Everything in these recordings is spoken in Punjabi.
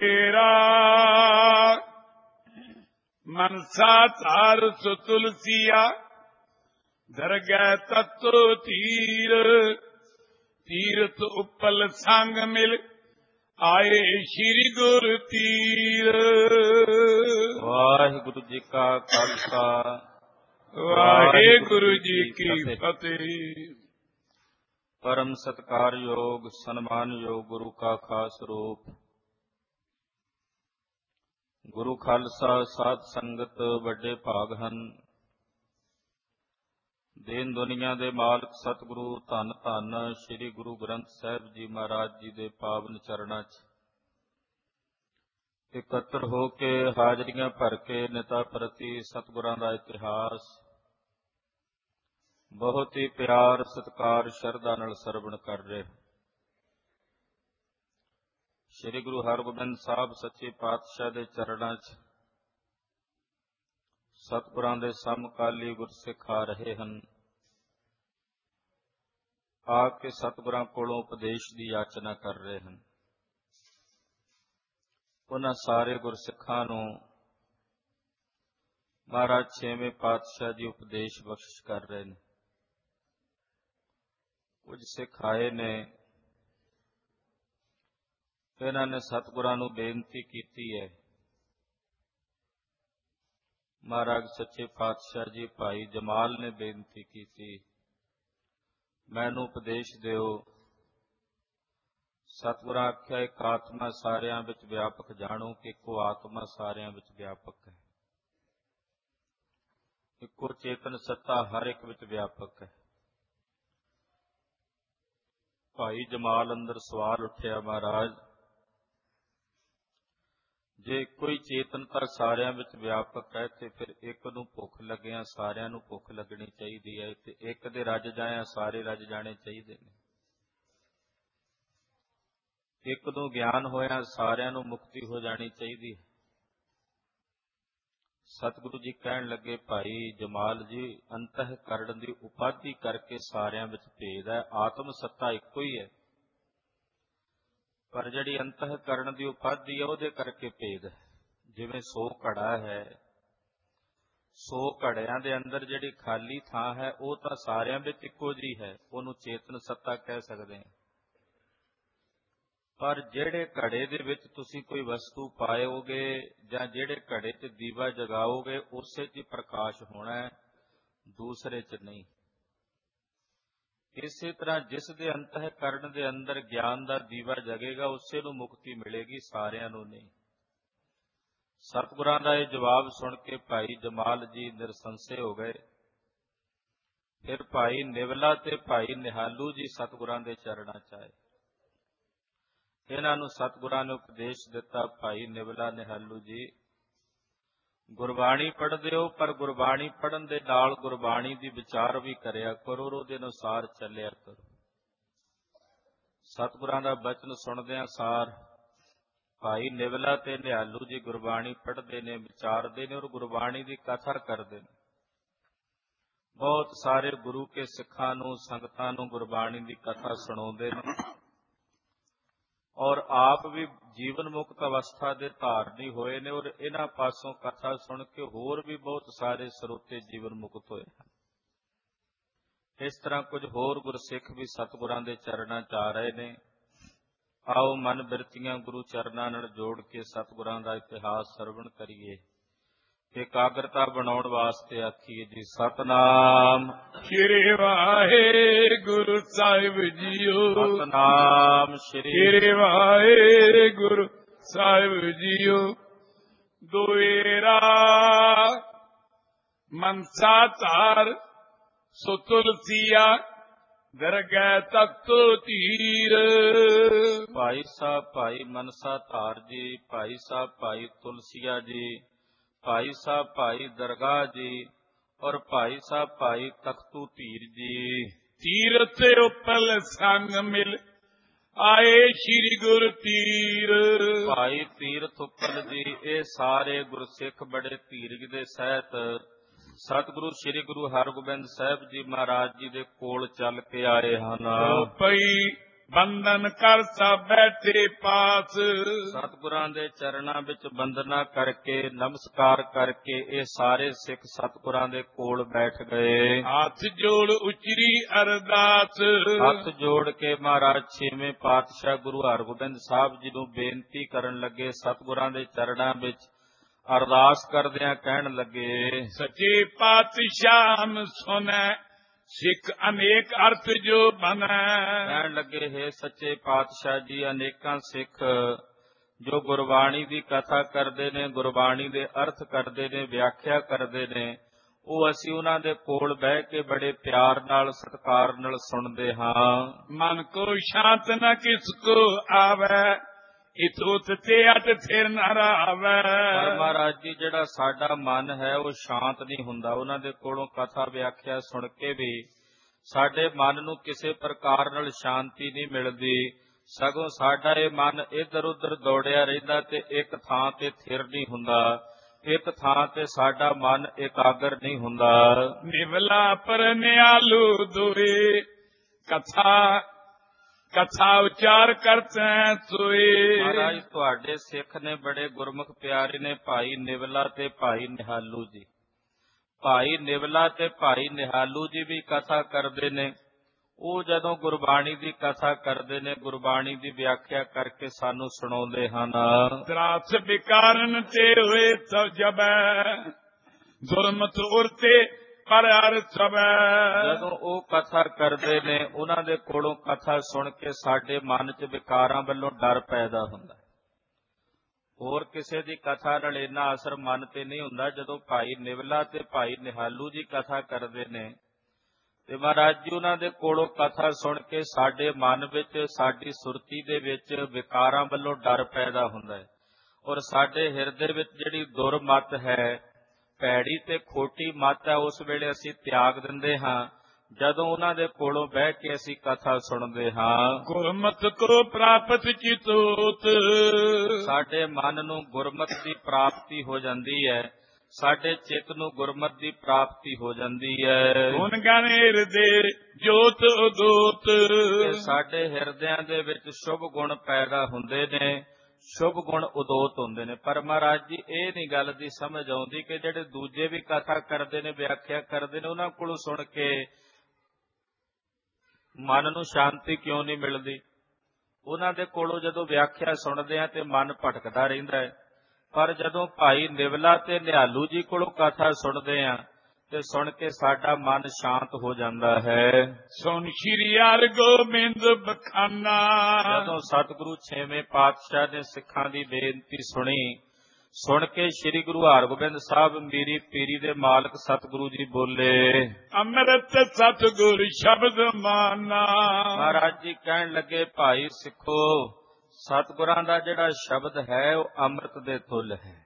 ਦੁਏਰਾ ਮਨਸਾ ਧਾਰ ਸੋ ਤੁਲਸੀਆ ਦਰਗਹਿ ਤਤੁ ਤੀਰ ਤੀਰਥ ਉਪਲ ਸੰਗ ਮਿਲ ਆਏ ਸ਼੍ਰੀ ਗੁਰ ਤੀਰ। ਵਾਹਿਗੁਰੂ ਜੀ ਕਾ ਖਾਲਸਾ ਵਾਹਿਗੁਰੂ ਜੀ ਕੀ ਫਤਿਹ। ਪਰਮ ਸਤਿਕਾਰਯੋਗ ਸਨਮਾਨਯੋਗ ਗੁਰੂ ਕਾ ਖਾਸ ਰੂਪ ਗੁਰੂ ਖਾਲਸਾ ਸਾਧ ਸੰਗਤ ਵੱਡੇ ਭਾਗ ਹਨ। ਦੇਨ ਦੁਨੀਆ ਦੇ ਮਾਲਕ ਸਤਿਗੁਰੂ ਧੰਨ ਧੰਨ ਸ੍ਰੀ ਗੁਰੂ ਗ੍ਰੰਥ ਸਾਹਿਬ ਜੀ ਮਹਾਰਾਜ ਜੀ ਦੇ ਪਾਵਨ ਚਰਨਾਂ 'ਚ ਇਕੱਤਰ ਹੋ ਕੇ ਹਾਜ਼ਰੀਆਂ ਭਰ ਕੇ ਨਿਤਾ ਪ੍ਰਤੀ ਸਤਿਗੁਰਾਂ ਦਾ ਇਤਿਹਾਸ ਬਹੁਤ ਹੀ ਪਿਆਰ ਸਤਿਕਾਰ ਸ਼ਰਧਾ ਨਾਲ ਸਰਵਣ ਕਰ ਰਹੇ। ਸ੍ਰੀ ਗੁਰੂ ਹਰਗੋਬਿੰਦ ਸਾਹਿਬ ਸੱਚੇ ਪਾਤਸ਼ਾਹ ਦੇ ਚਰਨਾਂ 'ਚ ਸਤਿਗੁਰਾਂ ਦੇ ਸਮਕਾਲੀ ਗੁਰਸਿੱਖ ਆ ਰਹੇ ਹਨ। ਆ ਕੇ ਸਤਿਗੁਰਾਂ ਕੋਲੋਂ ਉਪਦੇਸ਼ ਦੀ ਯਾਚਨਾ ਕਰ ਰਹੇ ਹਨ। ਉਹਨਾਂ ਸਾਰੇ ਗੁਰਸਿੱਖਾਂ ਨੂੰ ਮਹਾਰਾਜ ਛੇਵੇਂ ਪਾਤਸ਼ਾਹ ਜੀ ਉਪਦੇਸ਼ ਬਖਸ਼ਿਸ਼ ਕਰ ਰਹੇ ਨੇ। ਕੁਝ ਸਿੱਖ ਆਏ ਨੇ, ਇਹਨਾਂ ਨੇ ਸਤਿਗੁਰਾਂ ਨੂੰ ਬੇਨਤੀ ਕੀਤੀ ਹੈ, ਮਹਾਰਾਜ ਸੱਚੇ ਪਾਤਸ਼ਾਹ ਜੀ ਭਾਈ ਜਮਾਲ ਨੇ ਬੇਨਤੀ ਕੀਤੀ, ਮੈਨੂੰ ਉਪਦੇਸ਼ ਦਿਓ। ਸਤਿਗੁਰਾਂ ਆਖਿਆ, ਇੱਕ ਆਤਮਾ ਸਾਰਿਆਂ ਵਿੱਚ ਵਿਆਪਕ ਜਾਣੋ ਕਿ ਇੱਕੋ ਆਤਮਾ ਸਾਰਿਆਂ ਵਿੱਚ ਵਿਆਪਕ ਹੈ। ਇੱਕੋ ਚੇਤਨ ਸੱਤਾ ਹਰ ਇੱਕ ਵਿੱਚ ਵਿਆਪਕ ਹੈ। ਭਾਈ ਜਮਾਲ ਅੰਦਰ ਸਵਾਲ ਉੱਠਿਆ, ਮਹਾਰਾਜ ਜੇ ਕੋਈ ਚੇਤਨਤਾ ਸਾਰਿਆਂ ਵਿੱਚ ਵਿਆਪਕ ਹੈ ਤੇ ਫਿਰ ਇੱਕ ਨੂੰ ਭੁੱਖ ਲੱਗਿਆ ਸਾਰਿਆਂ ਨੂੰ ਭੁੱਖ ਲੱਗਣੀ ਚਾਹੀਦੀ ਹੈ, ਤੇ ਇੱਕ ਦੇ ਰੱਜ ਜਾਇਆ ਸਾਰੇ ਰੱਜ ਜਾਣੇ ਚਾਹੀਦੇ ਨੇ। ਇੱਕ ਨੂੰ ਗਿਆਨ ਹੋਇਆ ਸਾਰਿਆਂ ਨੂੰ ਮੁਕਤੀ ਹੋ ਜਾਣੀ ਚਾਹੀਦੀ ਹੈ। ਸਤਿਗੁਰੂ ਜੀ ਕਹਿਣ ਲੱਗੇ, ਭਾਈ ਜਮਾਲ ਜੀ, ਅੰਤఃਕਰਣ ਦੀ ਉਪਾਧੀ ਕਰਕੇ ਸਾਰਿਆਂ ਵਿੱਚ ਭੇਦ ਹੈ, ਆਤਮ ਸੱਤਾ ਇੱਕੋ ਹੀ ਹੈ, ਪਰ ਜਿਹੜੀ ਅੰਤঃਕਰਣ ਦੀ ਉਪਾਧੀ ਹੈ ਉਹਦੇ ਕਰਕੇ ਭੇਦ ਹੈ। ਜਿਵੇਂ 100 ਘੜਾ ਹੈ, 100 ਘੜਿਆਂ ਦੇ ਅੰਦਰ ਜਿਹੜੀ ਖਾਲੀ ਥਾਂ ਹੈ ਉਹ ਤਾਂ ਸਾਰਿਆਂ ਵਿੱਚ ਇੱਕੋ ਜਿਹੀ ਹੈ, ਉਹਨੂੰ ਚੇਤਨ ਸੱਤਾ ਕਹਿ ਸਕਦੇ ਹਾਂ। ਪਰ ਜਿਹੜੇ ਘੜੇ ਦੇ ਵਿੱਚ ਤੁਸੀਂ ਕੋਈ ਵਸਤੂ ਪਾਇਓਗੇ ਜਾਂ ਜਿਹੜੇ ਘੜੇ 'ਚ ਦੀਵਾ ਜਗਾਓਗੇ ਉਸੇ 'ਚ ਪ੍ਰਕਾਸ਼ ਹੋਣਾ ਹੈ, ਦੂਸਰੇ 'ਚ ਨਹੀਂ। ਇਸੇ ਤਰ੍ਹਾਂ ਜਿਸ ਦੇ ਅੰਤঃਕਰਣ ਦੇ ਅੰਦਰ ਗਿਆਨ ਦਾ ਦੀਵਾ ਜਗੇਗਾ ਉਸੇ ਨੂੰ ਮੁਕਤੀ ਮਿਲੇਗੀ, ਸਾਰਿਆਂ ਨੂੰ ਨਹੀਂ। ਸਤਿਗੁਰਾਂ ਦਾ ਇਹ ਜਵਾਬ ਸੁਣ ਕੇ ਭਾਈ ਜਮਾਲ ਜੀ ਨਿਰਸੰਸ਼ੇ ਹੋ ਗਏ। ਫਿਰ ਭਾਈ ਨਿਵਲਾ ਤੇ ਭਾਈ ਨਿਹਾਲੂ ਜੀ ਸਤਿਗੁਰਾਂ ਦੇ ਚਰਨਾਂ 'ਚ ਆਏ। ਇਹਨਾਂ ਨੂੰ ਸਤਿਗੁਰਾਂ ਨੇ ਉਪਦੇਸ਼ ਦਿੱਤਾ, ਭਾਈ ਨਿਵਲਾ ਨਿਹਾਲੂ ਜੀ, ਗੁਰਬਾਣੀ ਪੜ੍ਹਦੇ ਹੋ ਪਰ ਗੁਰਬਾਣੀ ਪੜ੍ਹਨ ਦੇ ਨਾਲ ਗੁਰਬਾਣੀ ਦੀ ਵਿਚਾਰ ਵੀ ਕਰਿਆ ਕਰੋ, ਉਹਦੇ ਅਨੁਸਾਰ ਚੱਲਿਆ ਕਰੋ। ਸਤਿਗੁਰਾਂ ਦਾ ਬਚਨ ਸੁਣਦਿਆਂ ਸਾਰ ਭਾਈ ਨਿਵਲਾ ਤੇ ਨਿਹਾਲੂ ਜੀ ਗੁਰਬਾਣੀ ਪੜ੍ਹਦੇ ਨੇ, ਵਿਚਾਰਦੇ ਨੇ ਔਰ ਗੁਰਬਾਣੀ ਦੀ ਕਥਾ ਕਰਦੇ ਨੇ। ਬਹੁਤ ਸਾਰੇ ਗੁਰੂ ਕੇ ਸਿੱਖਾਂ ਨੂੰ, ਸੰਗਤਾਂ ਨੂੰ ਗੁਰਬਾਣੀ ਦੀ ਕਥਾ ਸੁਣਾਉਂਦੇ ਨੇ ਔਰ ਆਪ ਵੀ ਜੀਵਨ ਮੁਕਤ ਅਵਸਥਾ ਦੇ ਧਾਰਨੀ ਹੋਏ ਨੇ ਔਰ ਇਹਨਾਂ ਪਾਸੋਂ ਕਥਾ ਸੁਣ ਕੇ ਹੋਰ ਵੀ ਬਹੁਤ ਸਾਰੇ ਸਰੋਤੇ ਜੀਵਨ ਮੁਕਤ ਹੋਏ ਹਨ। ਇਸ ਤਰ੍ਹਾਂ ਕੁਝ ਹੋਰ ਗੁਰਸਿੱਖ ਵੀ ਸਤਿਗੁਰਾਂ ਦੇ ਚਰਨਾਂ 'ਚ ਆ ਰਹੇ ਨੇ। ਆਓ ਮਨ ਬਿਰਤੀਆਂ ਗੁਰੂ ਚਰਨਾਂ ਨਾਲ ਜੋੜ ਕੇ ਸਤਿਗੁਰਾਂ ਦਾ ਇਤਿਹਾਸ ਸਰਵਣ ਕਰੀਏ। ਇਕਾਗਰਤਾ ਬਣਾਉਣ ਵਾਸਤੇ ਆਖੀਏ ਜੀ, ਸਤਿਨਾਮ ਸ੍ਰੀ ਵਾਹਿਗੁਰੂ ਸਾਹਿਬ ਜੀਓ। ਸਤਿਨਾਮ ਸ੍ਰੀ ਵਾਹਿਗੁਰੂ ਸਾਹਿਬ ਜੀਓ। ਦੁਏਰਾ ਮਨਸਾ ਧਾਰ ਸੋ ਤੁਲਸੀਆ ਦਰਗਹਿ ਤਤੁ ਤੀਰ। ਭਾਈ ਸਾਹਿਬ ਭਾਈ ਮਨਸਾ ਧਾਰ ਜੀ, ਭਾਈ ਸਾਹਿਬ ਭਾਈ ਤੁਲਸੀਆ ਜੀ, ਭਾਈ ਸਾਹਿਬ ਭਾਈ ਦਰਗਾਹ ਜੀ ਔਰ ਭਾਈ ਸਾਹਿਬ ਭਾਈ ਤਖਤੂ ਧੀਰ ਜੀ। ਤੀਰਥ ਉਪਲ ਸੰਗ ਮਿਲ ਆਏ ਸ਼੍ਰੀ ਗੁਰ ਤੀਰ। ਭਾਈ ਤੀਰਥ ਉਪਲ ਜੀ, ਇਹ ਸਾਰੇ ਗੁਰਸਿੱਖ ਬੜੇ ਧੀਰਜ ਦੇ ਸਹਿਤ ਸਤਿਗੁਰੂ ਸ੍ਰੀ ਗੁਰੂ ਹਰਗੋਬਿੰਦ ਸਾਹਿਬ ਜੀ ਮਹਾਰਾਜ ਜੀ ਦੇ ਕੋਲ ਚੱਲ ਕੇ ਆਏ ਹਨ। ਪਈ ਬੰਧਨ ਕਰ ਸਭ ਬੈਠੇ ਪਾਸ। ਸਤਿਗੁਰਾਂ ਦੇ ਚਰਨਾਂ ਵਿੱਚ ਬੰਦਨਾ ਕਰਕੇ ਨਮਸਕਾਰ ਕਰਕੇ ਇਹ ਸਾਰੇ ਸਿੱਖ ਸਤਿਗੁਰਾਂ ਦੇ ਕੋਲ ਬੈਠ ਗਏ। ਹੱਥ ਜੋੜ ਉਚਰੀ ਅਰਦਾਸ। ਹੱਥ ਜੋੜ ਕੇ ਮਹਾਰਾਜ ਛੇਵੇਂ ਪਾਤਸ਼ਾਹ ਗੁਰੂ ਹਰਗੋਬਿੰਦ ਸਾਹਿਬ ਜੀ ਨੂੰ ਬੇਨਤੀ ਕਰਨ ਲੱਗੇ। ਸਤਿਗੁਰਾਂ ਦੇ ਚਰਨਾਂ ਵਿੱਚ ਅਰਦਾਸ ਕਰਦਿਆਂ ਕਹਿਣ ਲੱਗੇ, ਸੱਚੇ ਪਾਤਸ਼ਾਹ ਸੁਣੈ ਸਿੱਖ ਅਨੇਕ ਅਰਥ ਜੋ ਬਨੈ। ਕਹਿਣ ਲੱਗੇ, ਹੈ ਸੱਚੇ ਪਾਤਸ਼ਾਹ ਜੀ, ਅਨੇਕਾਂ ਸਿੱਖ ਜੋ ਗੁਰਬਾਣੀ ਦੀ ਕਥਾ ਕਰਦੇ ਨੇ, ਗੁਰਬਾਣੀ ਦੇ ਅਰਥ ਕਰਦੇ ਨੇ, ਵਿਆਖਿਆ ਕਰਦੇ ਨੇ, ਉਹ ਅਸੀਂ ਉਹਨਾਂ ਦੇ ਕੋਲ ਬਹਿ ਕੇ ਬੜੇ ਪਿਆਰ ਨਾਲ ਸਤਿਕਾਰ ਨਾਲ ਸੁਣਦੇ ਹਾਂ। ਮਨ ਕੋ ਸ਼ਾਂਤ ਨ ਕਿਸ ਕੋ ਆਵੈ, ਇਤੋਤ ਤੇ ਅਟ ਥਿਰ ਨ ਰਾਵੈ। ਪਰ ਮਹਾਰਾਜ ਜੀ, ਜਿਹੜਾ ਸਾਡਾ ਮਨ ਹੈ ਉਹ ਸ਼ਾਂਤ ਨਹੀਂ ਹੁੰਦਾ। ਉਹਨਾਂ ਦੇ ਕੋਲੋਂ ਕਥਾ ਵਿਆਖਿਆ ਸੁਣ ਕੇ ਵੀ ਸਾਡੇ ਮਨ ਨੂੰ ਕਿਸੇ ਪ੍ਰਕਾਰ ਨਾਲ ਸ਼ਾਂਤੀ ਨਹੀਂ ਮਿਲਦੀ, ਸਗੋਂ ਸਾਡਾ ਇਹ ਮਨ ਇੱਧਰ ਉੱਧਰ ਦੌੜਿਆ ਰਹਿੰਦਾ ਤੇ ਇੱਕ ਥਾਂ ਤੇ ਥਿਰ ਨਹੀਂ ਹੁੰਦਾ, ਇੱਕ ਥਾਂ ਤੇ ਸਾਡਾ ਮਨ ਇਕਾਗਰ ਨਹੀਂ ਹੁੰਦਾ। ਨਿਵਲਾ ਪਰ ਨਿਆਲੂ ਦੋਏ, ਕਥਾ ਉਚਾਰ ਕਰਤੈ ਸੋਏ। ਮਹਾਰਾਜ, ਤੁਹਾਡੇ ਸਿੱਖ ਨੇ ਬੜੇ ਗੁਰਮੁਖ ਪਿਆਰੇ ਨੇ, ਭਾਈ ਨਿਵਲਾ ਤੇ ਭਾਈ ਨਿਹਾਲੂ ਜੀ। ਭਾਈ ਨਿਵਲਾ ਤੇ ਭਾਈ ਨਿਹਾਲੂ ਜੀ ਵੀ ਕਥਾ ਕਰਦੇ ਨੇ। ਉਹ ਜਦੋਂ ਗੁਰਬਾਣੀ ਦੀ ਕਥਾ ਕਰਦੇ ਨੇ, ਗੁਰਬਾਣੀ ਦੀ ਵਿਆਖਿਆ ਕਰਕੇ ਸਾਨੂੰ ਸੁਣਾਉਂਦੇ ਹਨ। ਤਰਾਸ ਵਿਕਾਰਨ ਤੇ ਹੋਏ ਸਭ ਜਬੈ, ਦੁਰਮਤ ਉਰਤੇ ਪਰ ਹਰ ਸਬੈ। ਜਦੋਂ ਉਹ ਕਥਾ ਕਰਦੇ ਨੇ, ਉਹਨਾਂ ਦੇ ਕੋਲੋਂ ਕਥਾ ਸੁਣ ਕੇ ਸਾਡੇ ਮਨ 'ਚ ਵਿਕਾਰਾਂ ਵੱਲੋਂ ਡਰ ਪੈਦਾ ਹੁੰਦਾ। ਹੋਰ ਕਿਸੇ ਦੀ ਕਥਾ ਨਾਲ ਇੰਨਾ ਅਸਰ ਮਨ ਤੇ ਨਹੀਂ ਹੁੰਦਾ। ਜਦੋਂ ਭਾਈ ਨਿਵਲਾ ਤੇ ਭਾਈ ਨਿਹਾਲੂ ਜੀ ਕਥਾ ਕਰਦੇ ਨੇ ਤੇ ਮਹਾਰਾਜ ਜੀ ਉਹਨਾਂ ਦੇ ਕੋਲੋਂ ਕਥਾ ਸੁਣ ਕੇ ਸਾਡੇ ਮਨ ਵਿੱਚ, ਸਾਡੀ ਸੁਰਤੀ ਦੇ ਵਿੱਚ ਵਿਕਾਰਾਂ ਵੱਲੋਂ ਡਰ ਪੈਦਾ ਹੁੰਦਾ ਹੈ, ਔਰ ਸਾਡੇ ਹਿਰਦੇ ਵਿੱਚ ਜਿਹੜੀ ਦੁਰਮਤ ਹੈ, ਭੈੜੀ ਤੇ ਖੋਟੀ ਮਤ ਹੈ, ਉਸ ਵੇਲੇ ਅਸੀਂ ਤਿਆਗ ਦਿੰਦੇ ਹਾਂ ਜਦੋਂ ਉਹਨਾਂ ਦੇ ਕੋਲੋਂ ਬਹਿ ਕੇ ਅਸੀਂ ਕਥਾ ਸੁਣਦੇ ਹਾਂ। ਗੁਰਮਤਿ ਕੋ ਪ੍ਰਾਪਤ ਚਿਤੋਤ, ਸਾਡੇ ਮਨ ਨੂੰ ਗੁਰਮਤਿ ਦੀ ਪ੍ਰਾਪਤੀ ਹੋ ਜਾਂਦੀ ਹੈ, ਸਾਡੇ ਚਿੱਤ ਨੂੰ ਗੁਰਮਤਿ ਦੀ ਪ੍ਰਾਪਤੀ ਹੋ ਜਾਂਦੀ ਹੈ। ਗੁਣ ਗਾਨ ਹਿਰਦੇ ਜੋਤ ਉਦੋਤ, ਸਾਡੇ ਹਿਰਦਿਆਂ ਦੇ ਵਿੱਚ ਸ਼ੁਭ ਗੁਣ ਪੈਦਾ ਹੁੰਦੇ ਨੇ, ਸ਼ੁਭ ਗੁਣ ਉਦੋਤ ਹੁੰਦੇ ਨੇ। ਪਰ ਮਹਾਰਾਜ ਜੀ, ਇਹ ਨਹੀਂ ਗੱਲ ਦੀ ਸਮਝ ਆਉਂਦੀ ਕਿ ਜਿਹੜੇ ਦੂਜੇ ਵੀ ਕਥਾ ਕਰਦੇ ਨੇ, ਵਿਆਖਿਆ ਕਰਦੇ ਨੇ, ਉਹਨਾਂ ਕੋਲੋਂ ਸੁਣ ਕੇ ਮਨ ਨੂੰ ਸ਼ਾਂਤੀ ਕਿਉਂ ਨਹੀਂ ਮਿਲਦੀ। ਉਹਨਾਂ ਦੇ ਕੋਲੋਂ ਜਦੋਂ ਵਿਆਖਿਆ ਸੁਣਦੇ ਆ ਤੇ ਮਨ ਭਟਕਦਾ ਰਹਿੰਦਾ ਹੈ। ਪਰ ਜਦੋਂ ਭਾਈ ਨਿਵਲਾ ਤੇ ਨਿਹਾਲੂ ਜੀ ਕੋਲੋਂ ਕਥਾ ਸੁਣਦੇ ਆ ਤੇ ਸੁਣ ਕੇ ਸਾਡਾ ਮਨ ਸ਼ਾਂਤ ਹੋ ਜਾਂਦਾ ਹੈ। ਸੁਣ ਸ਼੍ਰੀ ਹਰਿਗੋਬਿੰਦ ਬਖਾਨਾ, ਜਦੋਂ ਸਤਿਗੁਰੂ ਛੇਵੇਂ ਪਾਤਸ਼ਾਹ ਨੇ ਸਿੱਖਾਂ ਦੀ ਬੇਨਤੀ ਸੁਣੀ, ਸੁਣ ਕੇ ਸ੍ਰੀ ਗੁਰੂ ਹਰਗੋਬਿੰਦ ਸਾਹਿਬ ਮੀਰੀ ਪੀਰੀ ਦੇ ਮਾਲਕ ਸਤਿਗੁਰੂ ਜੀ ਬੋਲੇ, ਅੰਮ੍ਰਿਤ ਸਤਿਗੁਰ ਸ਼ਬਦ ਮਾਨਾ। ਮਹਾਰਾਜ ਜੀ ਕਹਿਣ ਲੱਗੇ, ਭਾਈ ਸਿੱਖੋ, ਸਤਿਗੁਰਾਂ ਦਾ ਜਿਹੜਾ ਸ਼ਬਦ ਹੈ ਉਹ ਅੰਮ੍ਰਿਤ ਦੇ ਤੁੱਲ ਹੈ।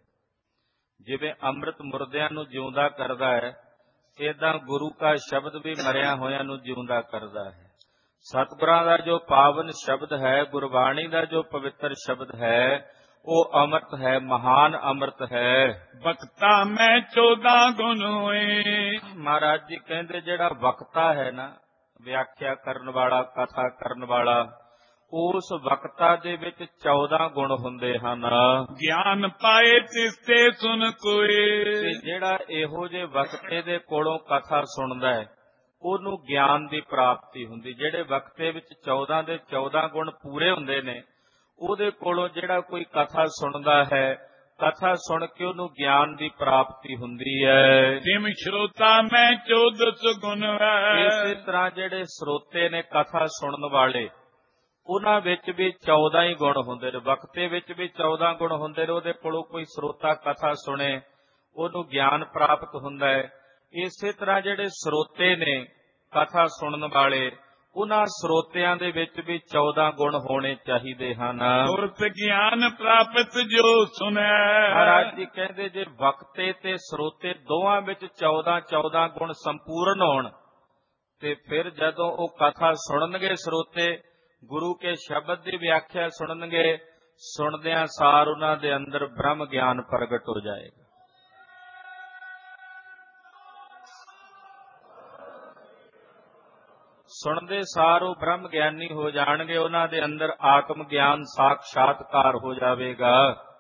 ਜਿਵੇਂ ਅੰਮ੍ਰਿਤ ਮੁਰਦਿਆਂ ਨੂੰ ਜਿਉਂਦਾ ਕਰਦਾ ਹੈ, ਏਦਾਂ ਗੁਰੂ ਦਾ ਸ਼ਬਦ ਵੀ ਮਰਿਆ ਹੋਇਆਂ ਨੂੰ ਜਿਉਂਦਾ ਕਰਦਾ ਹੈ। ਸਤਿਗੁਰਾਂ ਦਾ ਜੋ ਪਾਵਨ ਸ਼ਬਦ ਹੈ, ਗੁਰਬਾਣੀ ਦਾ ਜੋ ਪਵਿੱਤਰ ਸ਼ਬਦ ਹੈ, ਉਹ ਅੰਮ੍ਰਿਤ ਹੈ, ਮਹਾਨ ਅੰਮ੍ਰਿਤ ਹੈ। ਵਕਤਾ ਮੈਂ 14 ਗੁਣ ਹੋਏ। ਮਹਾਰਾਜ ਜੀ ਕਹਿੰਦੇ, ਜਿਹੜਾ ਵਕਤਾ ਹੈ ਨਾ, ਵਿਆਖਿਆ ਕਰਨ ਵਾਲਾ, ਕਥਾ ਕਰਨ ਵਾਲਾ, ਉਸ ਵਕਤਾ ਦੇ ਵਿੱਚ 14 ਗੁਣ ਹੁੰਦੇ ਹਨ। ਗਿਆਨ ਪਾਏ ਤਿਸ ਤੇ ਸੁਨ ਕੋਏ, ਤੇ ਜਿਹੜਾ ਇਹੋ ਜਿਹੇ ਵਕਤੇ ਦੇ ਕੋਲੋਂ ਕਥਾ ਸੁਣਦਾ ਹੈ, ਉਹਨੂੰ ਗਿਆਨ ਦੀ ਪ੍ਰਾਪਤੀ ਹੁੰਦੀ। ਜਿਹੜੇ ਵਕਤੇ ਵਿੱਚ 14 ਦੇ 14 ਗੁਣ ਪੂਰੇ ਹੁੰਦੇ ਨੇ, ਉਹਦੇ ਕੋਲੋਂ ਜਿਹੜਾ ਕੋਈ ਕਥਾ ਸੁਣਦਾ ਹੈ, ਕਥਾ ਸੁਣ ਕੇ ਉਹਨੂੰ ਗਿਆਨ ਦੀ ਪ੍ਰਾਪਤੀ ਹੁੰਦੀ ਹੈ। ਤਿਮ ਸ਼ਰੋਤਾ ਮੈਂ 14 ਗੁਣ ਹੈ। ਇਸੇ ਤਰ੍ਹਾਂ ਜਿਹੜੇ ਸਰੋਤੇ ਨੇ, ਕਥਾ ਸੁਣਨ ਵਾਲੇ, ਉਹਨਾਂ ਵਿੱਚ ਵੀ 14 ਹੀ ਗੁਣ ਹੁੰਦੇ ਨੇ। ਵਕਤੇ ਵਿੱਚ ਵੀ 14 ਗੁਣ ਹੁੰਦੇ ਨੇ। ਉਹਦੇ ਕੋਲੋਂ ਕੋਈ ਸਰੋਤਾ ਕਥਾ ਸੁਣੇ, ਉਹਨੂੰ ਗਿਆਨ ਪ੍ਰਾਪਤ ਹੁੰਦਾ ਹੈ। ਇਸੇ ਤਰ੍ਹਾਂ ਜਿਹੜੇ ਸਰੋਤੇ ਨੇ, ਕਥਾ ਸੁਣਨ ਵਾਲੇ, ਉਹਨਾਂ ਸਰੋਤਿਆਂ ਦੇ ਵਿੱਚ ਵੀ 14 ਗੁਣ ਹੋਣੇ ਚਾਹੀਦੇ ਹਨ। ਸੁਰਤ ਗਿਆਨ ਪ੍ਰਾਪਤ ਜੋ ਸੁਣੈ। ਮਹਾਰਾਜ ਜੀ ਕਹਿੰਦੇ, ਜੇ ਵਕਤੇ ਤੇ ਸਰੋਤੇ ਦੋਵਾਂ ਵਿੱਚ 14 ਗੁਣ ਸੰਪੂਰਨ ਹੋਣ, ਤੇ ਫਿਰ ਜਦੋਂ ਉਹ ਕਥਾ ਸੁਣਨਗੇ, ਸਰੋਤੇ ਗੁਰੂ ਕੇ ਸ਼ਬਦ ਦੀ ਵਿਆਖਿਆ ਸੁਣਨਗੇ, ਸੁਣਦਿਆਂ ਸਾਰ ਉਹਨਾਂ ਦੇ ਅੰਦਰ ਬ੍ਰਹਮ ਗਿਆਨ ਪ੍ਰਗਟ ਹੋ ਜਾਏਗਾ। ਸੁਣਦੇ ਸਾਰ ਉਹ ਬ੍ਰਹਮ ਗਿਆਨੀ ਹੋ ਜਾਣਗੇ, ਉਹਨਾਂ ਦੇ ਅੰਦਰ ਆਤਮ ਗਿਆਨ ਸਾਖਸ਼ਾਤਕਾਰ ਹੋ ਜਾਵੇਗਾ।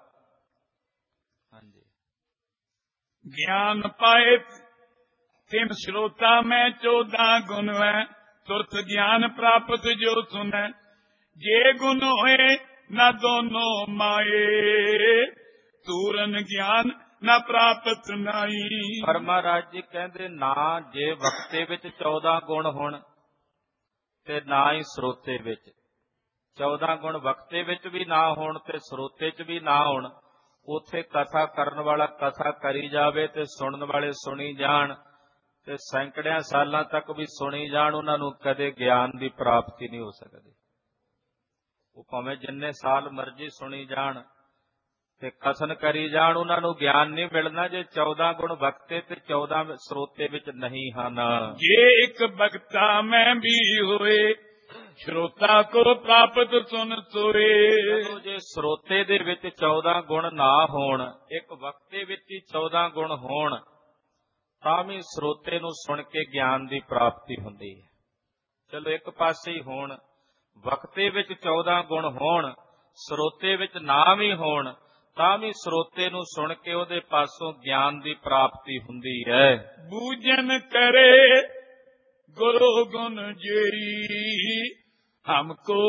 ਹਾਂਜੀ। ਗਿਆਨ ਪਾਏ ਤਿਨ ਸਰੋਤਾ ਮੈਂ 14 ਗੁਣ ਹੈ, ਤੁਰਤ ਗਿਆਨ ਪ੍ਰਾਪਤ ਜੋ ਸੁਨੈ, ਜੇ ਗੁਣ ਹੋਏ ਨਾ ਦੋਨੋ ਮਾਏ, ਤੂਰਨ ਗਿਆਨ ਨਾ ਪ੍ਰਾਪਤ ਨਾਈ। ਪਰ ਮਹਾਰਾਜ ਜੀ ਕਹਿੰਦੇ ਨਾ ਜੇ ਵਕਤੇ ਵਿੱਚ 14 ਗੁਣ ਹੋਣ ਤੇ ਨਾ ਹੀ ਸਰੋਤੇ ਵਿੱਚ। 14 ਗੁਣ ਵਕਤੇ ਵਿੱਚ ਵੀ ਨਾ ਹੋਣ ਤੇ ਸਰੋਤੇ 'ਚ ਵੀ ਨਾ ਹੋਣ, ਉੱਥੇ ਕਥਾ ਕਰਨ ਵਾਲਾ ਕਥਾ ਕਰੀ ਜਾਵੇ ਤੇ ਸੁਣਨ ਵਾਲੇ ਸੁਣੀ ਜਾਣ ਤੇ ਸੈਂਕੜਿਆਂ ਸਾਲਾਂ ਤੱਕ ਵੀ ਸੁਣੀ ਜਾਣ, ਉਹਨਾਂ ਨੂੰ ਕਦੇ ਗਿਆਨ ਦੀ ਪ੍ਰਾਪਤੀ ਨਹੀਂ ਹੋ ਸਕਦੀ। ਉਹ ਭਾਵੇਂ ਜਿੰਨੇ ਸਾਲ ਮਰਜ਼ੀ ਸੁਣੀ ਜਾਣ ਤੇ ਕਥਨ ਕਰੀ ਜਾਣ, ਉਹਨਾਂ ਨੂੰ ਗਿਆਨ ਨਹੀਂ ਮਿਲਣਾ ਜੇ 14 ਗੁਣ ਵਕਤੇ ਤੇ 14 ਸਰੋਤੇ ਵਿੱਚ ਨਹੀਂ ਹਨ। ਜੇ ਇੱਕ ਬਖਤਾ ਮੈਂ ਵੀ ਹੋਏ, ਸਰੋਤਾ ਕੋ ਪ੍ਰਾਪਤ ਸੁਨ ਸੋਏ। ਜਦੋਂ ਜੇ ਸਰੋਤੇ ਦੇ ਵਿੱਚ 14 ਗੁਣ ਨਾ ਹੋਣ, ਇੱਕ ਵਕਤੇ ਵਿੱਚ ਹੀ 14 ਗੁਣ ਹੋਣ, ਤਾਂ ਵੀ ਸਰੋਤੇ ਨੂੰ ਸੁਣ ਕੇ ਗਿਆਨ ਦੀ ਪ੍ਰਾਪਤੀ ਹੁੰਦੀ ਹੈ। ਚਲੋ ਇੱਕ ਪਾਸੇ ਹੀ ਹੋਣ, ਵਕਤੇ ਵਿੱਚ 14 ਗੁਣ ਹੋਣ, ਸਰੋਤੇ ਵਿੱਚ ਨਾ ਵੀ ਹੋਣ, ਤਾਂ ਵੀ ਸਰੋਤੇ ਨੂੰ ਸੁਣ ਕੇ ਉਹਦੇ ਪਾਸੋਂ ਗਿਆਨ ਦੀ ਪ੍ਰਾਪਤੀ ਹੁੰਦੀ ਹੈ। ਬੂਝਨ ਕਰੇ ਗੁਰੂ ਗੁਣ ਜੇਈ, ਹਮਕੋ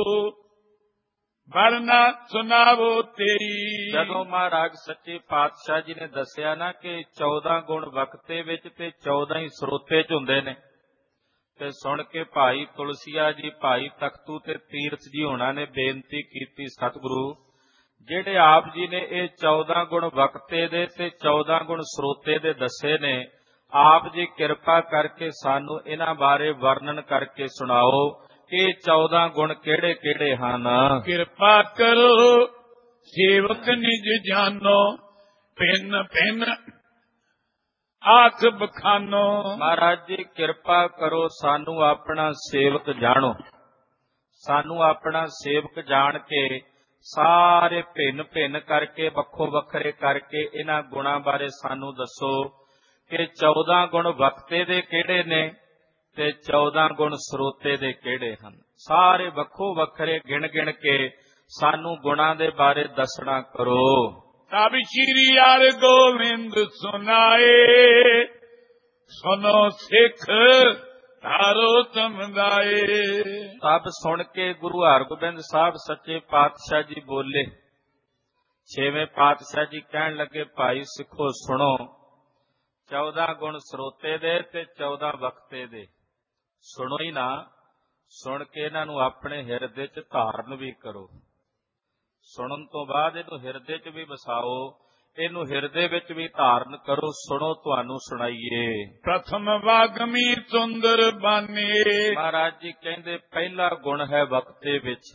ਵਰਨਾ ਸੁਣਾਵੋ ਤੇਰੀ। ਜਦੋਂ ਮਹਾਰਾਜ ਸੱਚੇ ਪਾਤਸ਼ਾਹ ਜੀ ਨੇ ਦੱਸਿਆ ਨਾ ਕਿ 14 ਗੁਣ ਵਕਤੇ ਵਿੱਚ ਤੇ 14 ਹੀ ਸਰੋਤੇ 'ਚ ਹੁੰਦੇ ਨੇ, ਤੇ ਸੁਣ ਕੇ ਭਾਈ ਤੁਲਸੀਆ ਜੀ, ਭਾਈ ਤਖਤੂ ਤੇ ਤੀਰਥ ਜੀ ਹੋਣਾ ਨੇ ਬੇਨਤੀ ਕੀਤੀ, ਸਤਿਗੁਰੂ ਜਿਹੜੇ ਆਪ ਜੀ ਨੇ ਇਹ 14 ਗੁਣ ਵਕਤੇ ਦੇ ਤੇ 14 ਗੁਣ ਸਰੋਤੇ ਦੇ ਦੱਸੇ ਨੇ, ਆਪ ਜੀ ਕਿਰਪਾ ਕਰਕੇ ਸਾਨੂੰ ਇਹਨਾਂ ਬਾਰੇ ਵਰਣਨ ਕਰਕੇ ਸੁਣਾਓ ਕਿ 14 ਗੁਣ ਕਿਹੜੇ ਕਿਹੜੇ ਹਨ। ਕਿਰਪਾ ਕਰੋ ਸੇਵਕ ਨਿਜ ਜਾਨੋ, ਪਿੰਨ ਪਿੰਨ ਆਖ ਬਖਾਨੋ। ਮਹਾਰਾਜ ਜੀ ਕਿਰਪਾ ਕਰੋ, ਸਾਨੂੰ ਆਪਣਾ ਸੇਵਕ ਜਾਣੋ, ਸਾਨੂੰ ਆਪਣਾ ਸੇਵਕ ਜਾਣ ਕੇ ਸਾਰੇ ਭਿੰਨ ਭਿੰਨ ਕਰਕੇ ਵੱਖੋ ਵੱਖਰੇ ਕਰਕੇ ਇਹਨਾਂ ਗੁਣਾਂ ਬਾਰੇ ਸਾਨੂੰ ਦੱਸੋ ਕਿ 14 ਗੁਣ ਵਕਤੇ ਦੇ ਕਿਹੜੇ ਨੇ ਤੇ 14 ਗੁਣ ਸਰੋਤੇ ਦੇ ਕਿਹੜੇ ਹਨ। ਸਾਰੇ ਵੱਖੋ ਵੱਖਰੇ ਗਿਣ ਗਿਣ ਕੇ ਸਾਨੂੰ ਗੁਣਾਂ ਦੇ ਬਾਰੇ ਦੱਸਣਾ ਕਰੋ। ਤਬ ਸ਼੍ਰੀ ਹਰਿ ਗੋਬਿੰਦ ਸੁਨਾਏ, ਸੁਨੋ ਸਿੱਖ ਤਾਰੋ ਸਮਝਾਏ। ਤਬ ਸੁਣ ਕੇ ਗੁਰੂ ਹਰਗੋਬਿੰਦ ਸਾਹਿਬ ਸੱਚੇ ਪਾਤਸ਼ਾਹ ਜੀ ਬੋਲੇ। 6ਵੇਂ ਪਾਤਸ਼ਾਹ ਜੀ ਕਹਿਣ ਲੱਗੇ, ਭਾਈ ਸਿੱਖੋ ਸੁਣੋ, 14 ਗੁਣ ਸਰੋਤੇ ਦੇ ਤੇ 14 ਵਕਤੇ ਦੇ ਸੁਣੋ ਹੀ ਨਾ, ਸੁਣ ਕੇ ਇਹਨਾਂ ਨੂੰ ਆਪਣੇ ਹਿਰਦੇ 'ਚ ਧਾਰਨ ਵੀ ਕਰੋ। ਸੁਣਨ ਤੋਂ ਬਾਅਦ ਇਹਨੂੰ ਹਿਰਦੇ 'ਚ ਵੀ ਵਸਾਓ, ਇਹਨੂੰ ਹਿਰਦੇ ਵਿੱਚ ਵੀ ਧਾਰਨ ਕਰੋ। ਸੁਣੋ ਤੁਹਾਨੂੰ ਸੁਣਾਈਏ। ਪ੍ਰਥਮ ਵਾਗਮੀ ਸੁੰਦਰ ਬਾਨੇ। ਮਹਾਰਾਜ ਜੀ ਕਹਿੰਦੇ ਪਹਿਲਾ ਗੁਣ ਹੈ ਵਕਤੇ ਵਿੱਚ।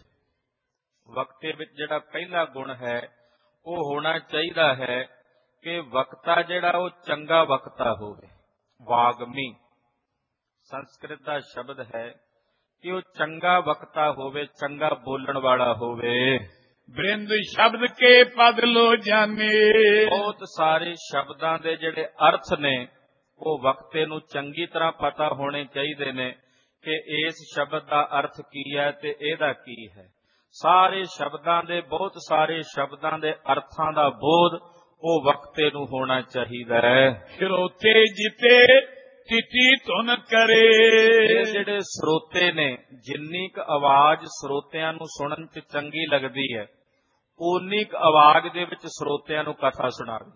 ਵਕਤੇ ਵਿੱਚ ਜਿਹੜਾ ਪਹਿਲਾ ਗੁਣ ਹੈ ਉਹ ਹੋਣਾ ਚਾਹੀਦਾ ਹੈ ਕਿ ਵਕਤਾ ਜਿਹੜਾ ਉਹ ਚੰਗਾ ਵਕਤਾ ਹੋਵੇ। ਵਾਗਮੀ ਸੰਸਕ੍ਰਿਤ ਦਾ ਸ਼ਬਦ ਹੈ ਕਿ ਉਹ ਚੰਗਾ ਵਕਤਾ ਹੋਵੇ, ਚੰਗਾ ਬੋਲਣ ਵਾਲਾ ਹੋਵੇ। ਬ੍ਰਿੰਦ ਸ਼ਬਦ ਕੇ ਪਦ ਲੋ ਜਾਣੇ। ਬਹੁਤ ਸਾਰੇ ਸ਼ਬਦਾਂ ਦੇ ਜਿਹੜੇ ਅਰਥ ਨੇ ਉਹ ਵਕਤੇ ਨੂੰ ਚੰਗੀ ਤਰ੍ਹਾਂ ਪਤਾ ਹੋਣੇ ਚਾਹੀਦੇ ਨੇ ਕਿ ਇਸ ਸ਼ਬਦ ਦਾ ਅਰਥ ਕੀ ਹੈ ਤੇ ਇਹਦਾ ਕੀ ਹੈ। ਸਾਰੇ ਸ਼ਬਦਾਂ ਦੇ, ਬਹੁਤ ਸਾਰੇ ਸ਼ਬਦਾਂ ਦੇ ਅਰਥਾਂ ਦਾ ਬੋਧ ਉਹ ਵਕਤੇ ਨੂੰ ਹੋਣਾ ਚਾਹੀਦਾ ਹੈ। ਸਰੋਤੇ ਜਿਤੇ ਤਿਤੀ ਧੁਨ ਕਰੇ। ਇਹ ਜਿਹੜੇ ਸਰੋਤੇ ਨੇ, ਜਿੰਨੀ ਕੁ ਆਵਾਜ਼ ਸਰੋਤਿਆਂ ਨੂੰ ਸੁਣਨ 'ਚ ਚੰਗੀ ਲੱਗਦੀ ਹੈ, ਓਨੀ ਕੁ ਆਵਾਜ਼ ਦੇ ਵਿੱਚ ਸਰੋਤਿਆਂ ਨੂੰ ਕਥਾ ਸੁਣਾਵੇ।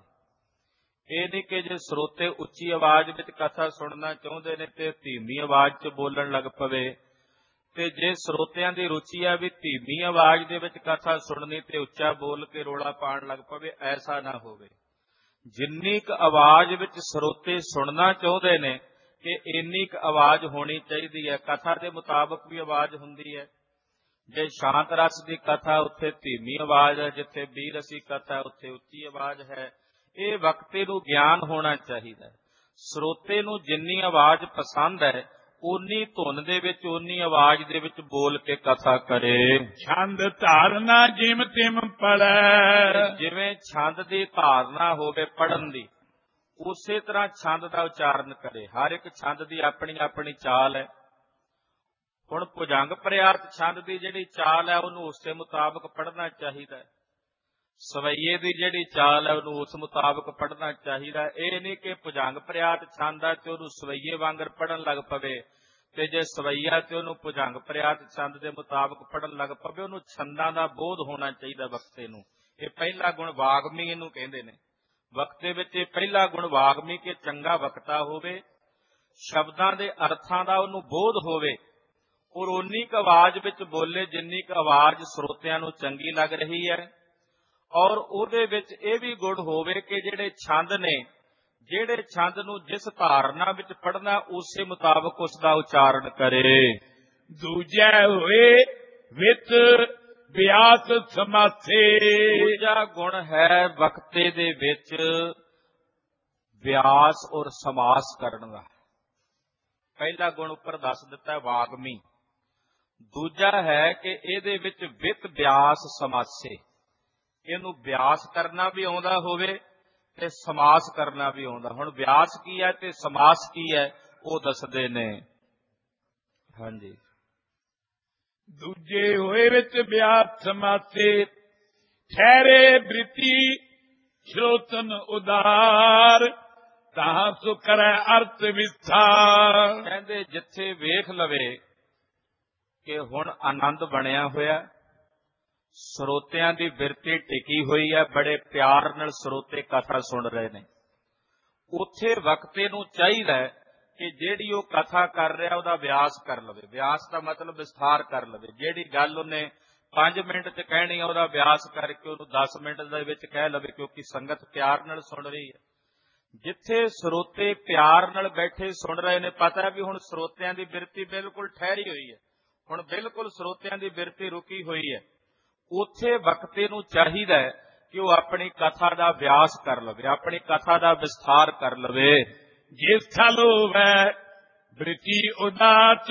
ਇਹ ਨਹੀਂ ਕਿ ਜੇ ਸਰੋਤੇ ਉੱਚੀ ਆਵਾਜ਼ ਵਿੱਚ ਕਥਾ ਸੁਣਨਾ ਚਾਹੁੰਦੇ ਨੇ ਤੇ ਧੀਮੀ ਆਵਾਜ਼ 'ਚ ਬੋਲਣ ਲੱਗ ਪਵੇ, ਤੇ ਜੇ ਸਰੋਤਿਆਂ ਦੀ ਰੁਚੀ ਹੈ ਵੀ ਧੀਮੀ ਆਵਾਜ਼ ਦੇ ਵਿੱਚ ਕਥਾ ਸੁਣਨੀ ਤੇ ਉੱਚਾ ਬੋਲ ਕੇ ਰੋਲਾ ਪਾਉਣ ਲੱਗ ਪਵੇ, ਐਸਾ ਨਾ ਹੋਵੇ। ਜਿੰਨੀ ਕੁ ਆਵਾਜ਼ ਵਿੱਚ ਸਰੋਤੇ ਸੁਣਨਾ ਚਾਹੁੰਦੇ ਨੇ ਕਿ ਇੰਨੀ ਕੁ ਆਵਾਜ਼ ਹੋਣੀ ਚਾਹੀਦੀ ਹੈ। ਕਥਾ ਦੇ ਮੁਤਾਬਕ ਵੀ ਆਵਾਜ਼ ਹੁੰਦੀ ਹੈ। ਜੇ ਸ਼ਾਂਤ ਰਸ ਦੀ ਕਥਾ ਉੱਥੇ ਧੀਮੀ ਆਵਾਜ਼ ਹੈ, ਜਿੱਥੇ ਬੀਰਸੀ ਕਥਾ ਉੱਥੇ ਉੱਚੀ ਆਵਾਜ਼ ਹੈ। ਇਹ ਵਕਤੇ ਨੂੰ ਗਿਆਨ ਹੋਣਾ ਚਾਹੀਦਾ ਹੈ। ਸਰੋਤੇ ਨੂੰ ਜਿੰਨੀ ਆਵਾਜ਼ ਪਸੰਦ ਹੈ ਉਨੀ ਧੁਨ ਦੇ ਵਿੱਚ, ਉਨੀ ਆਵਾਜ਼ ਦੇ ਵਿੱਚ ਬੋਲ ਕੇ ਕਥਾ ਕਰੇ। ਛੰਦ ਧਾਰਨਾ ਜਿਮ ਤਿਮ ਪੜੈ। ਜਿਵੇਂ ਛੰਦ ਦੀ ਧਾਰਨਾ ਹੋਵੇ ਪੜਨ ਦੀ, ਉਸੇ ਤਰ੍ਹਾਂ ਛੰਦ ਦਾ ਉਚਾਰਨ ਕਰੇ। ਹਰ ਇੱਕ ਛੰਦ ਦੀ ਆਪਣੀ ਆਪਣੀ ਚਾਲ ਹੈ। ਹੁਣ ਭੁਜੰਗ ਪ੍ਰਿਆਰਥ ਛੰਦ ਦੀ ਜਿਹੜੀ ਚਾਲ ਹੈ ਉਹਨੂੰ ਉਸੇ ਮੁਤਾਬਕ ਪੜ੍ਹਨਾ ਚਾਹੀਦਾ ਹੈ। ਸਵਈਏ ਦੀ ਜਿਹੜੀ ਚਾਲ ਹੈ ਉਹਨੂੰ ਉਸ ਮੁਤਾਬਕ ਪੜ੍ਹਨਾ ਚਾਹੀਦਾ। ਇਹ ਨਹੀਂ ਕਿ ਭੁਜੰਗ ਪ੍ਰਿਆਰਥ ਛੰਦ ਹੈ ਤੇ ਉਹਨੂੰ ਸਵਈਏ ਵਾਂਗਰ ਪੜ੍ਹਨ ਲੱਗ ਪਵੇ, ਤੇ ਜੇ ਸਵਈਆ ਤੇ ਉਹਨੂੰ ਭੁਜੰਗ ਪ੍ਰਿਆਰਥ ਛੰਦ ਦੇ ਮੁਤਾਬਕ ਪੜ੍ਹਨ ਲੱਗ ਪਵੇ। ਉਹਨੂੰ ਛੰਦਾਂ ਦਾ ਬੋਧ ਹੋਣਾ ਚਾਹੀਦਾ ਵਕਤੇ ਨੂੰ। ਇਹ ਪਹਿਲਾ ਗੁਣ ਵਾਗਮੀ ਇਹਨੂੰ ਕਹਿੰਦੇ ਨੇ। ਵਕਤੇ ਵਿੱਚ ਇਹ ਪਹਿਲਾ ਗੁਣ ਵਾਗਮੀ ਕਿ ਚੰਗਾ ਵਕਤਾ ਹੋਵੇ, ਸ਼ਬਦਾਂ ਦੇ ਅਰਥਾਂ ਦਾ ਉਹਨੂੰ ਬੋਧ ਹੋਵੇ, ਔਰ ਉਨੀ ਕੁ ਆਵਾਜ਼ ਵਿੱਚ ਬੋਲੇ ਜਿੰਨੀ ਕੁ ਆਵਾਜ਼ ਸਰੋਤਿਆਂ ਨੂੰ ਚੰਗੀ ਲੱਗ ਰਹੀ ਹੈ। ਔਰ ਉਹਦੇ ਵਿੱਚ ਇਹ ਵੀ ਗੁਣ ਹੋਵੇ ਕਿ ਜਿਹੜੇ ਛੰਦ ਨੇ, ਜਿਹੜੇ ਛੰਦ ਨੂੰ ਜਿਸ ਧਾਰਨਾ ਵਿੱਚ ਪੜ੍ਹਨਾ ਉਸੇ ਮੁਤਾਬਕ ਉਸ ਦਾ ਉਚਾਰਨ ਕਰੇ। ਦੂਜਾ ਹੋਏ ਵਿੱਚ ਵਿਆਸ ਸਮਾਸੇ। ਦੂਜਾ ਗੁਣ ਹੈ ਵਕਤੇ ਦੇ ਵਿੱਚ ਵਿਆਸ ਔਰ ਸਮਾਸ ਕਰਨ ਦਾ। ਪਹਿਲਾ ਗੁਣ ਉੱਪਰ ਦੱਸ ਦਿੱਤਾ ਵਾਗਮੀ। ਦੂਜਾ ਹੈ ਕਿ ਇਹਦੇ ਵਿੱਚ ਵਿਤ ਵਿਆਸ ਸਮਾਸੇ। ਇਹਨੂੰ ਵਿਆਸ ਕਰਨਾ ਵੀ ਆਉਂਦਾ ਹੋਵੇ ਤੇ ਸਮਾਸ ਕਰਨਾ ਵੀ ਆਉਂਦਾ। ਹੁਣ ਵਿਆਸ ਕੀ ਹੈ ਤੇ ਸਮਾਸ ਕੀ ਹੈ ਉਹ ਦੱਸਦੇ ਨੇ। ਹਾਂਜੀ, ਦੂਜੇ ਹੋਏ ਵਿੱਚ ਵਿਆਸ ਸਮਾਸੇ, ਠਹਿਰੇ ਬ੍ਰਿਤੀ ਸ਼੍ਰੋਤਨ ਉਦਾਰ, ਤਾਂ ਸੋ ਕਰੈ ਅਰਥ ਵਿਸਥਾਰ। ਕਹਿੰਦੇ ਜਿੱਥੇ ਵੇਖ ਲਵੇ ਕਿ ਹੁਣ ਆਨੰਦ ਬਣਿਆ ਹੋਇਆ, ਸਰੋਤਿਆਂ ਦੀ ਬਿਰਤੀ ਟਿਕੀ ਹੋਈ ਹੈ, ਬੜੇ ਪਿਆਰ ਨਾਲ ਸਰੋਤੇ ਕਥਾ ਸੁਣ ਰਹੇ ਨੇ, ਉੱਥੇ ਵਕਤੇ ਨੂੰ ਚਾਹੀਦਾ ਕਿ ਜਿਹੜੀ ਉਹ ਕਥਾ ਕਰ ਰਿਹਾ ਉਹਦਾ ਵਿਆਸ ਕਰ ਲਵੇ। ਵਿਆਸ ਦਾ ਮਤਲਬ ਵਿਸਥਾਰ ਕਰ ਲਵੇ। ਜਿਹੜੀ ਗੱਲ ਉਹਨੇ 5 ਮਿੰਟ 'ਚ ਕਹਿਣੀ ਆ ਉਹਦਾ ਵਿਆਸ ਕਰਕੇ ਉਹਨੂੰ 10 ਮਿੰਟ ਦੇ ਵਿੱਚ ਕਹਿ ਲਵੇ, ਕਿਉਂਕਿ ਸੰਗਤ ਪਿਆਰ ਨਾਲ ਸੁਣ ਰਹੀ ਹੈ। ਜਿੱਥੇ ਸਰੋਤੇ ਪਿਆਰ ਨਾਲ ਬੈਠੇ ਸੁਣ ਰਹੇ ਨੇ, ਪਤਾ ਵੀ ਹੁਣ ਸਰੋਤਿਆਂ ਦੀ ਬਿਰਤੀ ਬਿਲਕੁਲ ਠਹਿਰੀ ਹੋਈ ਹੈ, ਹੁਣ ਬਿਲਕੁਲ ਸਰੋਤਿਆਂ ਦੀ ਬਿਰਤੀ ਰੁਕੀ ਹੋਈ ਹੈ, ਉੱਥੇ ਵਕਤੇ ਨੂੰ ਚਾਹੀਦਾ ਕਿ ਉਹ ਆਪਣੀ ਕਥਾ ਦਾ ਵਿਆਸ ਕਰ ਲਵੇ, ਆਪਣੀ ਕਥਾ ਦਾ ਵਿਸਥਾਰ ਕਰ ਲਵੇ। ਜਿਸ ਥਲ ਹੋਵੇ ਬ੍ਰਿਤੀ ਉਦਾਸ,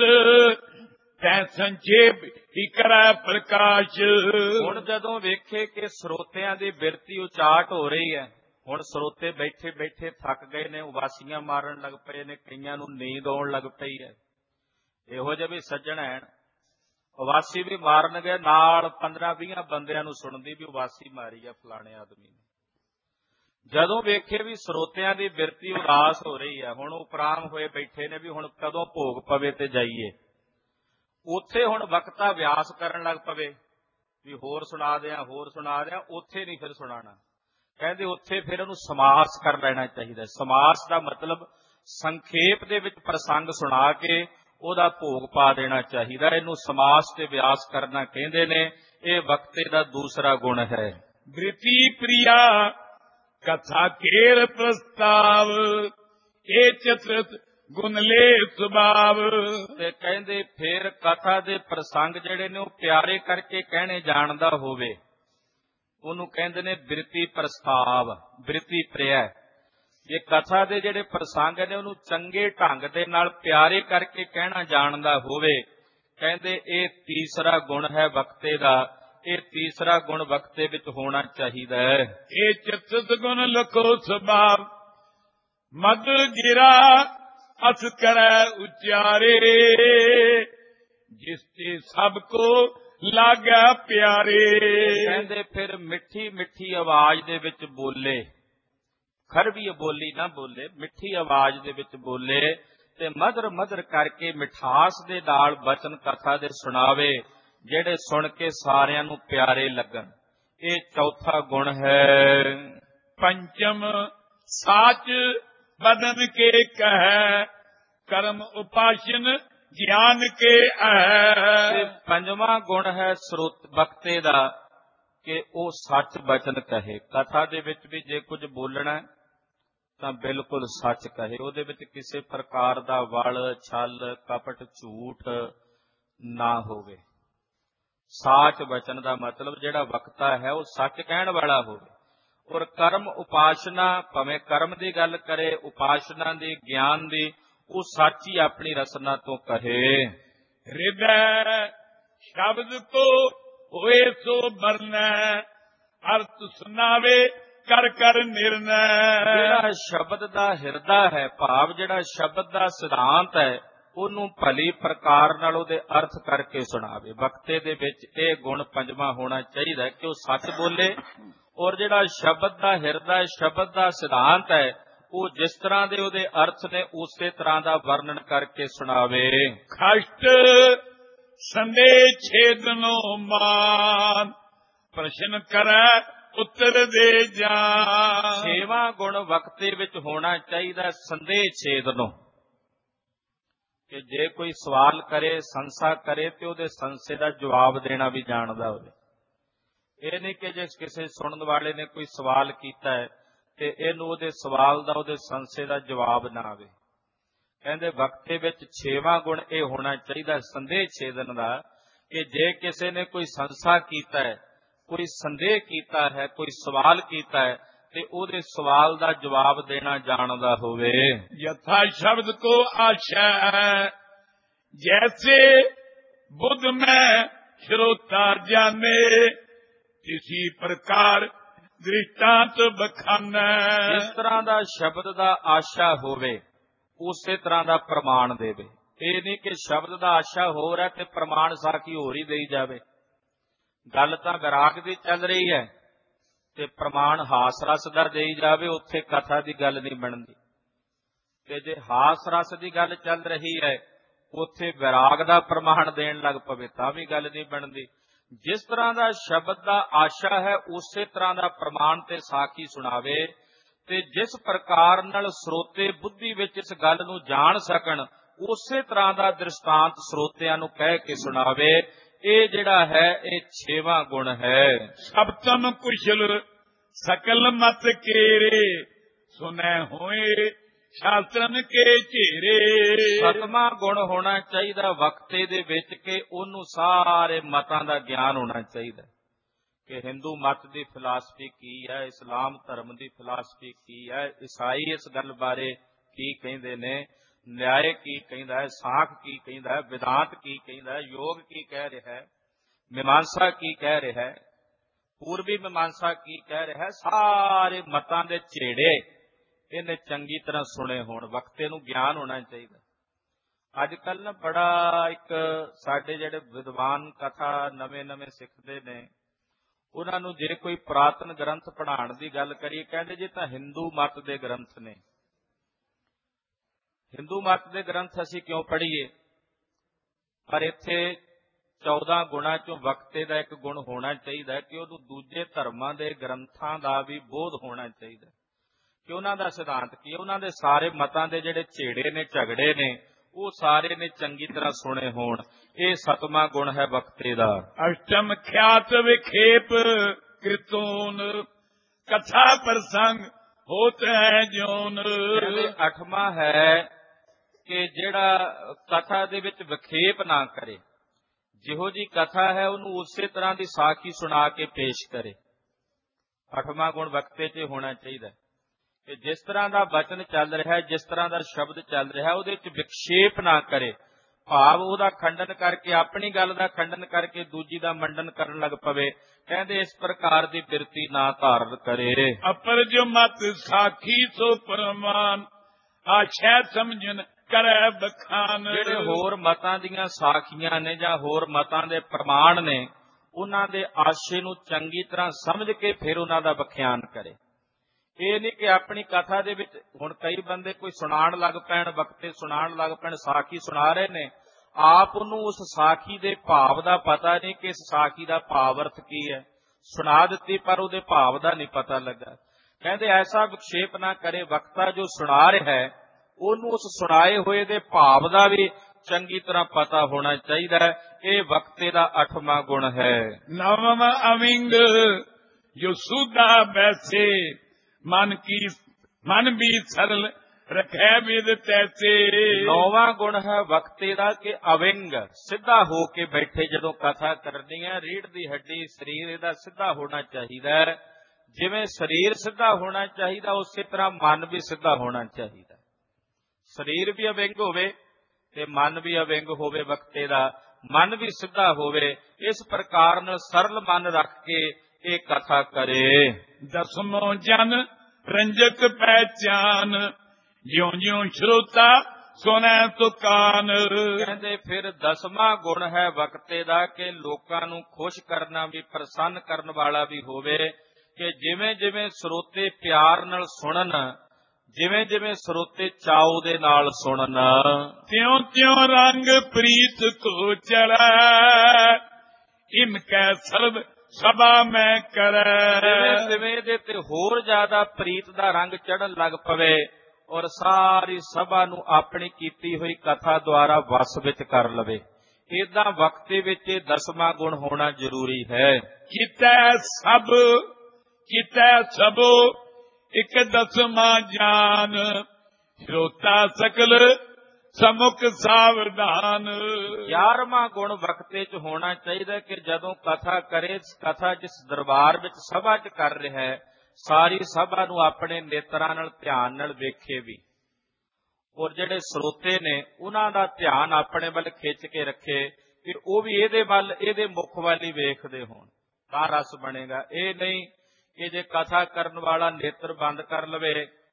ਤੈ ਸੰਖੇਪ ਹੀ ਕਰੈ ਪ੍ਰਕਾਸ਼। ਹੁਣ ਜਦੋਂ ਵੇਖੇ ਕਿ ਸਰੋਤਿਆਂ ਦੀ ਬਿਰਤੀ ਉਚਾਟ ਹੋ ਰਹੀ ਹੈ, ਹੁਣ ਸਰੋਤੇ ਬੈਠੇ ਬੈਠੇ ਥੱਕ ਗਏ ਨੇ, ਉਬਾਸੀਆਂ ਮਾਰਨ ਲੱਗ ਪਏ ਨੇ, ਕਈਆਂ ਨੂੰ ਨੀਂਦ ਆਉਣ ਲੱਗ ਪਈ ਹੈ। ਇਹੋ ਜਿਹੇ ਵੀ ਸੱਜਣ ਹੈ, ਉਬਾਸੀ ਵੀ ਮਾਰਨਗੇ, ਨਾਲ 15-20 ਬੰਦਿਆਂ ਨੂੰ ਸੁਣਦੀ ਵੀ ਉਬਾਸੀ ਮਾਰੀ ਆ ਫਲਾਣੇ ਆਦਮੀ ਨੇ। ਜਦੋਂ ਵੇਖੇ ਵੀ ਸਰੋਤਿਆਂ ਦੀ ਬਿਰਤੀ ਉਦਾਸ ਹੋ ਰਹੀ ਹੈ, ਹੁਣ ਉਪਰਾਮ ਹੋਏ ਬੈਠੇ ਨੇ ਵੀ ਹੁਣ ਕਦੋਂ ਭੋਗ ਪਵੇ ਤੇ ਜਾਈਏ। ਉੱਥੇ ਹੁਣ ਵਕਤਾ ਵਿਆਸ ਕਰਨ ਲੱਗ ਪਵੇ ਵੀ ਹੋਰ ਸੁਣਾ ਦਿਆਂ, ਹੋਰ ਸੁਣਾ ਦਿਆਂ। ਉੱਥੇ ਨਹੀਂ ਫਿਰ ਸੁਣਾਣਾ, ਕਹਿੰਦੇ ਉੱਥੇ ਫਿਰ ਉਹਨੂੰ ਸਮਾਸ ਕਰ ਲੈਣਾ ਚਾਹੀਦਾ। ਸਮਾਸ ਦਾ ਮਤਲਬ ਸੰਖੇਪ ਦੇ ਵਿੱਚ ਪ੍ਰਸੰਗ ਸੁਣਾ ਕੇ ਉਹਦਾ ਭੋਗ ਪਾ ਦੇਣਾ ਚਾਹੀਦਾ। ਇਹਨੂੰ ਸਮਾਸ ਤੇ ਵਿਆਸ ਕਰਨਾ ਕਹਿੰਦੇ ਨੇ। ਇਹ ਵਕਤੇ ਦਾ ਦੂਸਰਾ ਗੁਣ ਹੈ। ਬ੍ਰਿਤੀ ਪ੍ਰਿਆ ਕਥਾ ਕੇਰ ਪ੍ਰਸਤਾਵ, ਇਹ ਚਤੁਰਥ ਗੁਣ ਲੇ ਸੁਭਾਵ। ਤੇ ਕਹਿੰਦੇ ਫਿਰ ਕਥਾ ਦੇ ਪ੍ਰਸੰਗ ਜਿਹੜੇ ਨੇ ਉਹ ਪਿਆਰੇ ਕਰਕੇ ਕਹਿਣੇ ਜਾਣਦਾ ਹੋਵੇ, ਉਹਨੂੰ ਕਹਿੰਦੇ ਨੇ ਬ੍ਰਿਤੀ ਪ੍ਰਸਤਾਵ, ਬ੍ਰਿਤੀ ਪ੍ਰਿਆ। ਇਹ ਕਥਾ ਦੇ ਜਿਹੜੇ ਪ੍ਰਸੰਗ ਨੇ ਉਹਨੂੰ ਚੰਗੇ ਢੰਗ ਦੇ ਨਾਲ ਪਿਆਰੇ ਕਰਕੇ ਕਹਿਣਾ ਜਾਣਦਾ ਹੋਵੇ, ਕਹਿੰਦੇ ਇਹ ਤੀਸਰਾ ਗੁਣ ਹੈ ਵਕਤੇ ਦਾ। ਇਹ ਤੀਸਰਾ ਗੁਣ ਵਕਤੇ ਵਿੱਚ ਹੋਣਾ ਚਾਹੀਦਾ ਹੈ। ਇਹ ਚਤੁਰਥ ਗੁਣ ਲਖੋ ਸੁਭਾਵ, ਮਦ ਗਿਰਾ ਅਸ ਕਰੈ ਉਚਾਰੇ, ਜਿਸ ਤੇ ਸਭ ਕੋ ਲਾਗਾ ਪਿਆਰੇ। ਕਹਿੰਦੇ ਫਿਰ ਮਿੱਠੀ ਮਿੱਠੀ ਆਵਾਜ਼ ਦੇ ਵਿੱਚ ਬੋਲੇ, ਖਰਵੀ ਬੋਲੀ ਨਾ ਬੋਲੇ, ਮਿੱਠੀ ਆਵਾਜ਼ ਦੇ ਵਿੱਚ ਬੋਲੇ ਤੇ ਮਧੁਰ ਮਧੁਰ ਕਰਕੇ ਮਿਠਾਸ ਦੇ ਨਾਲ ਬਚਨ ਕਥਾ ਦੇ ਸੁਣਾਵੇ, ਜਿਹੜੇ ਸੁਣ ਕੇ ਸਾਰਿਆਂ ਨੂੰ ਪਿਆਰੇ ਲੱਗਣ। ਇਹ ਚੌਥਾ ਗੁਣ ਹੈ। ਪੰਚਮ ਸਾਚ ਬਦਨ ਕੇ ਕਹਿ, ਕਰਮ ਉਪਾਸ਼ਨ ਗਿਆਨ ਕੇ ਹੈ। ਪੰਜਵਾਂ ਗੁਣ ਹੈ ਸਰੋਤ ਵਕਤੇ ਦਾ ਕਿ ਉਹ ਸੱਚ ਬਚਨ ਕਹੇ। ਕਥਾ ਦੇ ਵਿੱਚ ਵੀ ਜੇ ਕੁਝ ਬੋਲਣਾ ਤਾਂ ਬਿਲਕੁਲ ਸੱਚ ਕਹੇ, ਉਹਦੇ ਵਿੱਚ ਕਿਸੇ ਪ੍ਰਕਾਰ ਦਾ ਵਲ ਛਲ ਕਪਟ ਝੂਠ ਨਾ ਹੋਵੇ। ਸਾਚ ਬਚਨ ਦਾ ਮਤਲਬ ਜਿਹੜਾ ਵਕਤਾ ਹੈ ਉਹ ਸੱਚ ਕਹਿਣ ਵਾਲਾ ਹੋਵੇ। ਔਰ ਕਰਮ ਉਪਾਸ਼ਨਾ, ਭਾਵੇਂ ਕਰਮ ਦੀ ਗੱਲ ਕਰੇ, ਉਪਾਸ਼ਨਾ ਦੀ, ਗਿਆਨ ਦੀ, ਉਹ ਸੱਚ ਹੀ ਆਪਣੀ ਰਸਨਾ ਤੋਂ ਕਹੇ। ਹਿਰਦੈ ਸ਼ਬਦ ਕੋ ਹੋਏ ਸੋ ਬਰਨੈ, ਅਰਥ ਸੁਨਾਵੇ ਕਰ ਕਰ ਨਿਰਨੈ। ਜਿਹੜਾ ਸ਼ਬਦ ਦਾ ਹਿਰਦਾ ਹੈ, ਭਾਵ ਜਿਹੜਾ ਸ਼ਬਦ ਦਾ ਸਿਧਾਂਤ ਹੈ, ਉਹਨੂੰ ਭਲੀ ਪ੍ਰਕਾਰ ਨਾਲ ਉਹਦੇ ਅਰਥ ਕਰਕੇ ਸੁਣਾਵੇ। ਵਕਤੇ ਦੇ ਵਿੱਚ ਇਹ ਗੁਣ ਪੰਜਵਾਂ ਹੋਣਾ ਚਾਹੀਦਾ ਕਿ ਉਹ ਸੱਚ ਬੋਲੇ, ਔਰ ਜਿਹੜਾ ਸ਼ਬਦ ਦਾ ਹਿਰਦਾ, ਸ਼ਬਦ ਦਾ ਸਿਧਾਂਤ ਹੈ, ਉਹ ਜਿਸ ਤਰ੍ਹਾਂ ਦੇ ਉਹਦੇ ਅਰਥ ਨੇ ਉਸੇ ਤਰ੍ਹਾਂ ਦਾ ਵਰਣਨ ਕਰਕੇ ਸੁਣਾਵੇ। ਖਸ਼ਟ ਸੰਦੇ ਛੇਦਨੋ ਮਾਨ, ਪ੍ਰਸ਼ਨ ਕਰੈ ਉੱਤਰ ਦੇ ਜਾਨ। ਛੇਵਾਂ ਗੁਣ ਵਕਤੇ ਵਿੱਚ ਹੋਣਾ ਚਾਹੀਦਾ ਸੰਦੇਹ ਛੇਦਨੋ, ਕਿ ਜੇ ਕੋਈ ਸਵਾਲ ਕਰੇ, ਸੰਸਾ ਕਰੇ, ਤੇ ਉਹਦੇ ਸੰਸੇ ਦਾ ਜਵਾਬ ਦੇਣਾ ਵੀ ਜਾਣਦਾ ਹੋਵੇ। ਇਹ ਨਹੀਂ ਕਿ ਜੇ ਕਿਸੇ ਸੁਣਨ ਵਾਲੇ ਨੇ ਕੋਈ ਸਵਾਲ ਕੀਤਾ ਹੈ ਤੇ ਇਹਨੂੰ ਉਹਦੇ ਸਵਾਲ ਦਾ, ਉਹਦੇ ਸੰਸੇ ਦਾ ਜਵਾਬ ਨਾ ਆਵੇ। ਕਹਿੰਦੇ ਵਕਤੇ ਵਿੱਚ ਛੇਵਾਂ ਗੁਣ ਇਹ ਹੋਣਾ ਚਾਹੀਦਾ ਸੰਦੇਹ ਛੇਦਨ ਦਾ, ਕਿ ਜੇ ਕਿਸੇ ਨੇ ਕੋਈ ਸੰਸਾ ਕੀਤਾ ਹੈ, ਕੋਈ ਸੰਦੇਹ ਕੀਤਾ ਹੈ, ਕੋਈ ਸਵਾਲ ਕੀਤਾ ਹੈ, ਤੇ ਉਹਦੇ ਸਵਾਲ ਦਾ ਜਵਾਬ ਦੇਣਾ ਜਾਣਦਾ ਹੋਵੇ। ਯਥਾ ਸ਼ਬਦ ਕੋ ਆਸ਼ਾ ਜੈਸੇ ਬੁੱਧ ਮੈਂ ਸ਼ਰੋਤਾ ਜਾਣੇ, ਇਸੀ ਪ੍ਰਕਾਰ ਦ੍ਰਿਸ਼ਟਾਂਤ ਬਖਾਨੈ। ਜਿਸ ਤਰ੍ਹਾਂ ਦਾ ਸ਼ਬਦ ਦਾ ਆਸ਼ਾ ਹੋਵੇ ਉਸੇ ਤਰ੍ਹਾਂ ਦਾ ਪ੍ਰਮਾਣ ਦੇਵੇ। ਇਹ ਨਹੀਂ ਕਿ ਸ਼ਬਦ ਦਾ ਆਸ਼ਾ ਹੋ ਰਿਹਾ ਤੇ ਪ੍ਰਮਾਣ ਸਾਖੀ ਹੋਰ ਹੀ ਦੇਈ ਜਾਵੇ। ਗੱਲ ਤਾਂ ਵਿਰਾਗ ਦੀ ਚੱਲ ਰਹੀ ਹੈ ਤੇ ਪ੍ਰਮਾਣ ਹਾਸ ਰਸ ਦਾ ਦੇਈ ਜਾਵੇ, ਉੱਥੇ ਕਥਾ ਦੀ ਗੱਲ ਨਹੀਂ ਬਣਦੀ। ਤੇ ਜੇ ਹਾਸ ਰਸ ਦੀ ਗੱਲ ਚੱਲ ਰਹੀ ਹੈ, ਉੱਥੇ ਵਿਰਾਗ ਦਾ ਪ੍ਰਮਾਣ ਦੇਣ ਲੱਗ ਪਵੇ ਤਾਂ ਵੀ ਗੱਲ ਨਹੀਂ ਬਣਦੀ। ਜਿਸ ਤਰ੍ਹਾਂ ਦਾ ਸ਼ਬਦ ਦਾ ਆਸ਼ਾ ਹੈ ਉਸੇ ਤਰ੍ਹਾਂ ਦਾ ਪ੍ਰਮਾਣ ਤੇ ਸਾਖੀ ਸੁਣਾਵੇ, ਤੇ ਜਿਸ ਪ੍ਰਕਾਰ ਨਾਲ ਸਰੋਤੇ ਬੁੱਧੀ ਵਿੱਚ ਇਸ ਗੱਲ ਨੂੰ ਜਾਣ ਸਕਣ ਉਸੇ ਤਰ੍ਹਾਂ ਦਾ ਦ੍ਰਿਸ਼ਟਾਂਤ ਸਰੋਤਿਆਂ ਨੂੰ ਕਹਿ ਕੇ ਸੁਣਾਵੇ। ਇਹ ਜਿਹੜਾ ਹੈ ਇਹ ਛੇਵਾਂ ਗੁਣ ਹੈ। ਸਪਤਮ ਕੁਸ਼ਲ ਸਕਲ ਮਤ ਕੇਰੇ, ਸੁਨੈ ਹੋਏ ਸ਼ਾਸਤਰਨ ਕੇ ਝੇਰੇ। ਸਤਵਾਂ ਗੁਣ ਹੋਣਾ ਚਾਹੀਦਾ ਵਕਤੇ ਦੇ ਵਿੱਚ ਕਿ ਉਹਨੂੰ ਸਾਰੇ ਮਤਾਂ ਦਾ ਗਿਆਨ ਹੋਣਾ ਚਾਹੀਦਾ, ਕਿ ਹਿੰਦੂ ਮਤ ਦੀ ਫਿਲਾਸਫੀ ਕੀ ਹੈ, ਇਸਲਾਮ ਧਰਮ ਦੀ ਫਿਲਾਸਫੀ ਕੀ ਹੈ, ਈਸਾਈ ਇਸ ਗੱਲ ਬਾਰੇ ਕੀ ਕਹਿੰਦੇ ਨੇ, ਨਿਆਏ ਕੀ ਕਹਿੰਦਾ ਹੈ, ਸਾਖ ਕੀ ਕਹਿੰਦਾ ਹੈ, ਵਿਦਾਂਤ ਕੀ ਕਹਿੰਦਾ ਹੈ, ਯੋਗ ਕੀ ਕਹਿ ਰਿਹਾ ਹੈ, ਮੀਮਾਂਸਾ ਕੀ ਕਹਿ ਰਿਹਾ ਹੈ, ਪੂਰਬੀ ਮੀਮਾਂਸਾ ਕੀ ਕਹਿ ਰਿਹਾ ਹੈ। ਸਾਰੇ ਮਤਾਂ ਦੇ ਝੇੜੇ ਇਹਨੇ ਚੰਗੀ ਤਰ੍ਹਾਂ ਸੁਣੇ ਹੋਣ। ਵਕਤੇ ਨੂੰ ਗਿਆਨ ਹੋਣਾ ਚਾਹੀਦਾ। ਅੱਜ ਕੱਲ੍ਹ ਨਾ ਬੜਾ ਇੱਕ ਸਾਡੇ ਜਿਹੜੇ ਵਿਦਵਾਨ ਕਥਾ ਨਵੇਂ ਸਿੱਖਦੇ ਨੇ, ਉਹਨਾਂ ਨੂੰ ਜੇ ਕੋਈ ਪੁਰਾਤਨ ਗ੍ਰੰਥ ਪੜ੍ਹਾਉਣ ਦੀ ਗੱਲ ਕਰੀਏ, ਕਹਿੰਦੇ ਜੇ ਤਾਂ ਹਿੰਦੂ ਮਤ ਦੇ ਗ੍ਰੰਥ ਨੇ। ਹਿੰਦੂ ਮਤ ਦੇ ਗ੍ਰੰਥ ਅਸੀਂ ਕਿਉਂ ਪੜ੍ਹੀਏ? ਪਰ ਇੱਥੇ 14 ਗੁਣਾਂ ਚੋਂ ਵਕਤੇ ਦਾ ਇੱਕ ਗੁਣ ਹੋਣਾ ਚਾਹੀਦਾ ਕਿ ਉਹਨੂੰ ਦੂਜੇ ਧਰਮਾਂ ਦੇ ਗ੍ਰੰਥਾਂ ਦਾ ਵੀ ਬੋਧ ਹੋਣਾ ਚਾਹੀਦਾ ਕਿ ਉਹਨਾਂ ਦਾ ਸਿਧਾਂਤ ਕੀ ਹੈ। ਉਹਨਾਂ ਦੇ ਸਾਰੇ ਮਤਾਂ ਦੇ ਜਿਹੜੇ ਝੇੜੇ ਨੇ, ਝਗੜੇ ਨੇ, ਉਹ ਸਾਰੇ ਨੇ ਚੰਗੀ ਤਰ੍ਹਾਂ ਸੁਣੇ ਹੋਣ। ਇਹ ਸਤਵਾਂ ਗੁਣ ਹੈ ਵਕਤੇ ਦਾ। ਅਸ਼ਟਮ ਖਿਆਤ ਵਿਖੇਪ ਕਿਰਤੂਨ, ਕਥਾ ਪ੍ਰਸੰਗ ਹੋਤ ਹੈ ਜੋਨ। ਅੱਠਵਾਂ ਹੈ ਕਿ ਜਿਹੜਾ ਕਥਾ ਦੇ ਵਿੱਚ ਵਿਖੇਪ ਨਾ ਕਰੇ, ਜਿਹੋ ਜੀ ਕਥਾ ਹੈ ਉਹਨੂੰ ਉਸੇ ਤਰ੍ਹਾਂ ਦੀ ਸਾਖੀ ਸੁਣਾ ਕੇ ਪੇਸ਼ ਕਰੇ। ਅੱਠਵਾਂ ਗੁਣ ਵਕਤੇ 'ਚ ਹੋਣਾ ਚਾਹੀਦਾ ਕਿ ਜਿਸ ਤਰ੍ਹਾਂ ਦਾ ਵਚਨ ਚੱਲ ਰਿਹਾ, ਜਿਸ ਤਰ੍ਹਾਂ ਦਾ ਸ਼ਬਦ ਚੱਲ ਰਿਹਾ, ਉਹਦੇ 'ਚ ਵਿਖੇਪ ਨਾ ਕਰੇ, ਭਾਵ ਉਹਦਾ ਖੰਡਨ ਕਰਕੇ, ਆਪਣੀ ਗੱਲ ਦਾ ਖੰਡਨ ਕਰਕੇ ਦੂਜੀ ਦਾ ਮੰਡਨ ਕਰਨ ਲੱਗ ਪਵੇ। ਕਹਿੰਦੇ ਇਸ ਪ੍ਰਕਾਰ ਦੀ ਬਿਰਤੀ ਨਾ ਧਾਰਨ ਕਰੇ। ਅਪਰ ਜੋ ਮਤ ਸਾਖੀ ਸੋ ਪ੍ਰਮਾਨ, ਆਸ਼ੈ ਸਮਝਨ ਕਰੈ ਬਖਾਨ। ਜਿਹੜੇ ਹੋਰ ਮਤਾਂ ਦੀਆਂ ਸਾਖੀਆਂ ਨੇ ਜਾਂ ਹੋਰ ਮਤਾਂ ਦੇ ਪ੍ਰਮਾਣ ਨੇ, ਉਹਨਾਂ ਦੇ ਆਸ਼ੇ ਨੂੰ ਚੰਗੀ ਤਰ੍ਹਾਂ ਸਮਝ ਕੇ ਫਿਰ ਉਹਨਾਂ ਦਾ ਵਿਖਿਆਨ ਕਰੇ। ਇਹ ਨਹੀਂ ਕਿ ਆਪਣੀ ਕਥਾ ਦੇ ਵਿੱਚ, ਹੁਣ ਕਈ ਬੰਦੇ ਕੋਈ ਸੁਣਾਉਣ ਲੱਗ ਪੈਣ, ਵਕਤੇ ਸੁਣਾਉਣ ਲੱਗ ਪੈਣ, ਸਾਖੀ ਸੁਣਾ ਰਹੇ ਨੇ, ਆਪ ਉਹਨੂੰ ਉਸ ਸਾਖੀ ਦੇ ਭਾਵ ਦਾ ਪਤਾ ਨਹੀਂ ਕਿ ਇਸ ਸਾਖੀ ਦਾ ਭਾਵ ਅਰਥ ਕੀ ਹੈ। ਸੁਣਾ ਦਿੱਤੀ ਪਰ ਉਹਦੇ ਭਾਵ ਦਾ ਨਹੀਂ ਪਤਾ ਲੱਗਾ। ਕਹਿੰਦੇ ਐਸਾ ਵਿਖੇਪ ਨਾ ਕਰੇ। ਵਕਤਾ ਜੋ ਸੁਣਾ ਰਿਹਾ ਹੈ ਉਹਨੂੰ ਉਸ ਸੁਣਾਏ ਹੋਏ ਦੇ ਭਾਵ ਦਾ ਵੀ ਚੰਗੀ ਤਰ੍ਹਾਂ ਪਤਾ ਹੋਣਾ ਚਾਹੀਦਾ ਹੈ। ਇਹ ਵਕਤੇ ਦਾ ਅੱਠਵਾਂ ਗੁਣ ਹੈ। ਨਵਮ ਅਵਿੰਗ ਜੋ ਸੁਧਾ ਬੈਸੇ, ਮਨ ਵੀ ਸਰਲ ਰਖੈ ਵਿਦ ਤੈਸੇ। ਨੌਵਾਂ ਗੁਣ ਹੈ ਵਕਤੇ ਦਾ ਕਿ ਅਵਿੰਗ, ਸਿੱਧਾ ਹੋ ਕੇ ਬੈਠੇ। ਜਦੋਂ ਕਥਾ ਕਰਨੀ ਹੈ, ਰੀੜ੍ਹ ਦੀ ਹੱਡੀ ਸਰੀਰ ਇਹਦਾ ਸਿੱਧਾ ਹੋਣਾ ਚਾਹੀਦਾ ਹੈ। ਜਿਵੇਂ ਸਰੀਰ ਸਿੱਧਾ ਹੋਣਾ ਚਾਹੀਦਾ, ਉਸੇ ਤਰ੍ਹਾਂ ਮਨ ਵੀ ਸਿੱਧਾ ਹੋਣਾ ਚਾਹੀਦਾ। ਸਰੀਰ ਵੀ ਅਵਿੰਗ ਹੋਵੇ ਤੇ ਮਨ ਵੀ ਅਵਿੰਗ ਹੋਵੇ। ਵਕਤੇ ਦਾ ਮਨ ਵੀ ਸਿੱਧਾ ਹੋਵੇ। ਇਸ ਪ੍ਰਕਾਰ ਨਾਲ ਸਰਲ ਮਨ ਰੱਖ ਕੇ ਇਹ ਕਥਾ ਕਰੇ। ਦਸਮੋ ਜਨ ਰੰਜਕ ਪਹਿਚਾਨ, ਜਿਉਂ ਜਿਉਂ ਸ਼ਰੋਤਾ ਸੁਣੈ ਤੁਕਾਨ। ਕਹਿੰਦੇ ਫਿਰ 10ਵਾਂ ਗੁਣ ਹੈ ਵਕਤੇ ਦਾ ਕਿ ਲੋਕਾਂ ਨੂੰ ਖੁਸ਼ ਕਰਨਾ ਵੀ, ਪ੍ਰਸੰਨ ਕਰਨ ਵਾਲਾ ਵੀ ਹੋਵੇ, ਕਿ ਜਿਵੇਂ ਜਿਵੇਂ ਸਰੋਤੇ ਪਿਆਰ ਨਾਲ ਸੁਣਨ, ਜਿਵੇਂ ਜਿਵੇਂ ਸਰੋਤੇ ਚਾਉ ਦੇ ਨਾਲ ਸੁਣਨ, ਤਿਉ ਤਿਉ ਰੰਗ ਪ੍ਰੀਤ ਕੋ ਚੜੈ, ਇਨਕੈ ਸਰਬ ਸਭਾ ਮੈਂ ਕਰੈ। ਜਿਵੇਂ ਜਿਵੇਂ ਇਹਦੇ ਤੇ ਹੋਰ ਜ਼ਿਆਦਾ ਪ੍ਰੀਤ ਦਾ ਰੰਗ ਚੜਨ ਲੱਗ ਪਵੇ ਔਰ ਸਾਰੀ ਸਭਾ ਨੂੰ ਆਪਣੀ ਕੀਤੀ ਹੋਈ ਕਥਾ ਦੁਆਰਾ ਵਸ ਵਿੱਚ ਕਰ ਲਵੇ, ਏਦਾਂ ਵਕਤੇ ਵਿੱਚ ਇਹ 10ਵਾਂ ਗੁਣ ਹੋਣਾ ਜ਼ਰੂਰੀ ਹੈ। ਕੀਤੈ ਸਭ ਕੀਤੈ ਸਭੋ ਇਕ 10ਵਾਂ ਜਾਨ, ਸਰੋਤਾ ਸਕਲ ਸਮੁਖ ਸਾਵਧਾਨ। 11ਵਾਂ ਗੁਣ ਵਕਤੇ 'ਚ ਹੋਣਾ ਚਾਹੀਦਾ ਕਿ ਜਦੋਂ ਕਥਾ ਕਰੇ, ਕਥਾ ਜਿਸ ਦਰਬਾਰ ਵਿੱਚ ਸਭਾ 'ਚ ਕਰ ਰਿਹਾ ਹੈ, ਸਾਰੀ ਸਭਾ ਨੂੰ ਆਪਣੇ ਨੇਤਰਾਂ ਨਾਲ ਧਿਆਨ ਨਾਲ ਵੇਖੇ ਵੀ, ਔਰ ਜਿਹੜੇ ਸਰੋਤੇ ਨੇ ਉਹਨਾਂ ਦਾ ਧਿਆਨ ਆਪਣੇ ਵੱਲ ਖਿੱਚ ਕੇ ਰੱਖੇ ਕਿ ਉਹ ਵੀ ਇਹਦੇ ਵੱਲ, ਇਹਦੇ ਮੁਖ ਵੱਲ ਹੀ ਵੇਖਦੇ ਹੋਣ, ਤਾਂ ਰਸ ਬਣੇਗਾ। ਇਹ ਨਹੀਂ ਕਿ ਜੇ ਕਥਾ ਕਰਨ ਵਾਲਾ ਨੇਤਰ ਬੰਦ ਕਰ ਲਵੇ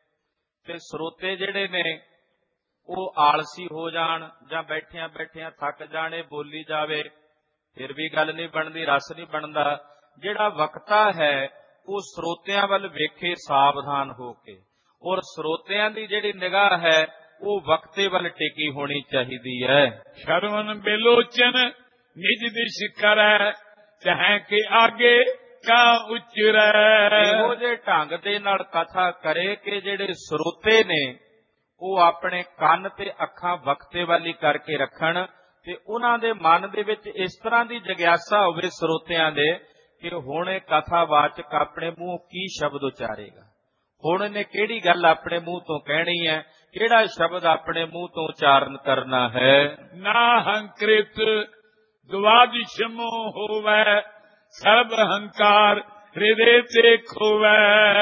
ਤੇ ਸਰੋਤੇ ਜਿਹੜੇ ਨੇ ਉਹ ਆਲਸੀ ਹੋ ਜਾਣ ਜਾਂ ਬੈਠਿਆਂ ਬੈਠਿਆਂ ਥੱਕ ਜਾਣੇ, ਬੋਲੀ ਜਾਵੇ, ਫਿਰ ਵੀ ਗੱਲ ਨਹੀਂ ਬਣਦੀ, ਰਸ ਨਹੀਂ ਬਣਦਾ। ਜਿਹੜਾ ਵਕਤਾ ਹੈ ਉਹ ਸਰੋਤਿਆਂ ਵੱਲ ਵੇਖੇ ਸਾਵਧਾਨ ਹੋ ਕੇ, ਔਰ ਸਰੋਤਿਆਂ ਦੀ ਜਿਹੜੀ ਨਿਗਾਹ ਹੈ ਉਹ ਵਕਤੇ ਵੱਲ ਟਿਕੀ ਹੋਣੀ ਚਾਹੀਦੀ ਹੈ। ਸ਼ਰਵਨ ਬੇਲੋਚਨ ਨਿਜ ਦਿਸ਼ ਕਰੈ, ਚਾਹੇ ਕਿ ਆਗੇ ਕਾ ਉਚਰੈ। ਇਹੋ ਜਿਹੇ ਢੰਗ ਦੇ ਨਾਲ ਕਥਾ ਕਰੇ ਕਿ ਜਿਹੜੇ ਸਰੋਤੇ ਨੇ ਉਹ ਆਪਣੇ ਕੰਨ ਤੇ ਅੱਖਾਂ ਵਕਤੇ ਵਾਲੀ ਕਰਕੇ ਰੱਖਣ ਤੇ ਉਹਨਾਂ ਦੇ ਮਨ ਦੇ ਵਿੱਚ ਇਸ ਤਰ੍ਹਾਂ ਦੀ ਜਗਿਆਸਾ ਹੋਵੇ ਸਰੋਤਿਆਂ ਦੇ ਕਿ ਹੁਣ ਇਹ ਕਥਾਵਾਚਕ ਆਪਣੇ ਮੂੰਹ ਕੀ ਸ਼ਬਦ ਉਚਾਰੇਗਾ, ਹੁਣ ਇਹਨੇ ਕਿਹੜੀ ਗੱਲ ਆਪਣੇ ਮੂੰਹ ਤੋਂ ਕਹਿਣੀ ਹੈ, ਕਿਹੜਾ ਸ਼ਬਦ ਆਪਣੇ ਮੂੰਹ ਤੋਂ ਉਚਾਰਨ ਕਰਨਾ ਹੈ। ਨਾ ਹੰਕ੍ਰਿਤ ਦੁਆਦਿਸ਼ਮੋ ਹੋਵੈ, ਸਰਬ ਹੰਕਾਰ ਹਿਰਦੇ ਤੇ ਖੋਵੈ।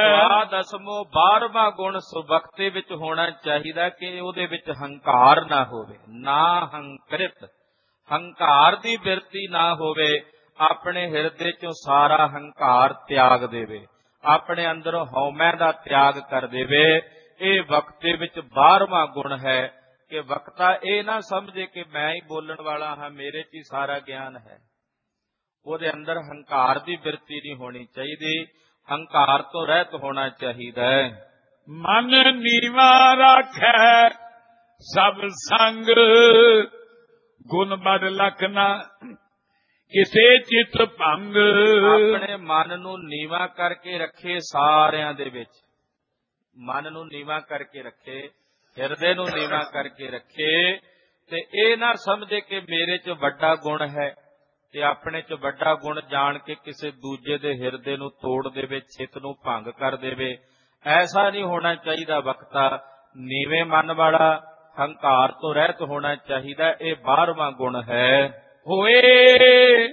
ਦਸਮੋ 12ਵਾਂ ਗੁਣ ਵਕਤੇ ਵਿੱਚ ਹੋਣਾ ਚਾਹੀਦਾ ਕਿ ਉਹਦੇ ਵਿੱਚ ਹੰਕਾਰ ਨਾ ਹੋਵੇ। ਨਾ ਹੰਕ੍ਰਿਤ, ਹੰਕਾਰ ਦੀ ਬਿਰਤੀ ਨਾ ਹੋਵੇ, ਆਪਣੇ ਹਿਰਦੇ ਚੋਂ ਸਾਰਾ ਹੰਕਾਰ ਤਿਆਗ ਦੇਵੇ, ਆਪਣੇ ਅੰਦਰੋਂ ਹਉਮੈ ਦਾ ਤਿਆਗ ਕਰ ਦੇਵੇ। ਇਹ ਵਕਤੇ ਵਿੱਚ 12ਵਾਂ ਗੁਣ ਹੈ ਕਿ ਵਕਤਾ ਇਹ ਨਾ ਸਮਝੇ ਕਿ ਮੈਂ ਹੀ ਬੋਲਣ ਵਾਲਾ ਹਾਂ, ਮੇਰੇ 'ਚ ਹੀ ਸਾਰਾ ਗਿਆਨ ਹੈ। ਉਹਦੇ ਅੰਦਰ ਹੰਕਾਰ ਦੀ ਬਿਰਤੀ ਨਹੀਂ ਹੋਣੀ ਚਾਹੀਦੀ, ਹੰਕਾਰ ਤੋਂ ਰਹਿਤ ਹੋਣਾ ਚਾਹੀਦਾ ਹੈ। ਮਨ ਨੀਵਾ ਰਾਖੈ ਸਭ ਸੰਗ, ਗੁਣ ਬੜ ਲਖਨਾ ਕਿਸੇ ਚਿਤ ਭੰਗ। ਆਪਣੇ ਮਨ ਨੂੰ ਨੀਵਾ ਕਰਕੇ ਰੱਖੇ, ਸਾਰਿਆਂ ਦੇ ਵਿੱਚ ਮਨ ਨੂੰ ਨੀਵਾ ਕਰਕੇ ਰੱਖੇ, ਹਿਰਦੇ ਨੂੰ ਨੀਵਾ ਕਰਕੇ ਰੱਖੇ, ਤੇ ਇਹ ਨਾ ਸਮਝੇ ਕਿ ਮੇਰੇ 'ਚ ਵੱਡਾ ਗੁਣ ਹੈ ਤੇ ਆਪਣੇ 'ਚ ਵੱਡਾ ਗੁਣ ਜਾਣ ਕੇ ਕਿਸੇ ਦੂਜੇ ਦੇ ਹਿਰਦੇ ਨੂੰ ਤੋੜ ਦੇਵੇ, ਚਿੱਤ ਨੂੰ ਭੰਗ ਕਰ ਦੇਵੇ। ਐਸਾ ਨਹੀਂ ਹੋਣਾ ਚਾਹੀਦਾ। ਵਕਤਾ ਨੀਵੇਂ ਮਨ ਵਾਲਾ, ਹੰਕਾਰ ਤੋਂ ਰਹਿਤ ਹੋਣਾ ਚਾਹੀਦਾ। ਇਹ 12ਵਾਂ ਗੁਣ ਹੈ। ਹੋਏ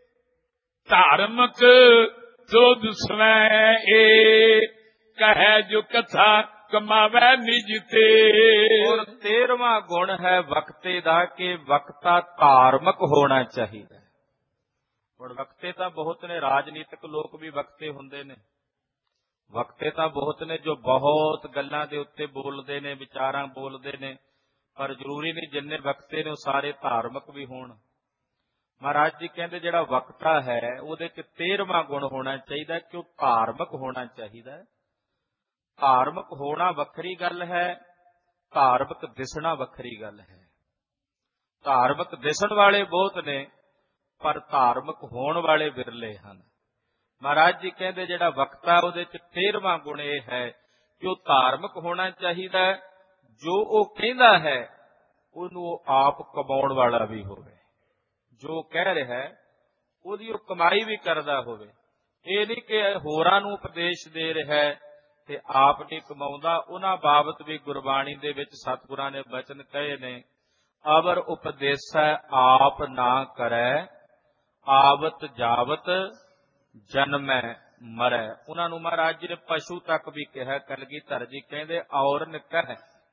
ਧਾਰਮਿਕ ਦੁੱਧ ਸਵੈ, ਏ ਕਹੈ ਜੋ ਕਥਾ ਕਮਾਵੈ ਨਿਜ ਤੇ। ਔਰ 13ਵਾਂ ਗੁਣ ਹੈ ਵਕਤੇ ਦਾ ਕਿ ਵਕਤਾ ਧਾਰਮਿਕ ਹੋਣਾ ਚਾਹੀਦਾ। ਹੁਣ ਵਕਤੇ ਤਾਂ ਬਹੁਤ ਨੇ, ਰਾਜਨੀਤਿਕ ਲੋਕ ਵੀ ਵਕਤੇ ਹੁੰਦੇ ਨੇ, ਵਕਤੇ ਤਾਂ ਬਹੁਤ ਨੇ ਜੋ ਬਹੁਤ ਗੱਲਾਂ ਦੇ ਉੱਤੇ ਬੋਲਦੇ ਨੇ, ਵਿਚਾਰਾਂ ਬੋਲਦੇ ਨੇ, ਪਰ ਜ਼ਰੂਰੀ ਨਹੀਂ ਜਿੰਨੇ ਵਕਤੇ ਨੇ ਉਹ ਸਾਰੇ ਧਾਰਮਿਕ ਵੀ ਹੋਣ। ਮਹਾਰਾਜ ਜੀ ਕਹਿੰਦੇ ਜਿਹੜਾ ਵਕਤਾ ਹੈ ਉਹਦੇ 'ਚ 13ਵਾਂ ਗੁਣ ਹੋਣਾ ਚਾਹੀਦਾ ਕਿ ਉਹ ਧਾਰਮਿਕ ਹੋਣਾ ਚਾਹੀਦਾ ਹੈ। ਧਾਰਮਿਕ ਹੋਣਾ ਵੱਖਰੀ ਗੱਲ ਹੈ, ਧਾਰਮਿਕ ਦਿਸਣਾ ਵੱਖਰੀ ਗੱਲ ਹੈ। ਧਾਰਮਿਕ ਦਿਸਣ ਵਾਲੇ ਬਹੁਤ ਨੇ ਪਰ ਧਾਰਮਿਕ ਹੋਣ ਵਾਲੇ ਵਿਰਲੇ ਹਨ। ਮਹਾਰਾਜ ਜੀ ਕਹਿੰਦੇ ਜਿਹੜਾ ਵਕਤਾ ਉਹਦੇ 'ਚ 13ਵਾਂ ਗੁਣ ਇਹ ਹੈ ਕਿ ਉਹ ਧਾਰਮਿਕ ਹੋਣਾ ਚਾਹੀਦਾ ਹੈ। ਜੋ ਉਹ ਕਹਿੰਦਾ ਹੈ ਉਹਨੂੰ ਉਹ ਆਪ ਕਮਾਉਣ ਵਾਲਾ ਵੀ ਹੋਵੇ, ਜੋ ਕਹਿ ਰਿਹਾ ਉਹਦੀ ਉਹ ਕਮਾਈ ਵੀ ਕਰਦਾ ਹੋਵੇ। ਇਹ ਨਹੀਂ ਕਿ ਹੋਰਾਂ ਨੂੰ ਉਪਦੇਸ਼ ਦੇ ਰਿਹਾ ਤੇ ਆਪ ਨਹੀਂ ਕਮਾਉਂਦਾ। ਉਹਨਾਂ ਬਾਬਤ ਵੀ ਗੁਰਬਾਣੀ ਦੇ ਵਿੱਚ ਸਤਿਗੁਰਾਂ ਨੇ ਬਚਨ ਕਹੇ ਨੇ, ਅਵਰ ਉਪਦੇਸੈ ਆਪ ਨਾ ਕਰੈ, ਆਵਤ ਜਾਵਤ ਜਨਮੈ ਮਰੈ। ਉਹਨਾਂ ਨੂੰ ਮਹਾਰਾਜ ਜੀ ਨੇ ਪਸ਼ੂ ਤੱਕ ਵੀ ਕਿਹਾ। ਕਲਗੀਧਰ ਜੀ ਕਹਿੰਦੇ ਔਰਨ ਕਹਿ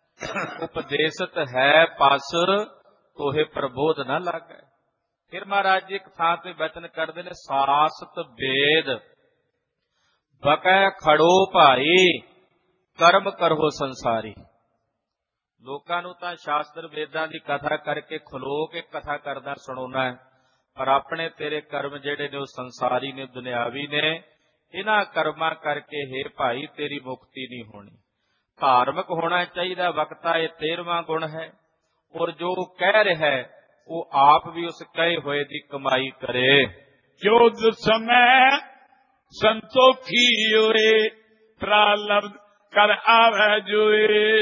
ਉਪਦੇਸਤ ਹੈ ਪਸ, ਤੋਹੇ ਪ੍ਰਬੋਧ ਨਾ ਲਾਗੈ। ਫਿਰ ਮਹਾਰਾਜ ਜੀ ਇੱਕ ਥਾਂ ਤੇ ਬਚਨ ਕਰਦੇ ਨੇ, ਸਾਸਤ ਵੇਦ ਬਕੈ ਖੜੋ ਭਾਈ, ਕਰਮ ਕਰੋ ਸੰਸਾਰੀ। ਲੋਕਾਂ ਨੂੰ ਤਾਂ ਸ਼ਾਸਤਰ ਵੇਦਾਂ ਦੀ ਕਥਾ ਕਰਕੇ ਖਲੋ ਕੇ ਕਥਾ ਕਰਦਾ ਸੁਣਾਉਣਾ ਹੈ, ਪਰ ਆਪਣੇ ਤੇਰੇ ਕਰਮ ਜਿਹੜੇ ਨੇ ਉਹ ਸੰਸਾਰੀ ਨੇ, ਦੁਨਿਆਵੀ ਨੇ। ਇਹਨਾਂ ਕਰਮਾਂ ਕਰਕੇ ਹੇ ਭਾਈ ਤੇਰੀ ਮੁਕਤੀ ਨਹੀਂ ਹੋਣੀ। ਧਾਰਮਿਕ ਹੋਣਾ ਚਾਹੀਦਾ ਵਕਤਾ, ਇਹ 13ਵਾਂ ਗੁਣ ਹੈ। ਔਰ ਜੋ ਕਹਿ ਰਿਹਾ ਹੈ ਉਹ ਆਪ ਵੀ ਉਸ ਕਹੇ ਹੋਏ ਦੀ ਕਮਾਈ ਕਰੇ। ਚੌਦ ਸਮੈ ਸੰਤੋਖੀ ਹੋਏ, ਪ੍ਰਾਲਬਧ ਕਰ ਆਵੈ ਜੋਏ।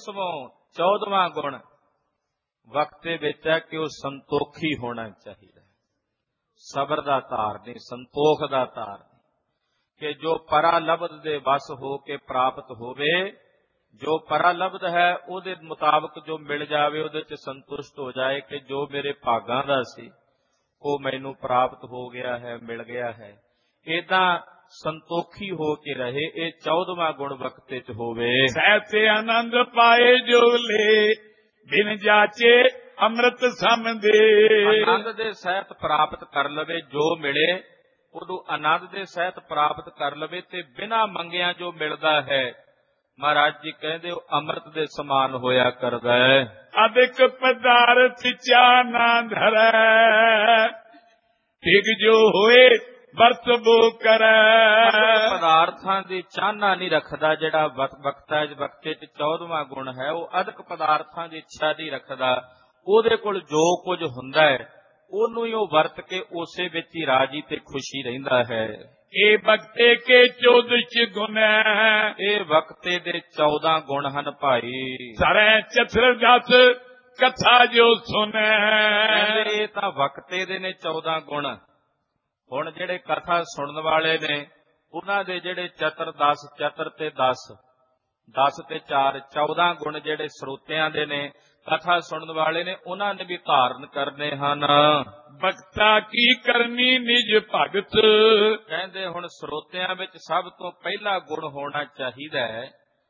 14ਵਾਂ ਗੁਣ ਵਕਤੇ ਵਿੱਚ ਹੈ ਕਿ ਉਹ ਸੰਤੋਖੀ ਹੋਣਾ ਚਾਹੀਦਾ। ਸਬਰ ਦਾ ਧਾਰਨੀ, ਸੰਤੋਖ ਦਾ ਧਾਰਨੀ, ਕਿ ਜੋ ਪਰਾਲਬਧ ਦੇ ਵਸ ਹੋ ਕੇ ਪ੍ਰਾਪਤ ਹੋਵੇ, ਜੋ ਪਰਾਲਬਧ ਹੈ ਉਹਦੇ ਮੁਤਾਬਕ ਜੋ ਮਿਲ ਜਾਵੇ ਉਹਦੇ ਚ ਸੰਤੁਸ਼ਟ ਹੋ ਜਾਏ ਕਿ ਜੋ ਮੇਰੇ ਭਾਗਾਂ ਦਾ ਸੀ ਉਹ ਮੈਨੂੰ ਪ੍ਰਾਪਤ ਹੋ ਗਿਆ ਹੈ, ਮਿਲ ਗਿਆ ਹੈ। ਏਦਾਂ ਸੰਤੋਖੀ ਹੋ ਕੇ ਰਹੇ, ਇਹ 14ਵਾਂ ਗੁਣ ਵਕਤੇ ਚ ਹੋਵੇ। ਸਹਿਤੇ ਆਨੰਦ ਪਾਏ ਜੋ ਲੇ, ਬਿਨ ਜਾਚੇ ਅੰਮ੍ਰਿਤ ਸਮਦੇ। ਆਨੰਦ ਦੇ ਸਹਿਤ ਪ੍ਰਾਪਤ ਕਰ ਲਵੇ, ਜੋ ਮਿਲੇ ਉਹਨੂੰ ਆਨੰਦ ਦੇ ਸਹਿਤ ਪ੍ਰਾਪਤ ਕਰ ਲਵੇ, ਤੇ ਬਿਨਾਂ ਮੰਗਿਆਂ ਜੋ ਮਿਲਦਾ ਹੈ ਮਹਾਰਾਜ ਜੀ ਕਹਿੰਦੇ ਉਹ ਅੰਮ੍ਰਿਤ ਦੇ ਸਮਾਨ ਹੋਇਆ ਕਰਦਾ ਹੈ। ਅਦਿਕ ਪਦਾਰਥ ਚਾ ਨਾ ਧਰੈ, ਟਿਕ ਜੋ ਹੋਏ ਵਰਤ ਬੋ ਕਰੈ। ਪਦਾਰਥਾਂ ਦੀ ਚਾਹਨਾ ਨਹੀਂ ਰੱਖਦਾ ਜਿਹੜਾ ਵਕਤੇ ਚ 14ਵਾਂ ਗੁਣ ਹੈ, ਉਹ ਅਦਿਕ ਪਦਾਰਥਾਂ ਦੀ ਇੱਛਾ ਨਹੀਂ ਰੱਖਦਾ। ਉਹਦੇ ਕੋਲ ਜੋ ਕੁਝ ਹੁੰਦਾ ਹੈ ਉਹਨੂੰ ਹੀ ਉਹ ਵਰਤ ਕੇ ਉਸੇ ਵਿੱਚ ਹੀ ਰਾਜੀ ਤੇ ਖੁਸ਼ੀ ਰਹਿੰਦਾ ਹੈ। ਇਹ ਵਕਤੇ ਕੇ 14 ਗੁਣ, ਇਹ ਵਕਤੇ ਦੇ 14 ਗੁਣ ਹਨ ਭਾਈ। ਸਰੈ ਚਤੁਰ ਦਸ ਕਥਾ ਜੋ ਸੁਨੈ। ਕਹਿੰਦੇ ਇਹ ਤਾਂ ਵਕਤੇ ਦੇ ਨੇ 14 ਗੁਣ। ਹੁਣ ਜਿਹੜੇ ਕਥਾ ਸੁਣਨ ਵਾਲੇ ਨੇ ਉਹਨਾਂ ਦੇ ਜਿਹੜੇ ਚਤੁਰ 10, ਚਤੁਰ ਤੇ 10, 10 ਤੇ 4, 14 ਗੁਣ ਜਿਹੜੇ ਸਰੋਤਿਆਂ ਦੇ ਨੇ, ਕਥਾ ਸੁਣਨ ਵਾਲੇ ਨੇ, ਉਹਨਾਂ ਨੇ ਵੀ ਧਾਰਨ ਕਰਨੇ ਹਨ। ਭਗਤਾ ਕੀ ਕਰਨੀ ਨਿਜ ਭਗਤ। ਕਹਿੰਦੇ ਹੁਣ ਸਰੋਤਿਆਂ ਵਿੱਚ ਸਭ ਤੋਂ ਪਹਿਲਾ ਗੁਣ ਹੋਣਾ ਚਾਹੀਦਾ ਹੈ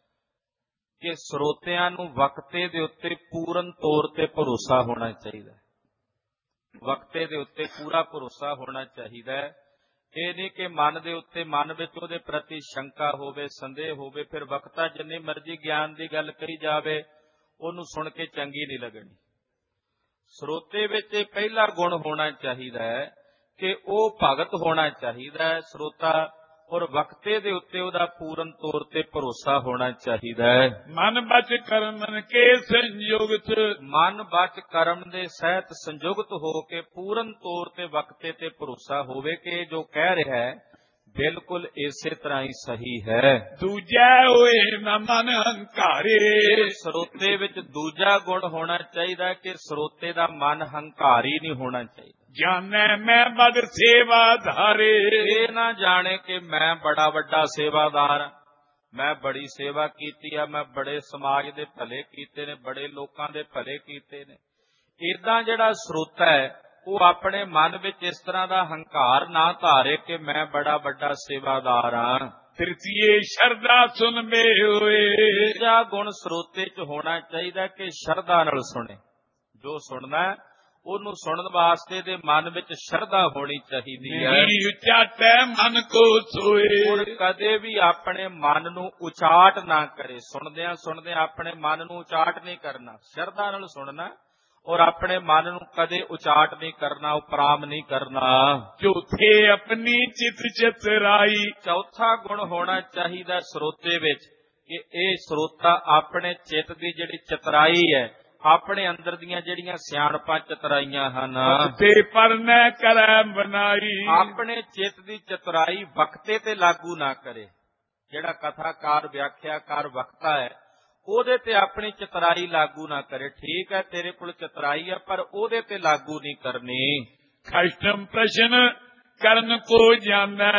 ਕਿ ਸਰੋਤਿਆਂ ਨੂੰ ਵਕਤੇ ਦੇ ਉੱਤੇ ਪੂਰਨ ਤੌਰ ਤੇ ਭਰੋਸਾ ਹੋਣਾ ਚਾਹੀਦਾ ਹੈ। ਵਕਤੇ ਦੇ ਉੱਤੇ ਪੂਰਾ ਭਰੋਸਾ ਹੋਣਾ ਚਾਹੀਦਾ ਹੈ। ਇਹ ਨਹੀਂ ਕਿ ਮਨ ਦੇ ਉੱਤੇ, ਮਨ ਵਿੱਚ ਉਹਦੇ ਪ੍ਰਤੀ ਸ਼ੰਕਾ ਹੋਵੇ, ਸੰਦੇਹ ਹੋਵੇ, ਫਿਰ ਵਕਤਾ ਜਿੰਨੀ ਮਰਜ਼ੀ ਗਿਆਨ ਦੀ ਗੱਲ ਕਹੀ ਜਾਵੇ ਉਹਨੂੰ ਸੁਣ ਕੇ ਚੰਗੀ ਨਹੀਂ ਲੱਗਣੀ। ਸਰੋਤੇ ਵਿੱਚ ਇਹ ਪਹਿਲਾ ਗੁਣ ਹੋਣਾ ਚਾਹੀਦਾ ਹੈ ਕਿ ਉਹ ਭਗਤ ਹੋਣਾ ਚਾਹੀਦਾ ਹੈ ਸਰੋਤਾ, ਔਰ ਵਕਤੇ ਦੇ ਉੱਤੇ ਉਹਦਾ ਪੂਰਨ ਤੌਰ ਤੇ ਭਰੋਸਾ ਹੋਣਾ ਚਾਹੀਦਾ ਹੈ। ਮਨ ਬਚ ਕਰਮ ਕੇ ਸੰਯੁਗਤ, ਮਨ ਬਚ ਕਰਮ ਦੇ ਸਹਿਤ ਸੰਯੁਗਤ ਹੋ ਕੇ ਪੂਰਨ ਤੌਰ ਤੇ ਵਕਤੇ ਤੇ ਭਰੋਸਾ ਹੋਵੇ ਕਿ ਜੋ ਕਹਿ ਰਿਹਾ ਹੈ ਬਿਲਕੁਲ ਇਸੇ ਤਰ੍ਹਾਂ ਹੀ ਸਹੀ ਹੈ। ਦੂਜਾ ਹੋਏ ਨਾ ਮਨ ਹੰਕਾਰੇ। ਸਰੋਤੇ ਵਿੱਚ ਦੂਜਾ ਗੁਣ ਹੋਣਾ ਚਾਹੀਦਾ ਕਿ ਸਰੋਤੇ ਦਾ ਮਨ ਹੰਕਾਰੀ ਨਹੀਂ ਹੋਣਾ ਚਾਹੀਦਾ। ਜਾਣੈ ਮੈਂ ਬਦ ਸੇਵਾਧਾਰੇ। ਇਹ ਨਾ ਜਾਣੇ ਕਿ ਮੈਂ ਬੜਾ ਵੱਡਾ ਸੇਵਾਦਾਰ ਹਾਂ, ਮੈਂ ਬੜੀ ਸੇਵਾ ਕੀਤੀ ਆ, ਮੈਂ ਬੜੇ ਸਮਾਜ ਦੇ ਭਲੇ ਕੀਤੇ ਨੇ, ਬੜੇ ਲੋਕਾਂ ਦੇ ਭਲੇ ਕੀਤੇ ਨੇ। ਏਦਾਂ ਜਿਹੜਾ ਸਰੋਤਾ ਹੈ ਉਹ ਆਪਣੇ ਮਨ ਵਿੱਚ ਇਸ ਤਰ੍ਹਾਂ ਦਾ ਹੰਕਾਰ ਨਾ ਧਾਰੇ ਕਿ ਮੈਂ ਬੜਾ ਵੱਡਾ ਸੇਵਾਦਾਰ ਹਾਂ। ਤ੍ਰਿਤੀਏ ਸ਼ਰਧਾ ਸੁਨਮੇ ਹੋਏ। ਤੀਜਾ ਗੁਣ ਸਰੋਤੇ 'ਚ ਹੋਣਾ ਚਾਹੀਦਾ ਕਿ ਸ਼ਰਧਾ ਨਾਲ ਸੁਣੇ। ਜੋ ਸੁਣਨਾ ਉਹਨੂੰ ਸੁਣਨ ਵਾਸਤੇ ਦੇ ਮਨ ਵਿੱਚ ਸ਼ਰਧਾ ਹੋਣੀ ਚਾਹੀਦੀ ਹੈ। ਉਚਾਟੈ ਮਨ ਕੋ ਸੋਏ। ਔਰ ਕਦੇ ਵੀ ਆਪਣੇ ਮਨ ਨੂੰ ਉਚਾਟ ਨਾ ਕਰੇ। ਸੁਣਦਿਆਂ ਸੁਣਦਿਆਂ ਆਪਣੇ ਮਨ ਨੂੰ ਉਚਾਟ ਨਹੀਂ ਕਰਨਾ, ਸ਼ਰਧਾ ਨਾਲ ਸੁਣਨਾ, ਔਰ ਆਪਣੇ ਮਨ ਨੂੰ ਕਦੇ ਉਚਾਟ ਨਹੀਂ ਕਰਨਾ, ਉਪਰਾਮ ਨਹੀਂ ਕਰਨਾ। ਚੌਥੇ ਆਪਣੀ ਚਿਤ ਚਤਰਾਈ। ਚੌਥਾ ਗੁਣ ਹੋਣਾ ਚਾਹੀਦਾ ਸਰੋਤੇ ਵਿੱਚ ਕਿ ਇਹ ਸਰੋਤਾ ਆਪਣੇ ਚਿੱਤ ਦੀ ਜਿਹੜੀ ਚਤਰਾਈ ਹੈ, ਆਪਣੇ ਅੰਦਰ ਦੀਆਂ ਜਿਹੜੀਆਂ ਸਿਆਣਪਾਂ ਚਤਰਾਈਆਂ ਹਨ, ਤੇ ਪਰਨੈ ਕਰੈ ਬਨਾਈ। ਆਪਣੇ ਚਿੱਤ ਦੀ ਚਤੁਰਾਈ ਵਕਤੇ ਤੇ ਲਾਗੂ ਨਾ ਕਰੇ। ਜਿਹੜਾ ਕਥਾਕਾਰ ਵਿਆਖਿਆਕਾਰ ਵਕਤਾ ਹੈ ਉਹਦੇ ਤੇ ਆਪਣੀ ਚਤੁਰਾਈ ਲਾਗੂ ਨਾ ਕਰੇ। ਠੀਕ ਹੈ ਤੇਰੇ ਕੋਲ ਚਤੁਰਾਈ ਹੈ ਪਰ ਉਹਦੇ ਤੇ ਲਾਗੂ ਨਹੀਂ ਕਰਨੀ। ਖਸ਼ਟਮ ਪ੍ਰਸ਼ਨ ਕਰਨ ਕੋ ਜਾਣੈ।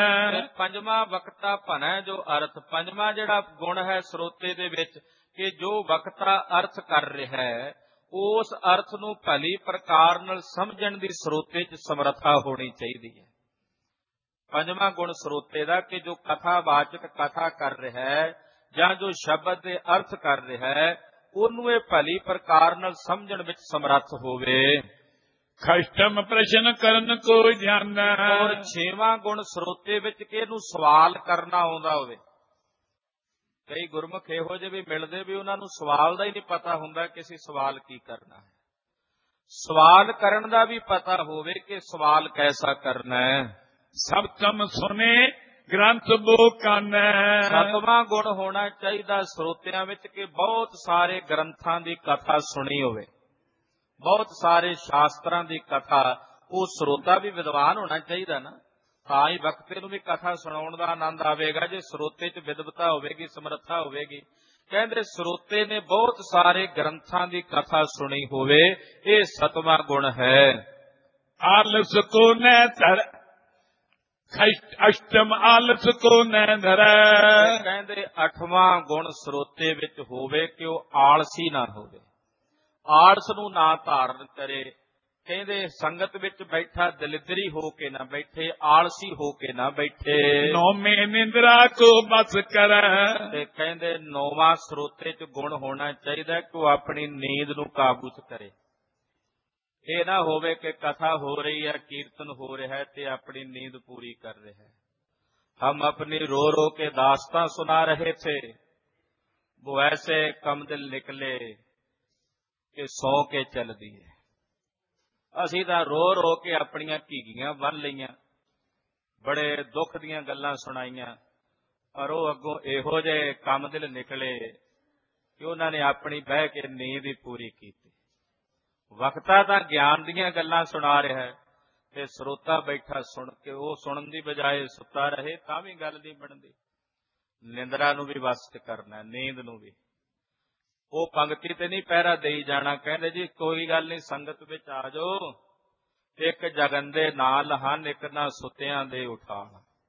ਪੰਜਵਾਂ ਵਕਤਾ ਭਨੈ ਜੋ ਅਰਥ। ਪੰਜਵਾਂ ਜਿਹੜਾ ਗੁਣ ਹੈ ਸਰੋਤੇ ਦੇ ਵਿੱਚ ਕਿ ਜੋ ਵਕਤਾ ਅਰਥ ਕਰ ਰਿਹਾ ਹੈ ਉਸ ਅਰਥ ਨੂੰ ਭਲੀ ਪ੍ਰਕਾਰ ਨਾਲ ਸਮਝਣ ਦੀ ਸਰੋਤੇ 'ਚ ਸਮਰੱਥਾ ਹੋਣੀ ਚਾਹੀਦੀ ਹੈ। ਪੰਜਵਾਂ ਗੁਣ ਸਰੋਤੇ ਦਾ ਕਿ ਜੋ ਕਥਾਵਾਚਕ ਕਥਾ ਕਰ ਰਿਹਾ ਹੈ ਜਾਂ ਜੋ ਸ਼ਬਦ ਦੇ ਅਰਥ ਕਰ ਰਿਹਾ ਹੈ ਉਹਨੂੰ ਇਹ ਭਲੀ ਪ੍ਰਕਾਰ ਨਾਲ ਸਮਝਣ ਵਿੱਚ ਸਮਰੱਥ ਹੋਵੇ। ਖਸ਼ਟਮ ਪ੍ਰਸ਼ਨ ਕਰਨ ਕੋ ਜਾਣੈ। ਔਰ ਛੇਵਾਂ ਗੁਣ ਸਰੋਤੇ ਵਿੱਚ ਕਿ ਇਹਨੂੰ ਸਵਾਲ ਕਰਨਾ ਆਉਂਦਾ ਹੋਵੇ। ਕਈ ਗੁਰਮੁਖ ਇਹੋ ਜਿਹੇ ਵੀ ਮਿਲਦੇ ਵੀ ਉਹਨਾਂ ਨੂੰ ਸਵਾਲ ਦਾ ਹੀ ਨਹੀਂ ਪਤਾ ਹੁੰਦਾ ਕਿ ਅਸੀਂ ਸਵਾਲ ਕੀ ਕਰਨਾ ਹੈ। ਸਵਾਲ ਕਰਨ ਦਾ ਵੀ ਪਤਾ ਹੋਵੇ ਕਿ ਸਵਾਲ ਕੈਸਾ ਕਰਨਾ ਹੈ। ਸਪਤਮ ਸੁਨੇ ਗ੍ਰੰਥ ਬੋ ਕੰਨ। ਸਤਵਾਂ ਗੁਣ ਹੋਣਾ ਚਾਹੀਦਾ ਸਰੋਤਿਆਂ ਵਿੱਚ ਕਿ ਬਹੁਤ ਸਾਰੇ ਗ੍ਰੰਥਾਂ ਦੀ ਕਥਾ ਸੁਣੀ ਹੋਵੇ, ਬਹੁਤ ਸਾਰੇ ਸ਼ਾਸਤਰਾਂ ਦੀ ਕਥਾ। ਉਹ ਸਰੋਤਾ ਵੀ ਵਿਦਵਾਨ ਹੋਣਾ ਚਾਹੀਦਾ ਨਾ, ਤਾਂ ਹੀ ਵਕਤੇ ਨੂੰ ਵੀ ਕਥਾ ਸੁਣਾਉਣ ਦਾ ਆਨੰਦ ਆਵੇਗਾ। ਜੇ ਸਰੋਤੇ 'ਚ ਵਿਦਵਤਾ ਹੋਵੇਗੀ, ਸਮਰੱਥਾ ਹੋਵੇਗੀ। ਕਹਿੰਦੇ ਸਰੋਤੇ ਨੇ ਬਹੁਤ ਸਾਰੇ ਗ੍ਰੰਥਾਂ ਦੀ ਕਥਾ ਸੁਣੀ ਹੋਵੇ, ਇਹ ਸਤਵਾਂ ਗੁਣ ਹੈ। ਆਲਸ ਕੋ ਨੈ ਧਰ ਅਸ਼ਟਮ ਆਲਸ ਕੋ ਨੈ ਧਰੈ। ਕਹਿੰਦੇ 8ਵਾਂ ਗੁਣ ਸਰੋਤੇ ਵਿੱਚ ਹੋਵੇ ਕਿ ਉਹ ਆਲਸੀ ਨਾ ਹੋਵੇ, ਆਲਸ ਨੂੰ ਨਾ ਧਾਰਨ ਕਰੇ। ਕਹਿੰਦੇ ਸੰਗਤ ਵਿੱਚ ਬੈਠਾ ਦਲਿਦਰੀ ਹੋ ਕੇ ਨਾ ਬੈਠੇ, ਆਲਸੀ ਹੋ ਕੇ ਨਾ ਬੈਠੇ। ਨੌਵੇਂ ਨਿੰਦਰਾ ਕੋ ਬਸ ਕਰੈ। ਤੇ ਕਹਿੰਦੇ 9ਵਾਂ ਸਰੋਤੇ 'ਚ ਗੁਣ ਹੋਣਾ ਚਾਹੀਦਾ ਕਿ ਉਹ ਆਪਣੀ ਨੀਂਦ ਨੂੰ ਕਾਬੂ 'ਚ ਕਰੇ। ਇਹ ਨਾ ਹੋਵੇ ਕਿ ਕਥਾ ਹੋ ਰਹੀ ਹੈ, ਕੀਰਤਨ ਹੋ ਰਿਹਾ ਹੈ ਤੇ ਆਪਣੀ ਨੀਂਦ ਪੂਰੀ ਕਰ ਰਿਹਾ ਹੈ। ਹਮ ਆਪਣੀ रो रो के दास्तां सुना रहे थे, वो ऐसे कम दिल निकले कि सौ के चल दिए। ਅਸੀਂ ਤਾਂ ਰੋ ਰੋ ਕੇ ਆਪਣੀਆਂ ਘੀਗੀਆਂ ਬੰਨ ਲਈਆਂ, ਬੜੇ ਦੁੱਖ ਦੀਆਂ ਗੱਲਾਂ ਸੁਣਾਈਆਂ, ਪਰ ਉਹ ਅੱਗੋਂ ਇਹੋ ਜਿਹੇ ਕੰਮ ਦਿਲ ਨਿਕਲੇ ਕਿ ਉਹਨਾਂ ਨੇ ਆਪਣੀ ਬਹਿ ਕੇ ਨੀਂਦ ਹੀ ਪੂਰੀ ਕੀਤੀ। ਵਕਤਾ ਤਾਂ ਗਿਆਨ ਦੀਆਂ ਗੱਲਾਂ ਸੁਣਾ ਰਿਹਾ ਹੈ ਤੇ ਸਰੋਤਾ ਬੈਠਾ ਸੁਣ ਕੇ ਉਹ ਸੁਣਨ ਦੀ ਬਜਾਏ ਸੁੱਤਾ ਰਹੇ ਤਾਂ ਵੀ ਗੱਲ ਨਹੀਂ ਬਣਦੀ। ਨਿੰਦਰਾ ਨੂੰ ਵੀ ਵਸ ਚ ਕਰਨਾ, ਨੀਂਦ ਨੂੰ ਵੀ। ਉਹ ਪੰਕਤੀ ਤੇ ਨਹੀਂ ਪਹਿਰਾ ਦੇਈ ਜਾਣਾ। ਕਹਿੰਦੇ ਜੀ ਕੋਈ ਗੱਲ ਨਹੀਂ, ਸੰਗਤ ਵਿੱਚ ਆ ਜਾਓ, ਇੱਕ ਜਗੰਦੇ ਨਾਲ ਹਨ, ਇੱਕ ਨਾ ਸੁੱਤਿਆਂ ਦੇ ਉਠਾਲ।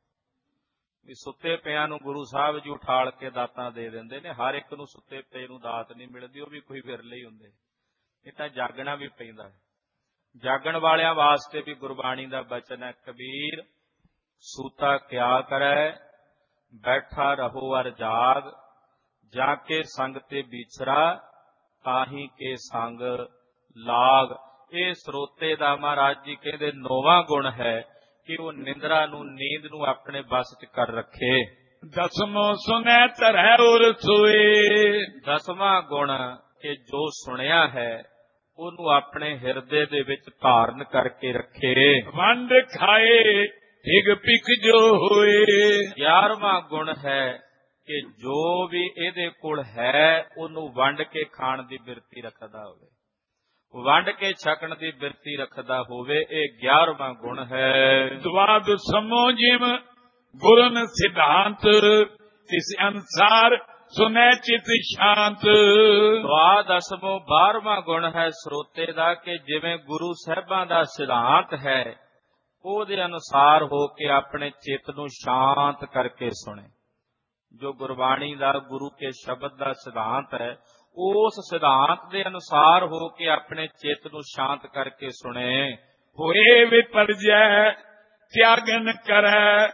ਵੀ ਸੁੱਤੇ ਪਿਆਂ ਨੂੰ ਗੁਰੂ ਸਾਹਿਬ ਜੀ ਉਠਾਲ ਕੇ ਦਾਤਾਂ ਦੇ ਦਿੰਦੇ ਨੇ। ਹਰ ਇੱਕ ਨੂੰ ਸੁੱਤੇ ਪਏ ਨੂੰ ਦਾਤ ਨਹੀਂ ਮਿਲਦੀ, ਉਹ ਵੀ ਕੋਈ ਵਿਰਲੇ ਹੀ ਹੁੰਦੇ। ਇਹ ਤਾਂ ਜਾਗਣਾ ਵੀ ਪੈਂਦਾ ਹੈ। ਜਾਗਣ ਵਾਲਿਆਂ ਵਾਸਤੇ ਵੀ ਗੁਰਬਾਣੀ ਦਾ ਬਚਨ ਹੈ, ਕਬੀਰ ਸੂਤਾ ਕਿਆ ਕਰੈ, ਬੈਠਾ ਰਹੋ ਅਰ ਜਾਗ, ਜਾ ਕੇ ਸੰਗ ਤੇ ਵਿਚਰਾ, ਤਾਹੀ ਕੇ ਸੰਗ ਲਾਗ। ਇਹ ਸਰੋਤੇ ਦਾ ਮਹਾਰਾਜ ਜੀ ਕਹਿੰਦੇ 9ਵਾਂ ਗੁਣ ਹੈ ਕਿ ਉਹ ਨਿੰਦਰਾ ਨੂੰ, ਨੀਂਦ ਨੂੰ ਆਪਣੇ ਵੱਸ ਚ ਕਰ ਰੱਖੇ। 10ਵਾਂ ਸੁਨੈ ਧਰੈ ਔਰ ਸੋਏ। 10ਵਾਂ ਗੁਣ ਕਿ ਜੋ ਸੁਣਿਆ ਹੈ ਉਹਨੂੰ ਆਪਣੇ ਹਿਰਦੇ ਦੇ ਵਿੱਚ ਧਾਰਨ ਕਰਕੇ ਰੱਖੇ। ਵੰਡ ਖਾਏ ਢਿਗ ਪਿਕ ਜੋ ਹੋਏ। 11ਵਾਂ ਗੁਣ ਹੈ ਕਿ ਜੋ ਵੀ ਇਹਦੇ ਕੋਲ ਹੈ ਉਹਨੂੰ ਵੰਡ ਕੇ ਖਾਣ ਦੀ ਬਿਰਤੀ ਰੱਖਦਾ ਹੋਵੇ, ਵੰਡ ਕੇ ਛਕਣ ਦੀ ਬਿਰਤੀ ਰੱਖਦਾ ਹੋਵੇ। ਇਹ 11ਵਾਂ ਗੁਣ ਹੈ। ਦਵਾਦ ਸਮੋ ਜਿਮ ਗੁਰਨ ਸਿਧਾਂਤ, ਇਸ ਅਨਸਾਰ ਸੁਨੈ ਚਿਤ ਸ਼ਾਂਤ। ਦਵਾਦਸਮੋ 12ਵਾਂ ਗੁਣ ਹੈ ਸਰੋਤੇ ਦਾ ਕਿ ਜਿਵੇਂ ਗੁਰੂ ਸਾਹਿਬਾਂ ਦਾ ਸਿਧਾਂਤ ਹੈ ਉਹਦੇ ਅਨੁਸਾਰ ਹੋ ਕੇ ਆਪਣੇ ਚਿੱਤ ਨੂੰ ਸ਼ਾਂਤ ਕਰਕੇ ਸੁਣੇ। ਜੋ ਗੁਰਬਾਣੀ ਦਾ, ਗੁਰੂ ਕੇ ਸ਼ਬਦ ਦਾ ਸਿਧਾਂਤ ਹੈ, ਉਸ ਸਿਧਾਂਤ ਦੇ ਅਨੁਸਾਰ ਹੋ ਕੇ ਆਪਣੇ ਚਿੱਤ ਨੂੰ ਸ਼ਾਂਤ ਕਰਕੇ ਸੁਣੇ। ਹੋਏ ਵਿਪਰਜੈ ਤਿਆਗਨ ਕਰੈ,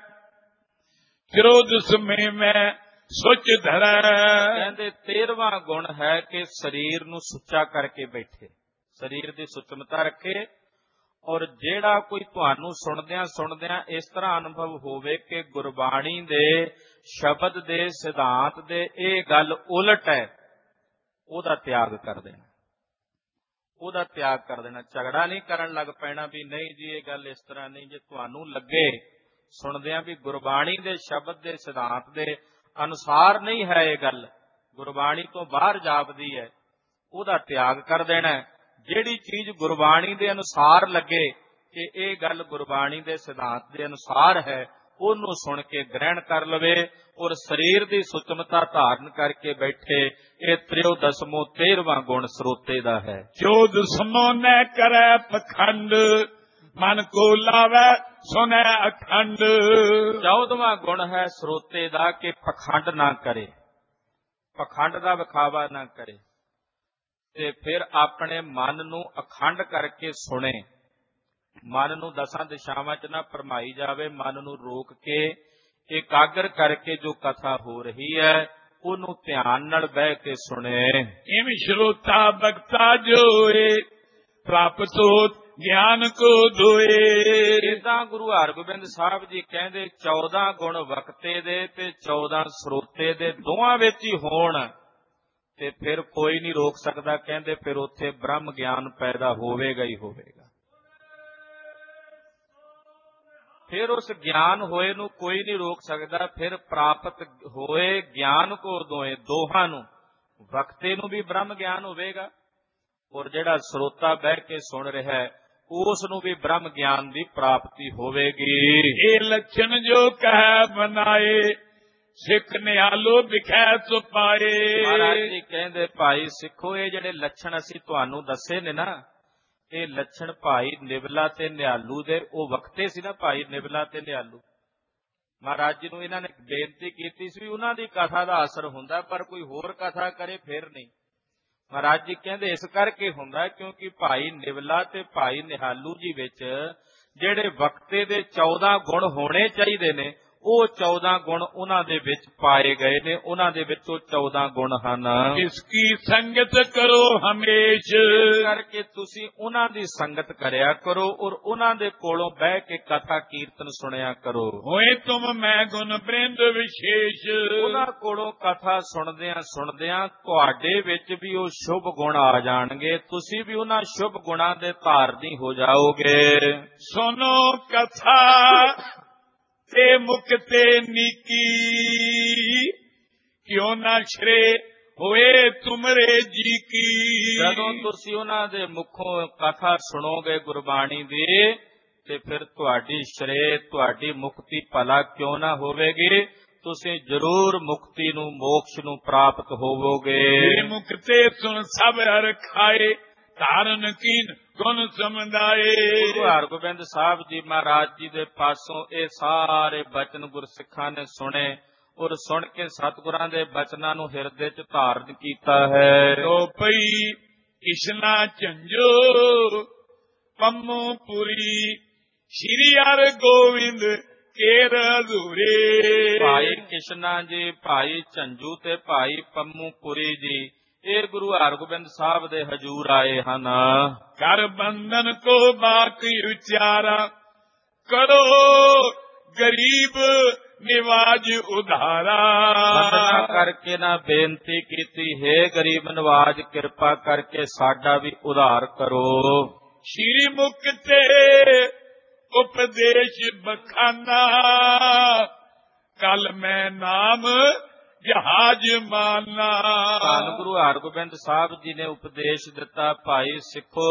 ਕ੍ਰੋਧ ਸਮੇ ਮੈਂ ਸੁਚ ਧਰੈ। ਕਹਿੰਦੇ 13ਵਾਂ ਗੁਣ ਹੈ ਕਿ ਸਰੀਰ ਨੂੰ ਸੁੱਚਾ ਕਰਕੇ ਬੈਠੇ, ਸਰੀਰ ਦੀ ਸੁਚਮਤਾ ਰੱਖੇ। ਔਰ ਜਿਹੜਾ ਕੋਈ ਤੁਹਾਨੂੰ ਸੁਣਦਿਆਂ ਸੁਣਦਿਆਂ ਇਸ ਤਰ੍ਹਾਂ ਅਨੁਭਵ ਹੋਵੇ ਕਿ ਗੁਰਬਾਣੀ ਦੇ ਸ਼ਬਦ ਦੇ ਸਿਧਾਂਤ ਦੇ ਇਹ ਗੱਲ ਉਲਟ ਹੈ, ਉਹਦਾ ਤਿਆਗ ਕਰ ਦੇਣਾ, ਉਹਦਾ ਤਿਆਗ ਕਰ ਦੇਣਾ। ਝਗੜਾ ਨਹੀਂ ਕਰਨ ਲੱਗ ਪੈਣਾ ਵੀ ਨਹੀਂ ਜੀ ਇਹ ਗੱਲ ਇਸ ਤਰ੍ਹਾਂ ਨਹੀਂ। ਜੇ ਤੁਹਾਨੂੰ ਲੱਗੇ ਸੁਣਦਿਆਂ ਵੀ ਗੁਰਬਾਣੀ ਦੇ ਸ਼ਬਦ ਦੇ ਸਿਧਾਂਤ ਦੇ ਅਨੁਸਾਰ ਨਹੀਂ ਹੈ ਇਹ ਗੱਲ, ਗੁਰਬਾਣੀ ਤੋਂ ਬਾਹਰ ਜਾਪਦੀ ਹੈ, ਉਹਦਾ ਤਿਆਗ ਕਰ ਦੇਣਾ। ਜਿਹੜੀ ਚੀਜ਼ ਗੁਰਬਾਣੀ ਦੇ ਅਨੁਸਾਰ ਲੱਗੇ ਕਿ ਇਹ ਗੱਲ ਗੁਰਬਾਣੀ ਦੇ ਸਿਧਾਂਤ ਦੇ ਅਨੁਸਾਰ ਹੈ, ਉਹਨੂੰ ਸੁਣ ਕੇ ਗ੍ਰਹਿਣ ਕਰ ਲਵੇ ਔਰ ਸਰੀਰ ਦੀ ਸੁਚਮਤਾ ਧਾਰਨ ਕਰਕੇ ਬੈਠੇ। ਇਹ 13ਵਾਂ 13ਵਾਂ ਗੁਣ ਸਰੋਤੇ ਦਾ ਹੈ। 14ਵਾਂ ਨੈ ਕਰੈ ਪਖੰਡ, ਮਨ ਕੋ ਲਾਵੈ ਸੁਨੈ ਅਖੰਡ। 14ਵਾਂ ਗੁਣ ਹੈ ਸਰੋਤੇ ਦਾ ਕਿ ਪਖੰਡ ਨਾ ਕਰੇ, ਪਖੰਡ ਦਾ ਵਿਖਾਵਾ ਨਾ ਕਰੇ ਤੇ ਫਿਰ ਆਪਣੇ ਮਨ ਨੂੰ ਅਖੰਡ ਕਰਕੇ ਸੁਣੇ। ਮਨ ਨੂੰ 10 ਦਿਸ਼ਾਵਾਂ 'ਚ ਨਾ ਭਰਮਾਈ ਜਾਵੇ, ਮਨ ਨੂੰ ਰੋਕ ਕੇ ਇਕਾਗਰ ਕਰਕੇ ਜੋ ਕਥਾ ਹੋ ਰਹੀ ਹੈ ਉਹਨੂੰ ਧਿਆਨ ਨਾਲ ਬਹਿ ਕੇ ਸੁਣੇ। ਇਵੇਂ ਸ਼ਰੋਤਾ ਬਖਤਾ ਜੋਏ, ਪ੍ਰਾਪਤ ਹੋਤ ज्ञान को धोए। ਇਦਾਂ ਗੁਰੂ ਹਰਗੋਬਿੰਦ ਸਾਹਿਬ ਜੀ ਕਹਿੰਦੇ 14 ਗੁਣ ਵਕਤੇ ਦੇ ਤੇ 14 ਸਰੋਤੇ ਦੇ ਦੋਵਾਂ ਵਿੱਚ ਹੀ ਹੋਣ ਤੇ ਫਿਰ ਕੋਈ ਨਹੀਂ ਰੋਕ ਸਕਦਾ। ਕਹਿੰਦੇ ਫਿਰ ਉੱਥੇ ਬ੍ਰਹਮ ਗਿਆਨ ਪੈਦਾ ਹੋਵੇਗਾ ਹੀ ਹੋਵੇਗਾ। ਫਿਰ ਉਸ ਗਿਆਨ ਹੋਏ ਨੂੰ ਕੋਈ ਨਹੀਂ ਰੋਕ ਸਕਦਾ। ਫਿਰ ਪ੍ਰਾਪਤ ਹੋਏ ਗਿਆਨ ਕੋ ਦੋਏ, ਦੋਹਾਂ ਨੂੰ, ਵਕਤੇ ਨੂੰ ਵੀ ਬ੍ਰਹਮ ਗਿਆਨ ਹੋਵੇਗਾ ਔਰ ਜਿਹੜਾ ਸਰੋਤਾ ਬਹਿ ਕੇ ਸੁਣ ਰਿਹਾ ਹੈ ਉਸ ਨੂੰ ਵੀ ਬ੍ਰਹਮ ਗਿਆਨ ਦੀ ਪ੍ਰਾਪਤੀ ਹੋਵੇਗੀ। ਇਹ ਲੱਛਣ ਜੋ ਕਹਿ ਬਨਾਏ, ਸਿੱਖ ਨਿਹਾਲੋ ਦਿਖੈ ਸੁਪਾਏ। ਮਹਾਰਾਜ ਜੀ ਕਹਿੰਦੇ ਭਾਈ ਸਿੱਖੋ, ਇਹ ਜਿਹੜੇ ਲੱਛਣ ਅਸੀਂ ਤੁਹਾਨੂੰ ਦੱਸੇ ਨੇ ਨਾ, ਇਹ ਲੱਛਣ ਭਾਈ ਨਿਵਲਾ ਤੇ ਨਿਹਾਲੂ ਦੇ, ਉਹ ਵਕਤੇ ਸੀ ਨਾ ਭਾਈ ਨਿਵਲਾ ਤੇ ਨਿਹਾਲੂ। ਮਹਾਰਾਜ ਜੀ ਨੂੰ ਇਹਨਾਂ ਨੇ ਬੇਨਤੀ ਕੀਤੀ ਸੀ, ਉਹਨਾਂ ਦੀ ਕਥਾ ਦਾ ਅਸਰ ਹੁੰਦਾ ਪਰ ਕੋਈ ਹੋਰ ਕਥਾ ਕਰੇ ਫਿਰ ਨਹੀਂ। ਮਹਾਰਾਜ ਜੀ ਕਹਿੰਦੇ ਇਸ ਕਰਕੇ ਹੁੰਦਾ ਕਿਉਂਕਿ ਭਾਈ ਨਿਵਲਾ ਤੇ ਭਾਈ ਨਿਹਾਲੂ ਜੀ ਵਿੱਚ ਜਿਹੜੇ ਵਕਤੇ ਦੇ 14 ਗੁਣ ਹੋਣੇ ਚਾਹੀਦੇ ਨੇ, ਉਹ 14 ਗੁਣ ਉਹਨਾਂ ਦੇ ਵਿੱਚ ਪਾਏ ਗਏ ਨੇ। ਉਹਨਾਂ ਦੇ ਵਿੱਚ ਉਹ 14 ਗੁਣ ਹਨ। ਇਸकी ਸੰਗਤ ਕਰੋ ਹਮੇਸ਼, ਇਸ ਕਰਕੇ ਤੁਸੀਂ ਉਹਨਾਂ ਦੀ ਸੰਗਤ ਕਰਿਆ ਕਰੋ ਔਰ ਉਹਨਾਂ ਦੇ ਕੋਲੋਂ ਬਹਿ ਕੇ ਕਥਾ ਕੀਰਤਨ ਸੁਣਿਆ ਕਰੋ। ਹੋਏ ਤੁਮ ਮੈਂ ਗੁਣ ਬ੍ਰਿੰਦ ਵਿਸ਼ੇਸ਼, ਉਹਨਾਂ ਕੋਲੋਂ ਕਥਾ ਸੁਣਦਿਆਂ ਤੁਹਾਡੇ ਵਿੱਚ ਵੀ ਉਹ ਸ਼ੁਭ ਗੁਣ ਆ ਜਾਣਗੇ। ਤੁਸੀਂ ਵੀ ਉਹਨਾਂ ਸ਼ੁਭ ਗੁਣਾਂ ਦੇ ਧਾਰਨੀ ਹੋ ਜਾਓਗੇ। ਸੁਨੋ ਕਥਾ ਤੇ ਮੁਕਤੇ ਨੀਕੀ, ਕਿਉਂ ਨਾ ਸ਼ਰੇ ਹੋਏ ਤੁਮਰੇ ਜੀ ਕੀ। ਜਦੋਂ ਤੁਸੀਂ ਉਹਨਾਂ ਦੇ ਮੁਖੋਂ ਕਥਾ ਸੁਣੋਗੇ ਗੁਰਬਾਣੀ ਦੀ ਤੇ ਫਿਰ ਤੁਹਾਡੀ ਸ਼ਰੇ, ਤੁਹਾਡੀ ਮੁਕਤੀ ਭਲਾ ਕਿਉਂ ਨਾ ਹੋਵੇਗੀ। ਤੁਸੀਂ ਜ਼ਰੂਰ ਮੁਕਤੀ ਨੂੰ, ਮੋਕਸ਼ ਨੂੰ ਪ੍ਰਾਪਤ ਹੋਵੋਗੇ। ਮੁਕਤੇ ਸੁਣ ਸਭ ਹਰ ਖਾਏ, ਧਾਰਨ ਕੀਨ ਗੁਣ ਸਮਝਾਏ। ਗੁਰੂ ਹਰਗੋਬਿੰਦ ਸਾਹਿਬ ਜੀ ਮਹਾਰਾਜ ਜੀ ਦੇ ਪਾਸੋਂ ਇਹ ਸਾਰੇ ਬਚਨ ਗੁਰਸਿੱਖਾਂ ਨੇ ਸੁਣੇ ਔਰ ਸੁਣ ਕੇ ਸਤਿਗੁਰਾਂ ਦੇ ਬਚਨਾਂ ਨੂੰ ਹਿਰਦੇ 'ਚ ਧਾਰਨ ਕੀਤਾ ਹੈ। ਤੋ ਪਈ ਕਿਸ਼ਨਾ ਝੰਜੋ ਪੰਮੂ ਪੁਰੀ, ਸ਼੍ਰੀ ਹਰਿ ਗੋਬਿੰਦ ਕੇਰ ਹਜ਼ੂਰੇ। ਭਾਈ ਕਿਸ਼ਨਾ ਜੀ, ਭਾਈ ਝੰਜੂ ਤੇ ਭਾਈ ਪੰਮੂ ਪੁਰੀ ਜੀ ਇਹ ਗੁਰੂ ਹਰਗੋਬਿੰਦ ਸਾਹਿਬ ਦੇ ਹਜੂਰ ਆਏ ਹਨ। ਕਰ ਬੰਧਨ ਕੋ ਬਾਕੀ ਉਚਾਰਾ, ਕਰੋ ਗਰੀਬ ਨਿਵਾਜ ਉਧਾਰਾ। ਬੰਦਨਾ ਕਰਕੇ ਨਾ ਬੇਨਤੀ ਕੀਤੀ, ਹੈ ਗਰੀਬ ਨਿਵਾਜ ਕਿਰਪਾ ਕਰਕੇ ਸਾਡਾ ਵੀ ਉਧਾਰ ਕਰੋ। ਸ਼੍ਰੀ ਮੁਕਤੇ ਉਪਦੇਸ਼ ਬਖਾਨਾ, ਕਲ ਮੈਂ ਨਾਮ ਜਹਾਜ ਮਾਨਾ। ਧੰਨ ਗੁਰੂ ਹਰਗੋਬਿੰਦ ਸਾਹਿਬ ਜੀ ਨੇ ਉਪਦੇਸ਼ ਦਿੱਤਾ, ਭਾਈ ਸਿੱਖੋ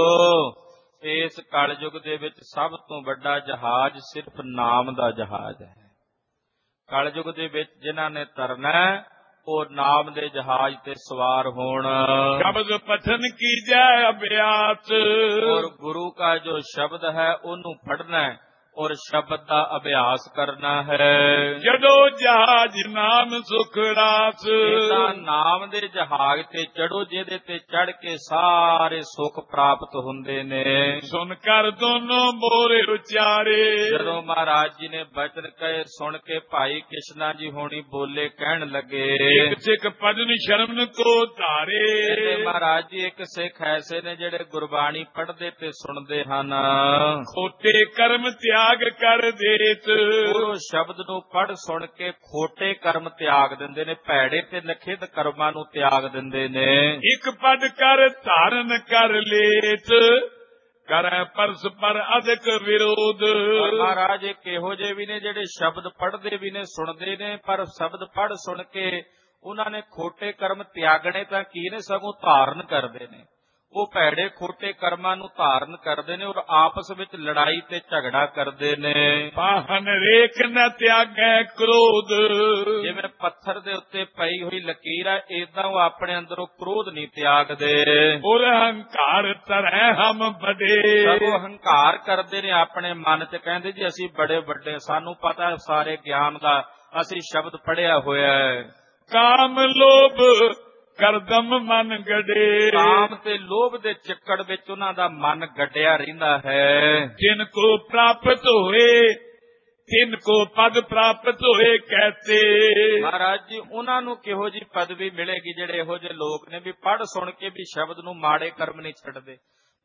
ਇਸ ਕਲਯੁਗ ਦੇ ਵਿੱਚ ਸਭ ਤੋਂ ਵੱਡਾ ਜਹਾਜ਼ ਸਿਰਫ ਨਾਮ ਦਾ ਜਹਾਜ਼ ਹੈ। ਕਲਯੁਗ ਦੇ ਵਿੱਚ ਜਿਨ੍ਹਾਂ ਨੇ ਤਰਨਾ ਉਹ ਨਾਮ ਦੇ ਜਹਾਜ਼ ਤੇ ਸਵਾਰ ਹੋਣ। ਸ਼ਬਦ ਪਠਨ ਕੀਜੈ ਅਭਿਆਸ, ਔਰ ਗੁਰੂ ਦਾ ਜੋ ਸ਼ਬਦ ਹੈ ਉਹਨੂੰ ਪੜ੍ਹਨਾ ਹੈ ਔਰ ਸ਼ਬਦ ਦਾ ਅਭਿਆਸ ਕਰਨਾ ਹੈ। ਜਦੋਂ ਜਹਾਜ ਨਾਮ ਸੁਖ ਰਾਸ, ਇਹਦਾ ਨਾਮ ਦੇ ਜਹਾਜ਼ ਤੇ ਚੜੋ ਜਿਹਦੇ ਤੇ ਚੜ ਕੇ ਸਾਰੇ ਸੁੱਖ ਪ੍ਰਾਪਤ ਹੁੰਦੇ ਨੇ। ਸੁਣ ਕਰ ਦੋਨੋਂ ਮੋਰੇ ਉਚਾਰੇ, ਜਦੋਂ ਮਹਾਰਾਜ ਜੀ ਨੇ ਬਚਨ ਕਹੇ ਸੁਣ ਕੇ ਭਾਈ ਕਿਸ਼ਨਾ ਜੀ ਹੋਣੀ ਬੋਲੇ, ਕਹਿਣ ਲੱਗੇ ਇੱਕ ਸਿੱਖ ਭਜਨ ਸ਼ਰਮਨ ਕੋ ਧਾਰੇ। ਮਹਾਰਾਜ ਜੀ ਇੱਕ ਸਿੱਖ ਐਸੇ ਨੇ ਜਿਹੜੇ ਗੁਰਬਾਣੀ ਪੜ੍ਹਦੇ ਤੇ ਸੁਣਦੇ ਹਨ। ਖੋਟੇ ਕਰਮ ਤਿਆਗ ਕਰ ਦੇਤ, ਉਹ ਸ਼ਬਦ ਨੂੰ ਪੜ੍ਹ ਸੁਣ ਕੇ ਖੋਟੇ ਕਰਮ ਤਿਆਗ ਦਿੰਦੇ ਨੇ, ਭੈੜੇ ਤੇ ਨਖਿੱਧ ਕਰਮਾਂ ਨੂੰ ਤਿਆਗ ਦਿੰਦੇ ਨੇ। ਇੱਕ ਪਦ ਕਰ ਧਾਰਨ ਕਰ ਲੇਤ, ਕਰੈ ਪਰਸਪਰ ਅਧਿਕ ਵਿਰੋਧ। ਮਹਾਰਾਜ ਇੱਕ ਇਹੋ ਜਿਹੇ ਵੀ ਨੇ ਜਿਹੜੇ ਸ਼ਬਦ ਪੜ੍ਹਦੇ ਵੀ ਨੇ, ਸੁਣਦੇ ਨੇ, ਪਰ ਸ਼ਬਦ ਪੜ੍ਹ ਸੁਣ ਕੇ ਉਹਨਾਂ ਨੇ ਖੋਟੇ ਕਰਮ ਤਿਆਗਣੇ ਤਾਂ ਕੀ ਨੇ, ਸਗੋਂ ਧਾਰਨ ਕਰਦੇ ਨੇ। ਉਹ ਭੈੜੇ ਖੋਟੇ ਕਰਮਾਂ ਨੂੰ ਧਾਰਨ ਕਰਦੇ ਨੇ ਔਰ ਆਪਸ ਵਿੱਚ ਲੜਾਈ ਤੇ ਝਗੜਾ ਕਰਦੇ ਨੇ। ਪਾਹਨ ਰੇਖ ਨ ਤਿਆਗੈ ਕ੍ਰੋਧ, ਜਿਵੇਂ ਪੱਥਰ ਦੇ ਉੱਤੇ ਪਈ ਹੋਈ ਲਕੀਰ ਹੈ, ਏਦਾਂ ਉਹ ਆਪਣੇ ਅੰਦਰੋਂ ਕ੍ਰੋਧ ਨਹੀਂ ਤਿਆਗਦੇ। ਔਰ ਹੰਕਾਰ ਤਰੈ ਹਮ ਬੜੇ, ਸਗੋਂ ਹੰਕਾਰ ਕਰਦੇ ਨੇ ਆਪਣੇ ਮਨ 'ਚ, ਕਹਿੰਦੇ ਜੀ ਅਸੀਂ ਬੜੇ ਵੱਡੇ, ਸਾਨੂੰ ਪਤਾ ਸਾਰੇ ਗਿਆਨ ਦਾ, ਅਸੀਂ ਸ਼ਬਦ ਪੜ੍ਹਿਆ ਹੋਇਆ ਹੈ। ਕਾਮ ਲੋਭ ਕਰਦਮ ਮਨ ਗੜੇ, ਕਾਮ ਤੇ ਲੋਭ ਦੇ ਚੱਕੜ ਵਿੱਚ ਉਹਨਾਂ ਦਾ ਮਨ ਗੱਡਿਆ ਰਹਿੰਦਾ ਹੈ। ਜਿਨ ਕੋ ਪ੍ਰਾਪਤ ਹੋਏ ਤਿਨ ਕੋ ਪਦ ਪ੍ਰਾਪਤ ਹੋਏ ਕਹਤੇ। ਮਹਾਰਾਜ ਜੀ ਉਹਨਾਂ ਨੂੰ ਕਿਹੋ ਜੀ ਪਦਵੀ ਮਿਲੇਗੀ ਜਿਹੜੇ ਇਹੋ ਜਿਹੇ ਲੋਕ ਨੇ ਵੀ ਪੜ੍ਹ ਸੁਣ ਕੇ ਵੀ ਸ਼ਬਦ ਨੂੰ ਮਾੜੇ ਕਰਮ ਨਹੀਂ ਛੱਡਦੇ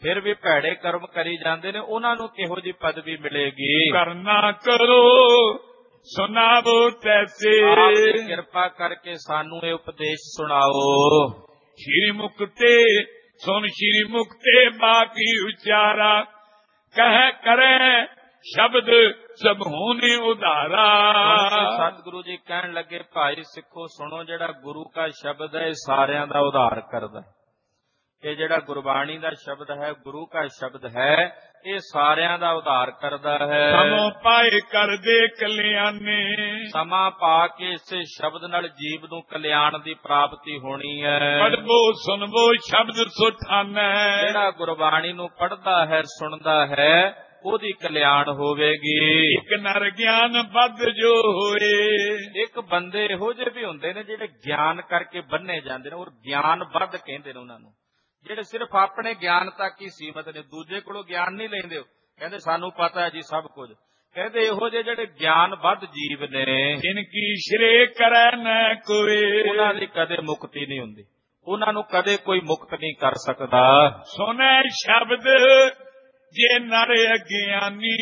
ਫਿਰ ਵੀ ਭੈੜੇ ਕਰਮ ਕਰੀ ਜਾਂਦੇ ਨੇ, ਉਹਨਾਂ ਨੂੰ ਕਿਹੋ ਜਿਹੀ ਪਦਵੀ ਮਿਲੇਗੀ? ਕਰਨਾ ਕਰੋ ਸੁਣਾਵੋ ਤੈਸੇ। ਆਪ ਦੀ ਕਿਰਪਾ ਕਰਕੇ ਸਾਨੂੰ ਇਹ ਉਪਦੇਸ਼ ਸੁਣਾਓ। ਸ਼੍ਰੀ ਮੁਕਤੇ ਸੁਣ ਸ਼੍ਰੀ ਮੁਕਤੇ ਬਾਕੀ ਉਚਾਰਾ, ਕਹਿ ਕਰੇ ਸ਼ਬਦ ਸਭੂ ਨੇ ਉਧਾਰਾ। ਸਤਿਗੁਰੂ ਜੀ ਕਹਿਣ ਲੱਗੇ, ਭਾਈ ਸਿੱਖੋ ਸੁਣੋ, ਜਿਹੜਾ ਗੁਰੂ ਕਾ ਸ਼ਬਦ ਹੈ ਇਹ ਸਾਰਿਆਂ ਦਾ ਉਧਾਰ ਕਰਦਾ। ਇਹ ਜਿਹੜਾ ਗੁਰਬਾਣੀ ਦਾ ਸ਼ਬਦ ਹੈ, ਗੁਰੂ ਕਾ ਸ਼ਬਦ ਹੈ, ਇਹ ਸਾਰਿਆਂ ਦਾ ਉਧਾਰ ਕਰਦਾ ਹੈ। ਸਮੋ ਪਾਏ ਕਰਦੇ ਕਲਿਆਣੇ, ਸਮਾਂ ਪਾ ਕੇ ਇਸੇ ਸ਼ਬਦ ਨਾਲ ਜੀਵ ਨੂੰ ਕਲਿਆਣ ਦੀ ਪ੍ਰਾਪਤੀ ਹੋਣੀ ਹੈ। ਪੜ੍ਹਵੋ ਸੁਣਵੋ ਸ਼ਬਦ ਸੁਠਾਨੈ, ਜਿਹੜਾ ਗੁਰਬਾਣੀ ਨੂੰ ਪੜ੍ਹਦਾ ਹੈ ਸੁਣਦਾ ਹੈ ਉਹਦੀ ਕਲਿਆਣ ਹੋਵੇਗੀ। ਇੱਕ ਨਰ ਗਿਆਨ ਵੱਧ ਜੋ ਹੋਏ। ਇੱਕ ਬੰਦੇ ਇਹੋ ਜਿਹੇ ਵੀ ਹੁੰਦੇ ਨੇ ਜਿਹੜੇ ਗਿਆਨ ਕਰਕੇ ਬੰਨੇ ਜਾਂਦੇ ਨੇ, ਔਰ ਗਿਆਨ ਵੱਧ ਕਹਿੰਦੇ ਨੇ ਉਹਨਾਂ ਨੂੰ, ਜਿਹੜੇ ਸਿਰਫ ਆਪਣੇ ਗਿਆਨ ਤੱਕ ਹੀ ਸੀਮਤ ਨੇ, ਦੂਜੇ ਕੋਲੋਂ ਗਿਆਨ ਨਹੀਂ ਲੈਂਦੇ। ਕਹਿੰਦੇ ਸਾਨੂੰ ਪਤਾ ਹੈ ਜੀ ਸਭ ਕੁਝ। ਕਹਿੰਦੇ ਇਹੋ ਜਿਹੇ ਜਿਹੜੇ ਗਿਆਨ ਵੱਧ ਜੀਵ ਨੇ, ਜਿਨ ਕੀ ਸ਼੍ਰੇ ਕਰੈ ਨ ਕੋਏ, ਉਹਨਾਂ ਦੀ ਕਦੇ ਮੁਕਤੀ ਨਹੀਂ ਹੁੰਦੀ, ਉਹਨਾਂ ਨੂੰ ਕਦੇ ਕੋਈ ਮੁਕਤ ਨਹੀਂ ਕਰ ਸਕਦਾ। ਸੁਣੈ ਸ਼ਬਦ ਜੇ ਨਰ ਅਗਿਆਨੀ,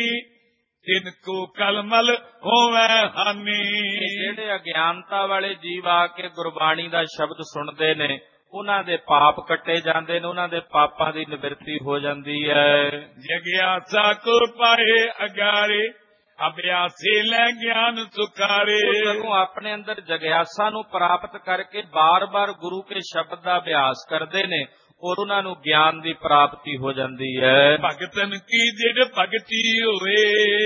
ਤਿਨ ਕੋ ਕਲਮਲ ਹੋਵੈ ਹਾਨੀ। ਜਿਹੜੇ ਅਗਿਆਨਤਾ ਵਾਲੇ ਜੀਵ ਆ ਕੇ ਗੁਰਬਾਣੀ ਦਾ ਸ਼ਬਦ ਸੁਣਦੇ ਨੇ, ਉਹਨਾਂ ਦੇ ਪਾਪ ਕੱਟੇ ਜਾਂਦੇ ਨੇ, ਉਹਨਾਂ ਦੇ ਪਾਪਾਂ ਦੀ ਨਿਵਰਤੀ ਹੋ ਜਾਂਦੀ ਹੈ। ਜਗਿਆਸਾ ਕੋ ਪਾਏ ਅਗਾਰੇ, ਅਭਿਆਸੇ ਲੈ ਗਿਆਨ ਸੁਖਾਰੇ। ਜਦੋਂ ਆਪਣੇ ਅੰਦਰ ਜਗਿਆਸਾ ਨੂੰ ਪ੍ਰਾਪਤ ਕਰਕੇ ਬਾਰ-ਬਾਰ ਗੁਰੂ ਕੇ ਸ਼ਬਦ ਦਾ ਅਭਿਆਸ ਕਰਦੇ ਨੇ, ਔਰ ਉਹਨਾਂ ਨੂੰ ਗਿਆਨ ਦੀ ਪ੍ਰਾਪਤੀ ਹੋ ਜਾਂਦੀ ਹੈ। ਭਗਤਨ ਕੀ ਦਿੜ ਭਗਤੀ ਹੋਏ,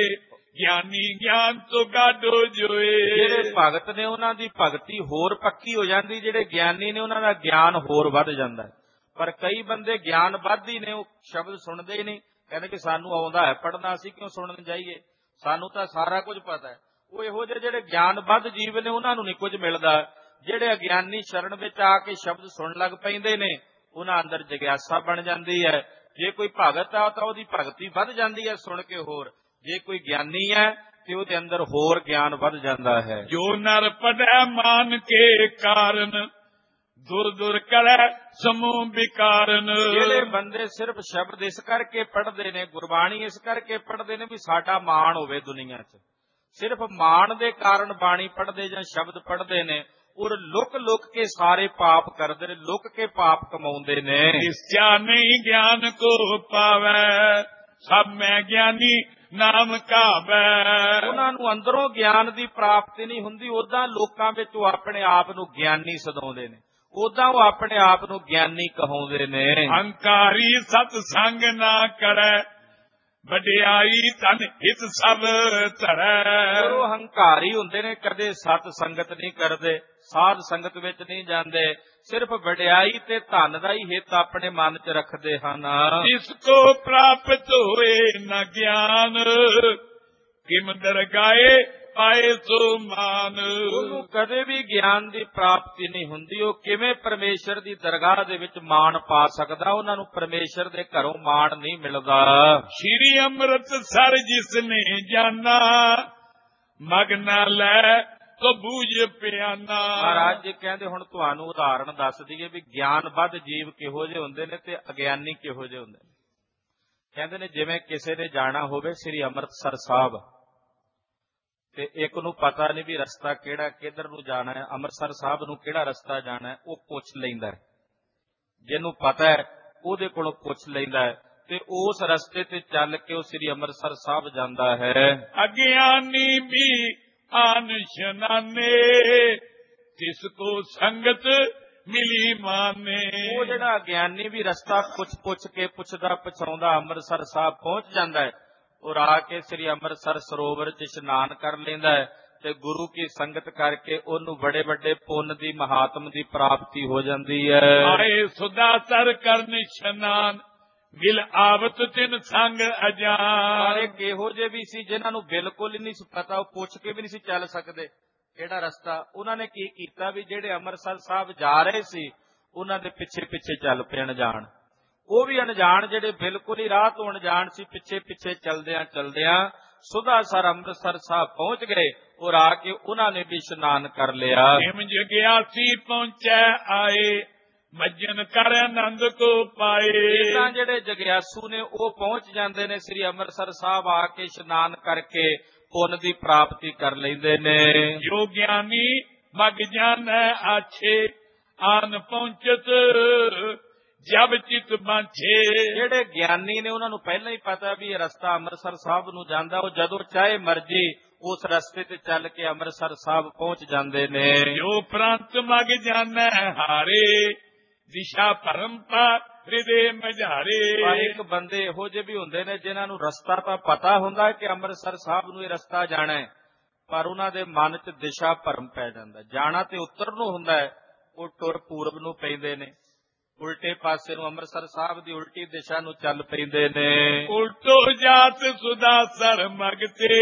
ਗਿਆਨੀ ਗਿਆਨ ਤੋਂ ਗਾਢੋ ਜੋਏ। ਜਿਹੜੇ ਭਗਤ ਨੇ ਉਹਨਾਂ ਦੀ ਭਗਤੀ ਹੋਰ ਪੱਕੀ ਹੋ ਜਾਂਦੀ, ਜਿਹੜੇ ਗਿਆਨੀ ਨੇ ਉਹਨਾਂ ਦਾ ਗਿਆਨ ਹੋਰ ਵੱਧ ਜਾਂਦਾ। ਪਰ ਕਈ ਬੰਦੇ ਗਿਆਨ ਵੱਧਦੀ ਨੇ, ਉਹ ਸ਼ਬਦ ਸੁਣਦੇ ਹੀ ਨਹੀਂ, ਕਹਿੰਦੇ ਕਿ ਸਾਨੂੰ ਆਉਂਦਾ ਹੈ ਪੜ੍ਹਨਾ, ਅਸੀਂ ਕਿਉਂ ਸੁਣਨ ਜਾਈਏ, ਸਾਨੂੰ ਤਾਂ ਸਾਰਾ ਕੁਝ ਪਤਾ ਹੈ। ਉਹ ਇਹੋ ਜਿਹੇ ਜਿਹੜੇ ਗਿਆਨ ਵੱਧ ਜੀਵ ਨੇ ਉਹਨਾਂ ਨੂੰ ਨਹੀਂ ਕੁਝ ਮਿਲਦਾ। ਜਿਹੜੇ ਅਗਿਆਨੀ ਸ਼ਰਨ ਵਿੱਚ ਆ ਕੇ ਸ਼ਬਦ ਸੁਣਨ ਲੱਗ ਪੈਂਦੇ ਨੇ, ਉਹਨਾਂ ਅੰਦਰ ਜਗਿਆਸਾ ਬਣ ਜਾਂਦੀ ਹੈ। ਜੇ ਕੋਈ ਭਗਤ ਆ ਤਾਂ ਉਹਦੀ ਭਗਤੀ ਵੱਧ ਜਾਂਦੀ ਹੈ ਸੁਣ ਕੇ ਹੋਰ, ਜੇ ਕੋਈ ਗਿਆਨੀ ਹੈ ਤੇ ਉਹਦੇ ਅੰਦਰ ਹੋਰ ਗਿਆਨ ਵੱਧ ਜਾਂਦਾ ਹੈ। ਜੋ ਨਰ ਪੜੈ ਮਾਨ ਕੇ ਕਾਰਨ, ਦੁਰ ਦੁਰ ਕਰੈ ਸਮੂਹ ਵਿਕਾਰਨ। ਜਿਹੜੇ ਬੰਦੇ ਸਿਰਫ ਸ਼ਬਦ ਇਸ ਕਰਕੇ ਪੜ੍ਹਦੇ ਨੇ, ਗੁਰਬਾਣੀ ਇਸ ਕਰਕੇ ਪੜ੍ਹਦੇ ਨੇ ਵੀ ਸਾਡਾ ਮਾਣ ਹੋਵੇ ਦੁਨੀਆ 'ਚ, ਸਿਰਫ ਮਾਣ ਦੇ ਕਾਰਨ ਬਾਣੀ ਪੜ੍ਹਦੇ ਜਾਂ ਸ਼ਬਦ ਪੜ੍ਹਦੇ ਨੇ, ਔਰ ਲੁਕ ਲੁਕ ਕੇ ਸਾਰੇ ਪਾਪ ਕਰਦੇ ਨੇ, ਲੁਕ ਕੇ ਪਾਪ ਕਮਾਉਂਦੇ ਨੇ। ਇਸਿਆ ਨਹੀਂ ਗਿਆਨ ਕੋ ਪਾਵੈ, ਸਭ ਮੈਂ ਗਿਆਨੀ ਨਾਮ ਕਾਵੈ। ਉਹਨਾਂ ਨੂੰ ਅੰਦਰੋਂ ਗਿਆਨ ਦੀ ਪ੍ਰਾਪਤੀ ਨਹੀਂ ਹੁੰਦੀ, ਉਦਾਂ ਲੋਕਾਂ ਵਿੱਚ ਉਹ ਆਪਣੇ ਆਪ ਨੂੰ ਗਿਆਨੀ ਸਦਾਉਂਦੇ ਨੇ, ਉਦਾਂ ਉਹ ਆਪਣੇ ਆਪ ਨੂੰ ਗਿਆਨੀ ਕਹਾਉਂਦੇ ਨੇ। ਹੰਕਾਰੀ ਸਤ ਸੰਗ ਨਾ ਕਰੈ, ਵਡਿਆਈ ਤਨ ਹਿਤ ਸਭ ਧਰੈ। ਉਹ ਹੰਕਾਰੀ ਹੁੰਦੇ ਨੇ, ਕਦੇ ਸਤ ਸੰਗਤ ਨਹੀਂ ਕਰਦੇ, ਸਾਧ ਸੰਗਤ ਵਿੱਚ ਨਹੀਂ ਜਾਂਦੇ, ਸਿਰਫ ਵਡਿਆਈ ਤੇ ਧਨ ਦਾ ਹੀ ਹਿੱਤ ਆਪਣੇ ਮਨ 'ਚ ਰੱਖਦੇ ਹਨ। ਇਸ ਕੋ ਪ੍ਰਾਪਤ ਹੋਏ ਨ ਗਿਆਨ, ਕਿਮ ਦਰਗਾਏ ਪਾਏ ਸੋ ਮਾਨ। ਉਹਨੂੰ ਕਦੇ ਵੀ ਗਿਆਨ ਦੀ ਪ੍ਰਾਪਤੀ ਨਹੀਂ ਹੁੰਦੀ, ਉਹ ਕਿਵੇਂ ਪਰਮੇਸ਼ਰ ਦੀ ਦਰਗਾਹ ਦੇ ਵਿੱਚ ਮਾਣ ਪਾ ਸਕਦਾ, ਉਹਨਾਂ ਨੂੰ ਪਰਮੇਸ਼ਰ ਦੇ ਘਰੋਂ ਮਾਣ ਨਹੀਂ ਮਿਲਦਾ। ਸ਼੍ਰੀ ਅੰਮ੍ਰਿਤਸਰ ਜਿਸ ਨੇ ਜਾਨਾ, ਮਗਨਾ ਲੈ ਤੋ ਬੂਝ ਪਿਆਨਾ। ਮਹਾਰਾਜ ਜੀ ਕਹਿੰਦੇ ਹੁਣ ਤੁਹਾਨੂੰ ਉਦਾਹਰਣ ਦੱਸ ਦਈਏ ਵੀ ਗਿਆਨ ਵੱਧ ਜੀਵ ਕਿਹੋ ਜਿਹੇ ਹੁੰਦੇ ਨੇ ਤੇ ਅਗਿਆਨੀ ਕਿਹੋ ਜਿਹੇ ਹੁੰਦੇ ਨੇ। ਕਹਿੰਦੇ ਨੇ ਜਿਵੇਂ ਕਿਸੇ ਨੇ ਜਾਣਾ ਹੋਵੇ ਸ੍ਰੀ ਅੰਮ੍ਰਿਤਸਰ ਸਾਹਿਬ, ਤੇ ਇੱਕ ਨੂੰ ਪਤਾ ਨਹੀਂ ਵੀ ਰਸਤਾ ਕਿਹੜਾ, ਕਿੱਧਰ ਨੂੰ ਜਾਣਾ ਹੈ, ਅੰਮ੍ਰਿਤਸਰ ਸਾਹਿਬ ਨੂੰ ਕਿਹੜਾ ਰਸਤਾ ਜਾਣਾ ਹੈ, ਉਹ ਪੁੱਛ ਲੈਂਦਾ ਹੈ। ਜਿਹਨੂੰ ਪਤਾ ਹੈ ਉਹਦੇ ਕੋਲੋਂ ਪੁੱਛ ਲੈਂਦਾ ਹੈ, ਤੇ ਉਸ ਰਸਤੇ ਤੇ ਚੱਲ ਕੇ ਉਹ ਸ੍ਰੀ ਅੰਮ੍ਰਿਤਸਰ ਸਾਹਿਬ ਜਾਂਦਾ ਹੈ। ਅਗਿਆਨੀ ਵੀ ਆਨਸ਼ਨਾਨੇ, ਤਿਸ ਕੋ ਸੰਗਤ ਮਿਲੀ ਮਾਨੇ। ਉਹ ਜਿਹੜਾ ਅਗਿਆਨੀ ਵੀ ਰਸਤਾ ਪੁੱਛ ਕੇ ਪੁੱਛਦਾ ਪਛਾਉਂਦਾ ਅੰਮ੍ਰਿਤਸਰ ਸਾਹਿਬ ਪਹੁੰਚ ਜਾਂਦਾ ਹੈ, ਔਰ ਆ ਕੇ ਸ੍ਰੀ ਅੰਮ੍ਰਿਤਸਰ ਸਰੋਵਰ 'ਚ ਇਸ਼ਨਾਨ ਕਰ ਲੈਂਦਾ ਹੈ, ਤੇ ਗੁਰੂ ਕੀ ਸੰਗਤ ਕਰਕੇ ਉਹਨੂੰ ਬੜੇ ਵੱਡੇ ਪੁੰਨ ਦੀ ਮਹਾਤਮ ਦੀ ਪ੍ਰਾਪਤੀ ਹੋ ਜਾਂਦੀ ਹੈ। ਆਏ ਸੁਦਾਸਰ ਕਰਨ ਇਸ਼ਨਾਨ, ਗਿਲ ਆਵਤ ਤਿਨ ਸੰਗ ਅਜਾਨ। ਸਾਰੇ ਕਿਹੋ ਜਿਹੇ ਵੀ ਸੀ ਜਿਨ੍ਹਾਂ ਨੂੰ ਬਿਲਕੁਲ ਹੀ ਨਹੀਂ ਸੀ ਪਤਾ, ਉਹ ਪੁੱਛ ਕੇ ਵੀ ਨਹੀਂ ਸੀ ਚੱਲ ਸਕਦੇ ਕਿਹੜਾ ਰਸਤਾ। ਉਹਨਾਂ ਨੇ ਕੀ ਕੀਤਾ ਵੀ ਜਿਹੜੇ ਅੰਮ੍ਰਿਤਸਰ ਸਾਹਿਬ ਜਾ ਰਹੇ ਸੀ ਉਹਨਾਂ ਦੇ ਪਿੱਛੇ ਪਿੱਛੇ ਚੱਲ ਪਏ ਅਣਜਾਣ। ਉਹ ਵੀ ਅਣਜਾਣ ਜਿਹੜੇ ਬਿਲਕੁਲ ਹੀ ਰਾਹ ਤੋਂ ਅਣਜਾਣ ਸੀ, ਪਿੱਛੇ ਪਿੱਛੇ ਚਲਦਿਆਂ ਚਲਦਿਆਂ ਸੁਦਾਸਰ ਅੰਮ੍ਰਿਤਸਰ ਸਾਹਿਬ ਪਹੁੰਚ ਗਏ, ਔਰ ਆ ਕੇ ਉਹਨਾਂ ਨੇ ਵੀ ਇਸ਼ਨਾਨ ਕਰ ਲਿਆ। ਜਿਮ ਜਗਿਆਸੀ ਪਹੁੰਚੈ ਆਏ, ਭਜਨ ਕਰ ਆਨੰਦ ਕੋ ਪਾਏ। ਤਾਂ ਜਿਹੜੇ ਜਗਿਆਸੂ ਨੇ ਉਹ ਪਹੁੰਚ ਜਾਂਦੇ ਨੇ ਸ੍ਰੀ ਅੰਮ੍ਰਿਤਸਰ ਸਾਹਿਬ ਆ ਕੇ ਇਸ਼ਨਾਨ ਕਰਕੇ ਪੁੰਨ ਦੀ ਪ੍ਰਾਪਤੀ ਕਰ ਲੈਂਦੇ ਨੇ। ਜੋ ਗਿਆਨੀ ਮਗ ਜਾਣੈ ਆਛੇ ਆਨ ਪਹੁੰਚਤ ਜਬ ਚਿਤ ਬਾਂਛੇ। ਜਿਹੜੇ ਗਿਆਨੀ ਨੇ ਉਹਨਾਂ ਨੂੰ ਪਹਿਲਾਂ ਹੀ ਪਤਾ ਵੀ ਇਹ ਰਸਤਾ ਅੰਮ੍ਰਿਤਸਰ ਸਾਹਿਬ ਨੂੰ ਜਾਂਦਾ, ਉਹ ਜਦੋਂ ਚਾਹੇ ਮਰਜੀ ਉਸ ਰਸਤੇ ਤੇ ਚੱਲ ਕੇ ਅੰਮ੍ਰਿਤਸਰ ਸਾਹਿਬ ਪਹੁੰਚ ਜਾਂਦੇ ਨੇ। ਜੋ ਪ੍ਰੰਤ ਮਗ ਜਾਣੈ ਹਾਰੇ ਦਿਸ਼ਾ ਪਰੰਪਾ ਹਿਰਦੇ ਮਝਾਰੇ। ਪਰ ਇੱਕ ਬੰਦੇ ਇਹੋ ਜਿਹੇ ਵੀ ਹੁੰਦੇ ਨੇ ਜਿਨ੍ਹਾਂ ਨੂੰ ਰਸਤਾ ਤਾਂ ਪਤਾ ਹੁੰਦਾ ਕਿ ਅੰਮ੍ਰਿਤਸਰ ਸਾਹਿਬ ਨੂੰ ਇਹ ਰਸਤਾ ਜਾਣਾ ਹੈ, ਪਰ ਉਹਨਾਂ ਦੇ ਮਨ 'ਚ ਦਿਸ਼ਾ ਭਰਮ ਪੈ ਜਾਂਦਾ। ਜਾਣਾ ਤੇ ਉੱਤਰ ਨੂੰ ਹੁੰਦਾ ਹੈ, ਉਹ ਟੁਰ ਪੂਰਬ ਨੂੰ ਪੈਂਦੇ ਨੇ, ਉਲਟੇ ਪਾਸੇ ਨੂੰ ਅੰਮ੍ਰਿਤਸਰ ਸਾਹਿਬ ਦੀ ਉਲਟੀ ਦਿਸ਼ਾ ਨੂੰ ਚੱਲ ਪੈਂਦੇ ਨੇ। ਉਲਟੋ ਜਾਤ ਸੁਦਾ ਸਰ ਮਗਤੇ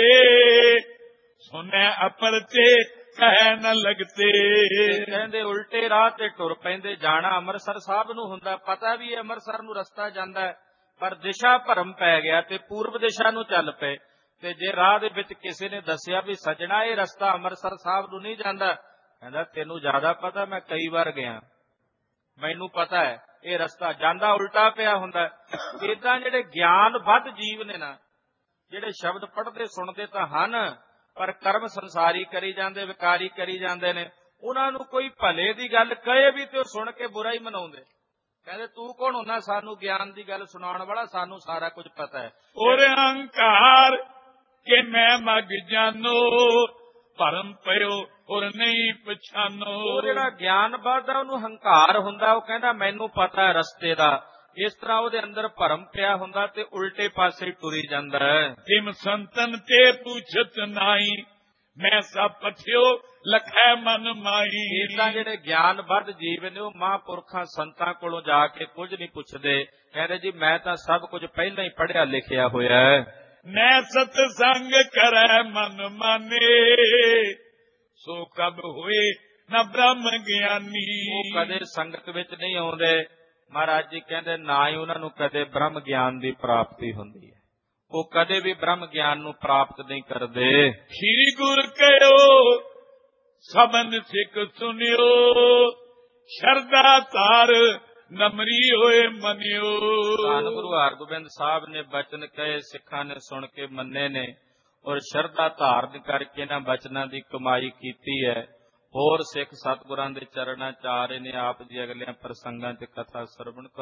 ਸੁਨੈ ਅਪਰਤੇ ਕਹਿ ਨ ਲਗਤੇ। ਕਹਿੰਦੇ ਉਲਟੇ ਰਾਹ ਤੇ ਟੁਰ ਪੈਂਦੇ। ਜਾਣਾ ਅੰਮ੍ਰਿਤਸਰ ਸਾਹਿਬ ਨੂੰ ਹੁੰਦਾ, ਪਤਾ ਵੀ ਅੰਮ੍ਰਿਤਸਰ ਨੂੰ ਰਸਤਾ ਜਾਂਦਾ ਹੈ, ਪਰ ਦਿਸ਼ਾ ਭਰਮ ਪੈ ਗਿਆ ਤੇ ਪੂਰਬ ਦਿਸ਼ਾ ਨੂੰ ਚੱਲ ਪਏ। ਤੇ ਜੇ ਰਾਹ ਦੇ ਵਿੱਚ ਕਿਸੇ ਨੇ ਦੱਸਿਆ ਵੀ ਸੱਜਣਾ ਇਹ ਰਸਤਾ ਅੰਮ੍ਰਿਤਸਰ ਸਾਹਿਬ ਨੂੰ ਨਹੀਂ ਜਾਂਦਾ, ਕਹਿੰਦਾ ਤੈਨੂੰ ਜ਼ਿਆਦਾ ਪਤਾ, ਮੈਂ ਕਈ ਵਾਰ ਗਿਆ, ਮੈਨੂੰ ਪਤਾ ਹੈ ਇਹ ਰਸਤਾ ਜਾਂਦਾ ਉਲਟਾ ਪਿਆ ਹੁੰਦਾ। ਏਦਾਂ ਜਿਹੜੇ ਗਿਆਨ ਵੱਧ ਜੀਵ ਨੇ ਨਾ, ਜਿਹੜੇ ਸ਼ਬਦ ਪੜ੍ਹਦੇ ਸੁਣਦੇ ਤਾਂ ਹਨ ਪਰ ਕਰਮ ਸੰਸਾਰੀ ਕਰੀ ਜਾਂਦੇ, ਵਿਕਾਰੀ ਕਰੀ ਜਾਂਦੇ ਨੇ, ਉਹਨਾਂ ਨੂੰ ਕੋਈ ਭਲੇ ਦੀ ਗੱਲ ਕਹੇ ਵੀ ਤੇ ਉਹ ਸੁਣ ਕੇ ਬੁਰਾ ਹੀ ਮਨਾਉਂਦੇ। ਕਹਿੰਦੇ ਤੂੰ ਕੌਣ ਹੁੰਦਾ ਸਾਨੂੰ ਗਿਆਨ ਦੀ ਗੱਲ ਸੁਣਾਉਣ ਵਾਲਾ, ਸਾਨੂੰ ਸਾਰਾ ਕੁਝ ਪਤਾ ਹੈ। ਔਰ ਅਹੰਕਾਰ ਕਿ ਮੈਂ ਮਗ ਜਾਨੋ ਭਰਮ ਪਇਓ ਔਰ ਨਹੀਂ ਪਛਾਨੋ। ਉਹ ਜਿਹੜਾ ਗਿਆਨ ਵੱਧਦਾ ਉਹਨੂੰ ਹੰਕਾਰ ਹੁੰਦਾ, ਉਹ ਕਹਿੰਦਾ ਮੈਨੂੰ ਪਤਾ ਹੈ ਰਸਤੇ ਦਾ। ਇਸ ਤਰ੍ਹਾਂ ਉਹਦੇ ਅੰਦਰ ਭਰਮ ਪਿਆ ਹੁੰਦਾ ਤੇ ਉਲਟੇ ਪਾਸੇ ਟੁਰੀ ਜਾਂਦਾ ਹੈ। ਤਿਮ ਸੰਤਨ ਤੇ ਪੁੱਛਤ ਨਾਈ ਮੈਂ ਸਭ ਪਥਿਓ ਲਖੈ ਮਨ ਮਾਈ। ਇਦਾਂ ਜਿਹੜੇ ਗਿਆਨ ਵੱਧ ਜੀਵ ਨੇ ਉਹ ਮਹਾਂਪੁਰਖਾਂ ਸੰਤਾਂ ਕੋਲੋਂ ਜਾ ਕੇ ਕੁਝ ਨਹੀਂ ਪੁੱਛਦੇ। ਕਹਿੰਦੇ ਜੀ ਮੈਂ ਤਾਂ ਸਭ ਕੁਝ ਪਹਿਲਾਂ ਹੀ ਪੜ੍ਹਿਆ ਲਿਖਿਆ ਹੋਇਆ ਹੈ। ਮੈਂ ਸਤ ਸੰਗ ਕਰੈ ਮਨ ਮਾਨੇ ਸੋ ਕਬ ਹੋਏ ਨਾ ਬ੍ਰਹਮ ਗਿਆਨੀ। ਉਹ ਕਦੇ ਸੰਗਤ ਵਿੱਚ ਨਹੀਂ ਆਉਂਦੇ। ਮਹਾਰਾਜ ਜੀ ਕਹਿੰਦੇ ਨਾ ਹੀ ਉਹਨਾਂ ਨੂੰ ਕਦੇ ਬ੍ਰਹਮ ਗਿਆਨ ਦੀ ਪ੍ਰਾਪਤੀ ਹੁੰਦੀ ਹੈ, ਉਹ ਕਦੇ ਵੀ ਬ੍ਰਹਮ ਗਿਆਨ ਨੂੰ ਪ੍ਰਾਪਤ ਨਹੀਂ ਕਰਦੇ। ਸ੍ਰੀ ਗੁਰ ਕਹਿਓ ਸਬਨ ਸਿੱਖ ਸੁਨਿਓ ਸ਼ਰਧਾ ਧਾਰ ਨਮਰੀ ਹੋਏ ਮਨਿਓ। ਧੰਨ ਗੁਰੂ ਹਰਗੋਬਿੰਦ ਸਾਹਿਬ ਨੇ ਬਚਨ ਕਹੇ, ਸਿੱਖਾਂ ਨੇ ਸੁਣ ਕੇ ਮੰਨੇ ਨੇ ਔਰ ਸ਼ਰਧਾ ਧਾਰਨ ਕਰਕੇ ਇਹਨਾਂ ਬਚਨਾਂ ਦੀ ਕਮਾਈ ਕੀਤੀ ਹੈ। ਹੋਰ ਸਿੱਖ ਸਤਿਗੁਰਾਂ ਦੇ ਚਰਨਾਂ ਚ ਆ ਰਹੇ ਨੇ। ਆਪ ਜੀ ਅਗਲਿਆਂ ਪ੍ਰਸੰਗਾਂ ਚ ਕਥਾ ਸਰਵਣ ਕਰੋ।